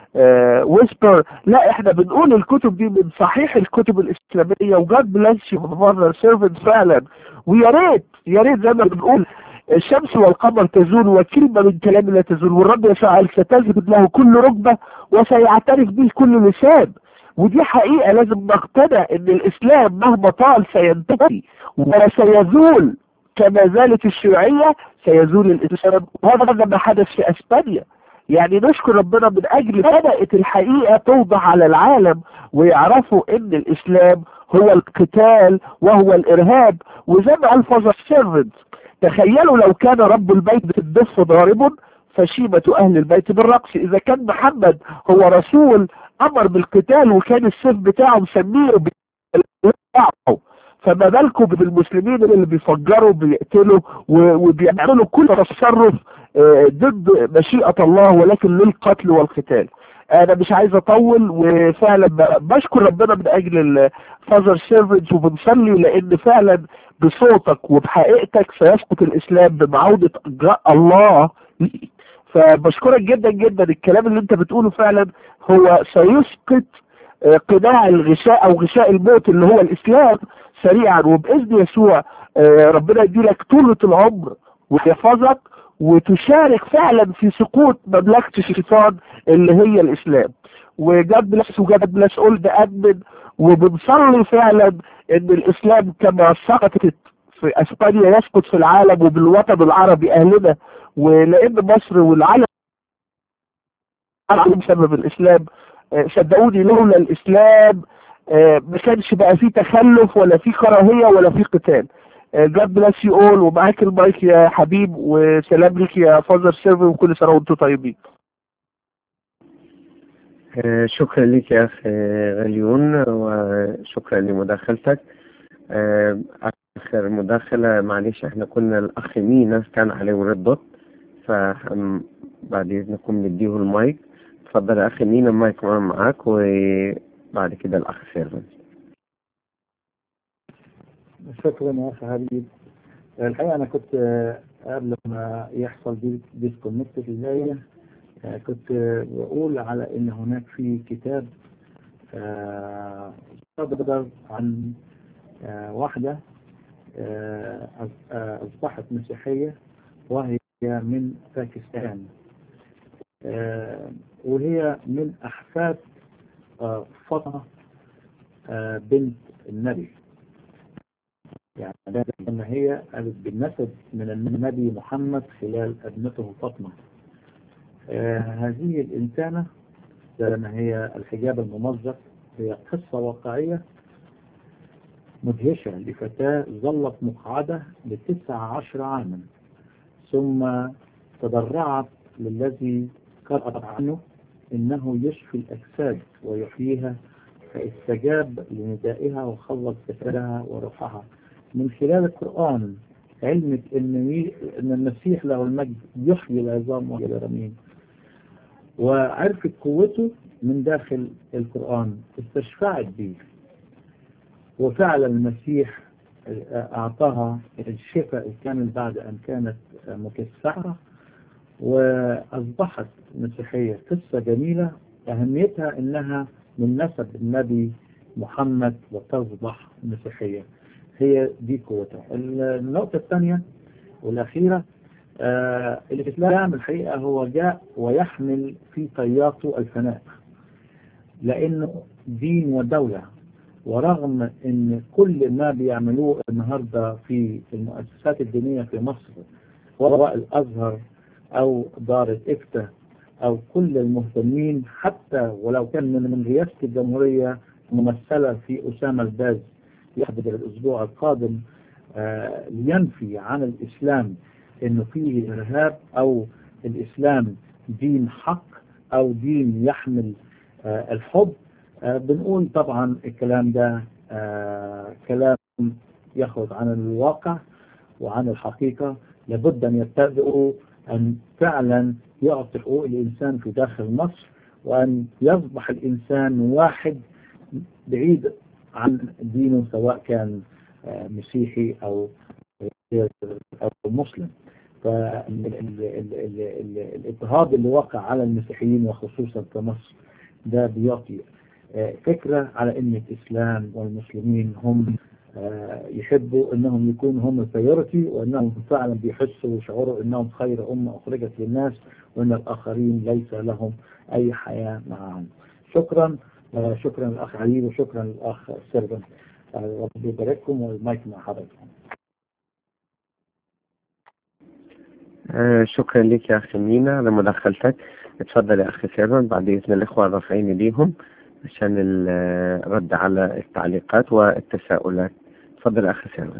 ويسبر، لا احنا بنقول الكتب دي من صحيح الكتب الإسلامية. وجاد بلاس يو سيرفنت فعلا. ويا ريت زي ما بنقول الشمس والقمر تزول وكلمة من كلام لا تزول، والرب يفعل ستسجد له كل ركبة وسيعترف به كل لسان. ودي حقيقة لازم نقتنع ان الاسلام مهما طال سينتهي وسيزول، كما زالت الشيوعية سيزول الاسلام. وهذا ما حدث في اسبانيا. يعني نشكر ربنا من اجل بدأت الحقيقة توضح على العالم ويعرفوا ان الاسلام هو القتال وهو الارهاب. وزي ما قال فازر سيرفنت، تخيلوا لو كان رب البيت بالدف ضارب فشيمة اهل البيت بالرقص. اذا كان محمد هو رسول امر بالقتال وكان السيف بتاعه مسميه بتاعه، فما بالكم بالمسلمين اللي بيفجروا بيقتلوا وبيعملوا كل تصرف ضد مشيئة الله ولكن للقتل والقتال. انا مش عايز اطول، وفعلا بشكر ربنا من اجل الفازر سيرفنت، وبنصلي لان فعلا بصوتك وبحقيقتك سيسقط الاسلام بمعودة الله. فبشكرك جدا جدا. الكلام اللي انت بتقوله فعلا هو سيسقط قناع الغشاء او غشاء الموت اللي هو الاسلام سريعا، وباذن يسوع ربنا يديلك طولة العمر ويحفظك وتشارك فعلا في سقوط مملكة الشيطان اللي هي الاسلام. وجاد بلاس اولد ادمن، وبنصلي فعلا ان الاسلام كما سقطت في اسبانيا يسقط في العالم وبالوطن العربي اهلنا، ولان مصر والعالم بسبب الاسلام. صدقوني لولا الاسلام ما كانش بقى فيه تخلف ولا فيه كراهية ولا فيه قتال. God bless you all، ومعاك المايك يا حبيب، وسلام لك يا فاذر سيرفي، وكل سنة وانتم طيبين. شكرا لك يا أخي غليون، وشكرا لمداخلتك. آخر مداخلة، معلش احنا كنا الأخ مينا كان عليه ردت، فبعد إذنكم نديه المايك. تفضل يا أخي مينا، المايك معاك، وبعد كده الأخ سيرفن. شكرا يا أخي حبيب. الحقيقة أنا كنت قبل ما يحصل ديسكونكت في البداية كنت بقول على إن هناك في كتاب صدر عن واحدة أصبحت مسيحية وهي من باكستان، وهي من أحفاد فاطمة بنت النبي، يعني أن هي بالنسب من النبي محمد خلال ابنته فاطمة. هذه الإنسانة لما هي الحجاب الممزق هي قصة واقعية مدهشة لفتاة ظلت مقعدة ل19 عاما، ثم تضرعت للذي قرأت عنه إنه يشفي الأجساد ويحييها، فاستجاب لندائها وخلص جسدها وروحها. من خلال القرآن علمت إن المسيح له المجد يحيي العظام وهي رميم، وعرفت قوته من داخل القرآن، استشفعت به، وفعلا المسيح أعطاها الشفاء الكامل بعد أن كانت مكسحة وأصبحت مسيحية. قصة جميلة أهميتها أنها من نسب النبي محمد وتصبح مسيحية، هي دي قوتها. النقطة الثانية والأخيرة، الإسلام الحقيقة هو جاء ويحمل في طياته الفناء، لأنه دين ودولة، ورغم أن كل ما بيعملوه النهاردة في المؤسسات الدينية في مصر، سواء الأزهر أو دار الإفتاء أو كل المهتمين، حتى ولو كان من رئاسة الجمهورية ممثلة في أسامة الباز يحضر الأسبوع القادم لينفي عن الإسلام إنه فيه إرهاب أو الإسلام دين حق أو دين يحمل الحب. بنقول طبعا الكلام ده كلام يخرج عن الواقع وعن الحقيقة. لابد أن يتبعوا أن فعلا يعطي حقوق الإنسان في داخل مصر، وأن يصبح الإنسان واحد بعيد عن دينه، سواء كان مسيحي أو مسلم. فالاضطهاد اللي وقع على المسيحيين وخصوصا في مصر ده بيعطي فكرة على ان الاسلام والمسلمين هم يحبوا انهم يكونوا هم البيورتي، وانهم فعلا بيحسوا ويشعروا انهم خير امة اخرجت للناس، وان الاخرين ليس لهم اي حياة معهم. شكرا. شكرا للاخ علي، وشكرا للاخ سيرفن. ربي يبارككم، والمايك مع حضرتكم. شكرا لك يا أخي مينا على مداخلتك. اتفضل يا أخي سيرفن، بعد إذن الإخوة الرافعين ايديهم عشان الرد على التعليقات والتساؤلات. تفضل يا أخي سيرفن.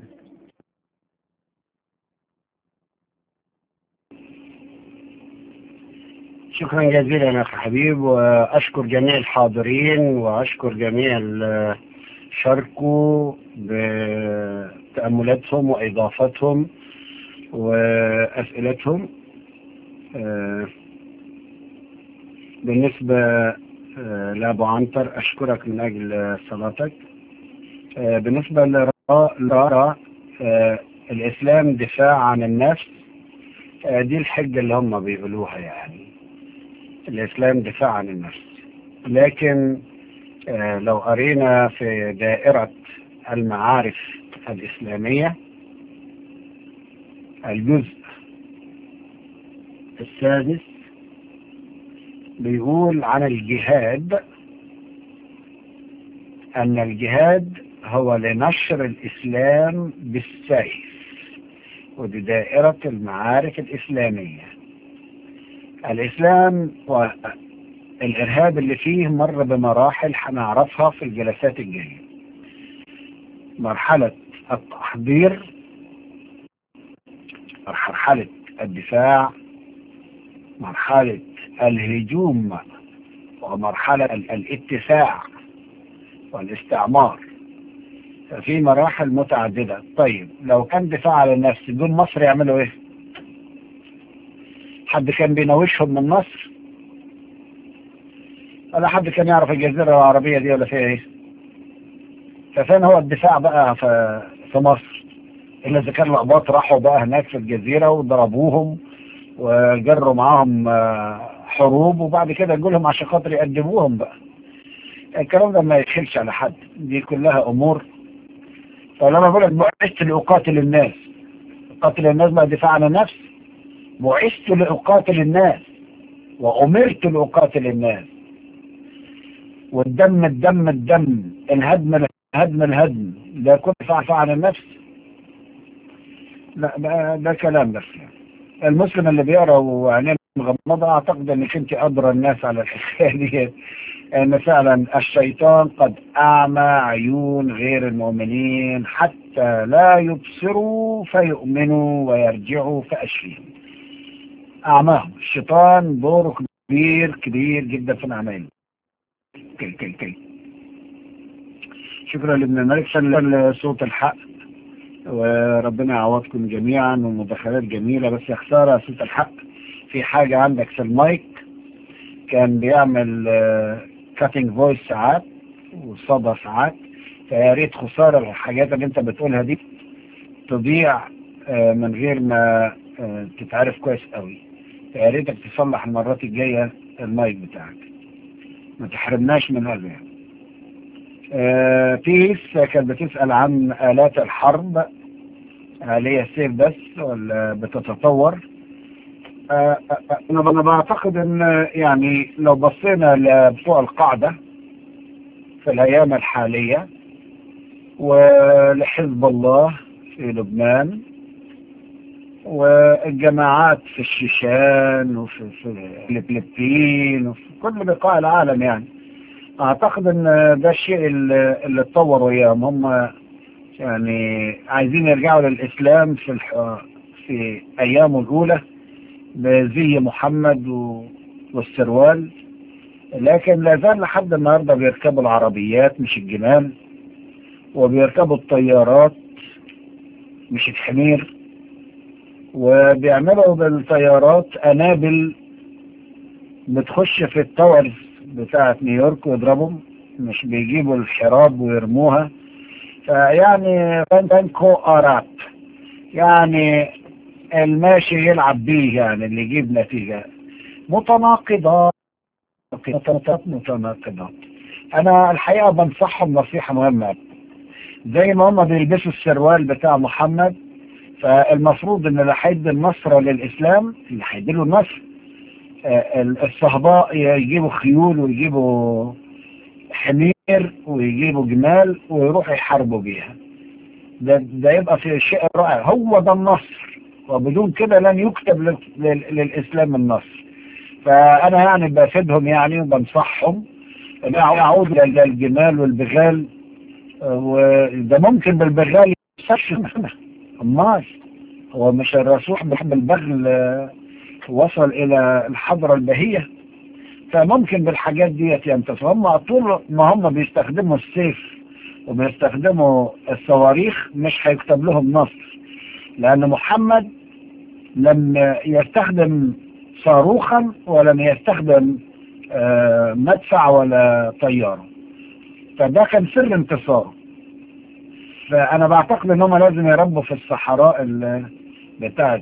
شكرا جزيلا يا أخي حبيب، وأشكر جميع الحاضرين، وأشكر جميع شاركوا بتأملاتهم وإضافتهم وأسئلتهم. بالنسبة لأبو عنتر أشكرك من أجل صلاتك. بالنسبة لرارة الإسلام دفاع عن النفس، دي الحجة اللي هم بيقولوها، يعني الإسلام دفاع عن النفس. لكن لو قرينا في دائرة المعارف الإسلامية الجزء السادس بيقول عن الجهاد أن الجهاد هو لنشر الإسلام بالسيف، ودي دائرة المعارك الإسلامية. الإسلام والإرهاب اللي فيه مر بمراحل هنعرفها في الجلسات الجاية. مرحلة التحضير، مرحلة الدفاع، مرحلة الهجوم، ومرحلة الاتساع والاستعمار. في مراحل متعددة. طيب لو كان دفاع عن النفس دول مصر يعملوا ايه؟ حد كان بيناوشهم من مصر؟ ولا حد كان يعرف الجزيرة العربية دي ولا فيها ايه؟ ففين هو الدفاع بقى في مصر؟ إلا إذا كان الأقباط راحوا بقى هناك في الجزيرة وضربوهم وجروا معاهم حروب، وبعد كده يقولهم عشان خاطر يقدموهم بقى. الكلام ده ما يدخلش على حد، دي كلها أمور. فلما بقول لك بعثت لأقاتل الناس، قاتل الناس بقى دفاع عن النفس. بعثت لأقاتل الناس وأمرت لأقاتل الناس. والدم الدم الدم، الهدم الهدم الهدم، ده كله دفاع عن النفس؟ لا، ده كلام بس. المسلم اللي بيقرأ وعينيه مغمضة أعتقد أنك أنت أدرى الناس على الحكاية دي، أن فعلا الشيطان قد أعمى عيون غير المؤمنين حتى لا يبصروا فيؤمنوا ويرجعوا فأشفيهم. أعماهم الشيطان، دوره كبير كبير جدا في الأعمال. شكرا لابن الملك، شكرا لصوت الحق، وربنا يعوضكم جميعا، ومداخلات جميلة. بس يا خسارة صوت الحق في حاجة عندك في المايك كان بيعمل كاتنج فويس ساعات وصدى ساعات، فيا ريت خسارة الحاجات اللي انت بتقولها دي تضيع من غير ما تتعرف كويس قوي. فيا ريتك تصلح المرات الجاية المايك بتاعك، ما تحرمناش من هذا يعني. بيس كانت بتسأل عن آلات الحرب، هل هي السيف بس ولا بتتطور؟ أنا بعتقد أن يعني لو بصينا لبتوع القاعدة في الأيام الحالية ولحزب الله في لبنان والجماعات في الشيشان وفي الفلبين وفي كل بقاع العالم، يعني أعتقد أن ده الشيء اللي اتطور وياهم. هم يعني عايزين يرجعوا للإسلام في أيامه الأولى بزي محمد والسروال، لكن لا زال لحد النهارده بيركبوا العربيات مش الجمال، وبيركبوا الطيارات مش الحمير، وبيعملوا بالطيارات قنابل بتخش في التاورز بتاعة نيويورك ويضربهم، مش بيجيبوا الحراب ويرموها. فيعني بانكو آرات، يعني الماشي يلعب بيه، يعني اللي يجيب نتيجة. متناقضات. أنا الحقيقة بنصحهم نصيحة مهمة، زي ما هم بيلبسوا السروال بتاع محمد، فالمفروض ان اللي هيدي النصر للإسلام، اللي هيدي له النصر، الصهباء يجيبوا خيول ويجيبوا حمير ويجيبوا جمال ويروحوا يحاربوا بيها. ده يبقى في شيء رائع، هو ده النصر، وبدون كده لن يكتب للإسلام النصر. فأنا يعني بفيدهم يعني وبنصحهم ان يعودوا للجمال والبغال، وده ممكن بالبغال يستشفى. امال هو مش الرسول بحب البغل وصل الى الحضرة البهية؟ فممكن بالحاجات ديت ينتصر. هم طول ما هم بيستخدموا السيف وبيستخدموا الصواريخ مش هيكتب لهم نصر، لأن محمد لم يستخدم صاروخا ولم يستخدم مدفع ولا طيارة، فده كان سر انتصاره. فأنا بعتقد أنهم لازم يربوا في الصحراء بتاعت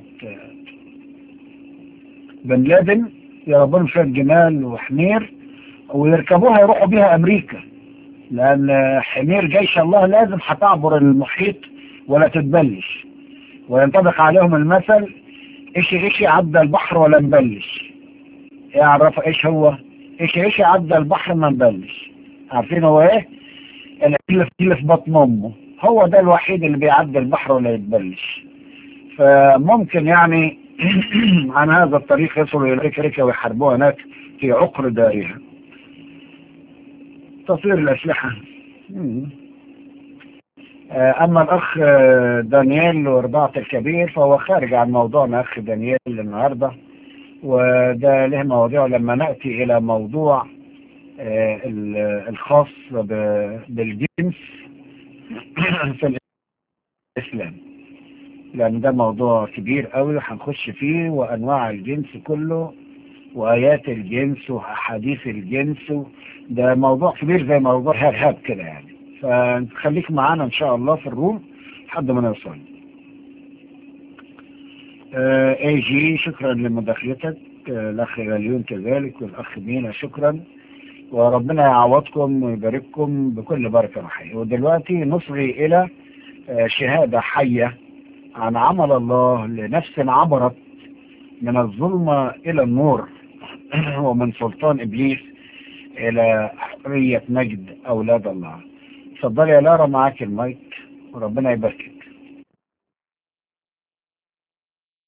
بن لادن، يربون شوية جمال وحمير ويركبوها يروحوا بيها أمريكا، لأن حمير جيش الله لازم هتعبر المحيط ولا تتبلش، وينطبق عليهم المثل إيش عدى البحر ولا نبلش. يعرف إيش هو إيش عدى البحر ما نبلش. عارفين هو إيه؟ اللي في بطن امه، هو ده الوحيد اللي بيعدي البحر ولا يتبلش. فممكن يعني عن هذا الطريق يصلوا الى افريقيا ويحاربوها هناك في عقر دارها. تطوير الاسلحه. اما الاخ دانيال ورضاعة الكبير فهو خارج عن موضوعنا اخ دانيال النهارده، وده له مواضيع لما ناتي الى موضوع الخاص بالجنس في الاسلام، لان ده موضوع كبير قوي هنخش فيه، وانواع الجنس كله وايات الجنس واحاديث الجنس، ده موضوع كبير زي موضوع هاب كده يعني. فخليك معانا ان شاء الله في الروم لحد ما نوصل. اي جي شكرا لمداخلتك، الاخ غاليون كذلك، والاخ مينا شكرا، وربنا يعوضكم ويبارككم بكل بركه روحيه. ودلوقتي نصغي الى شهاده حيه عن عمل الله لنفس عبرت من الظلمه الى النور ومن سلطان ابليس الى حريه مجد اولاد الله. اتفضلي يا لارا، معاك المايك وربنا يبارك.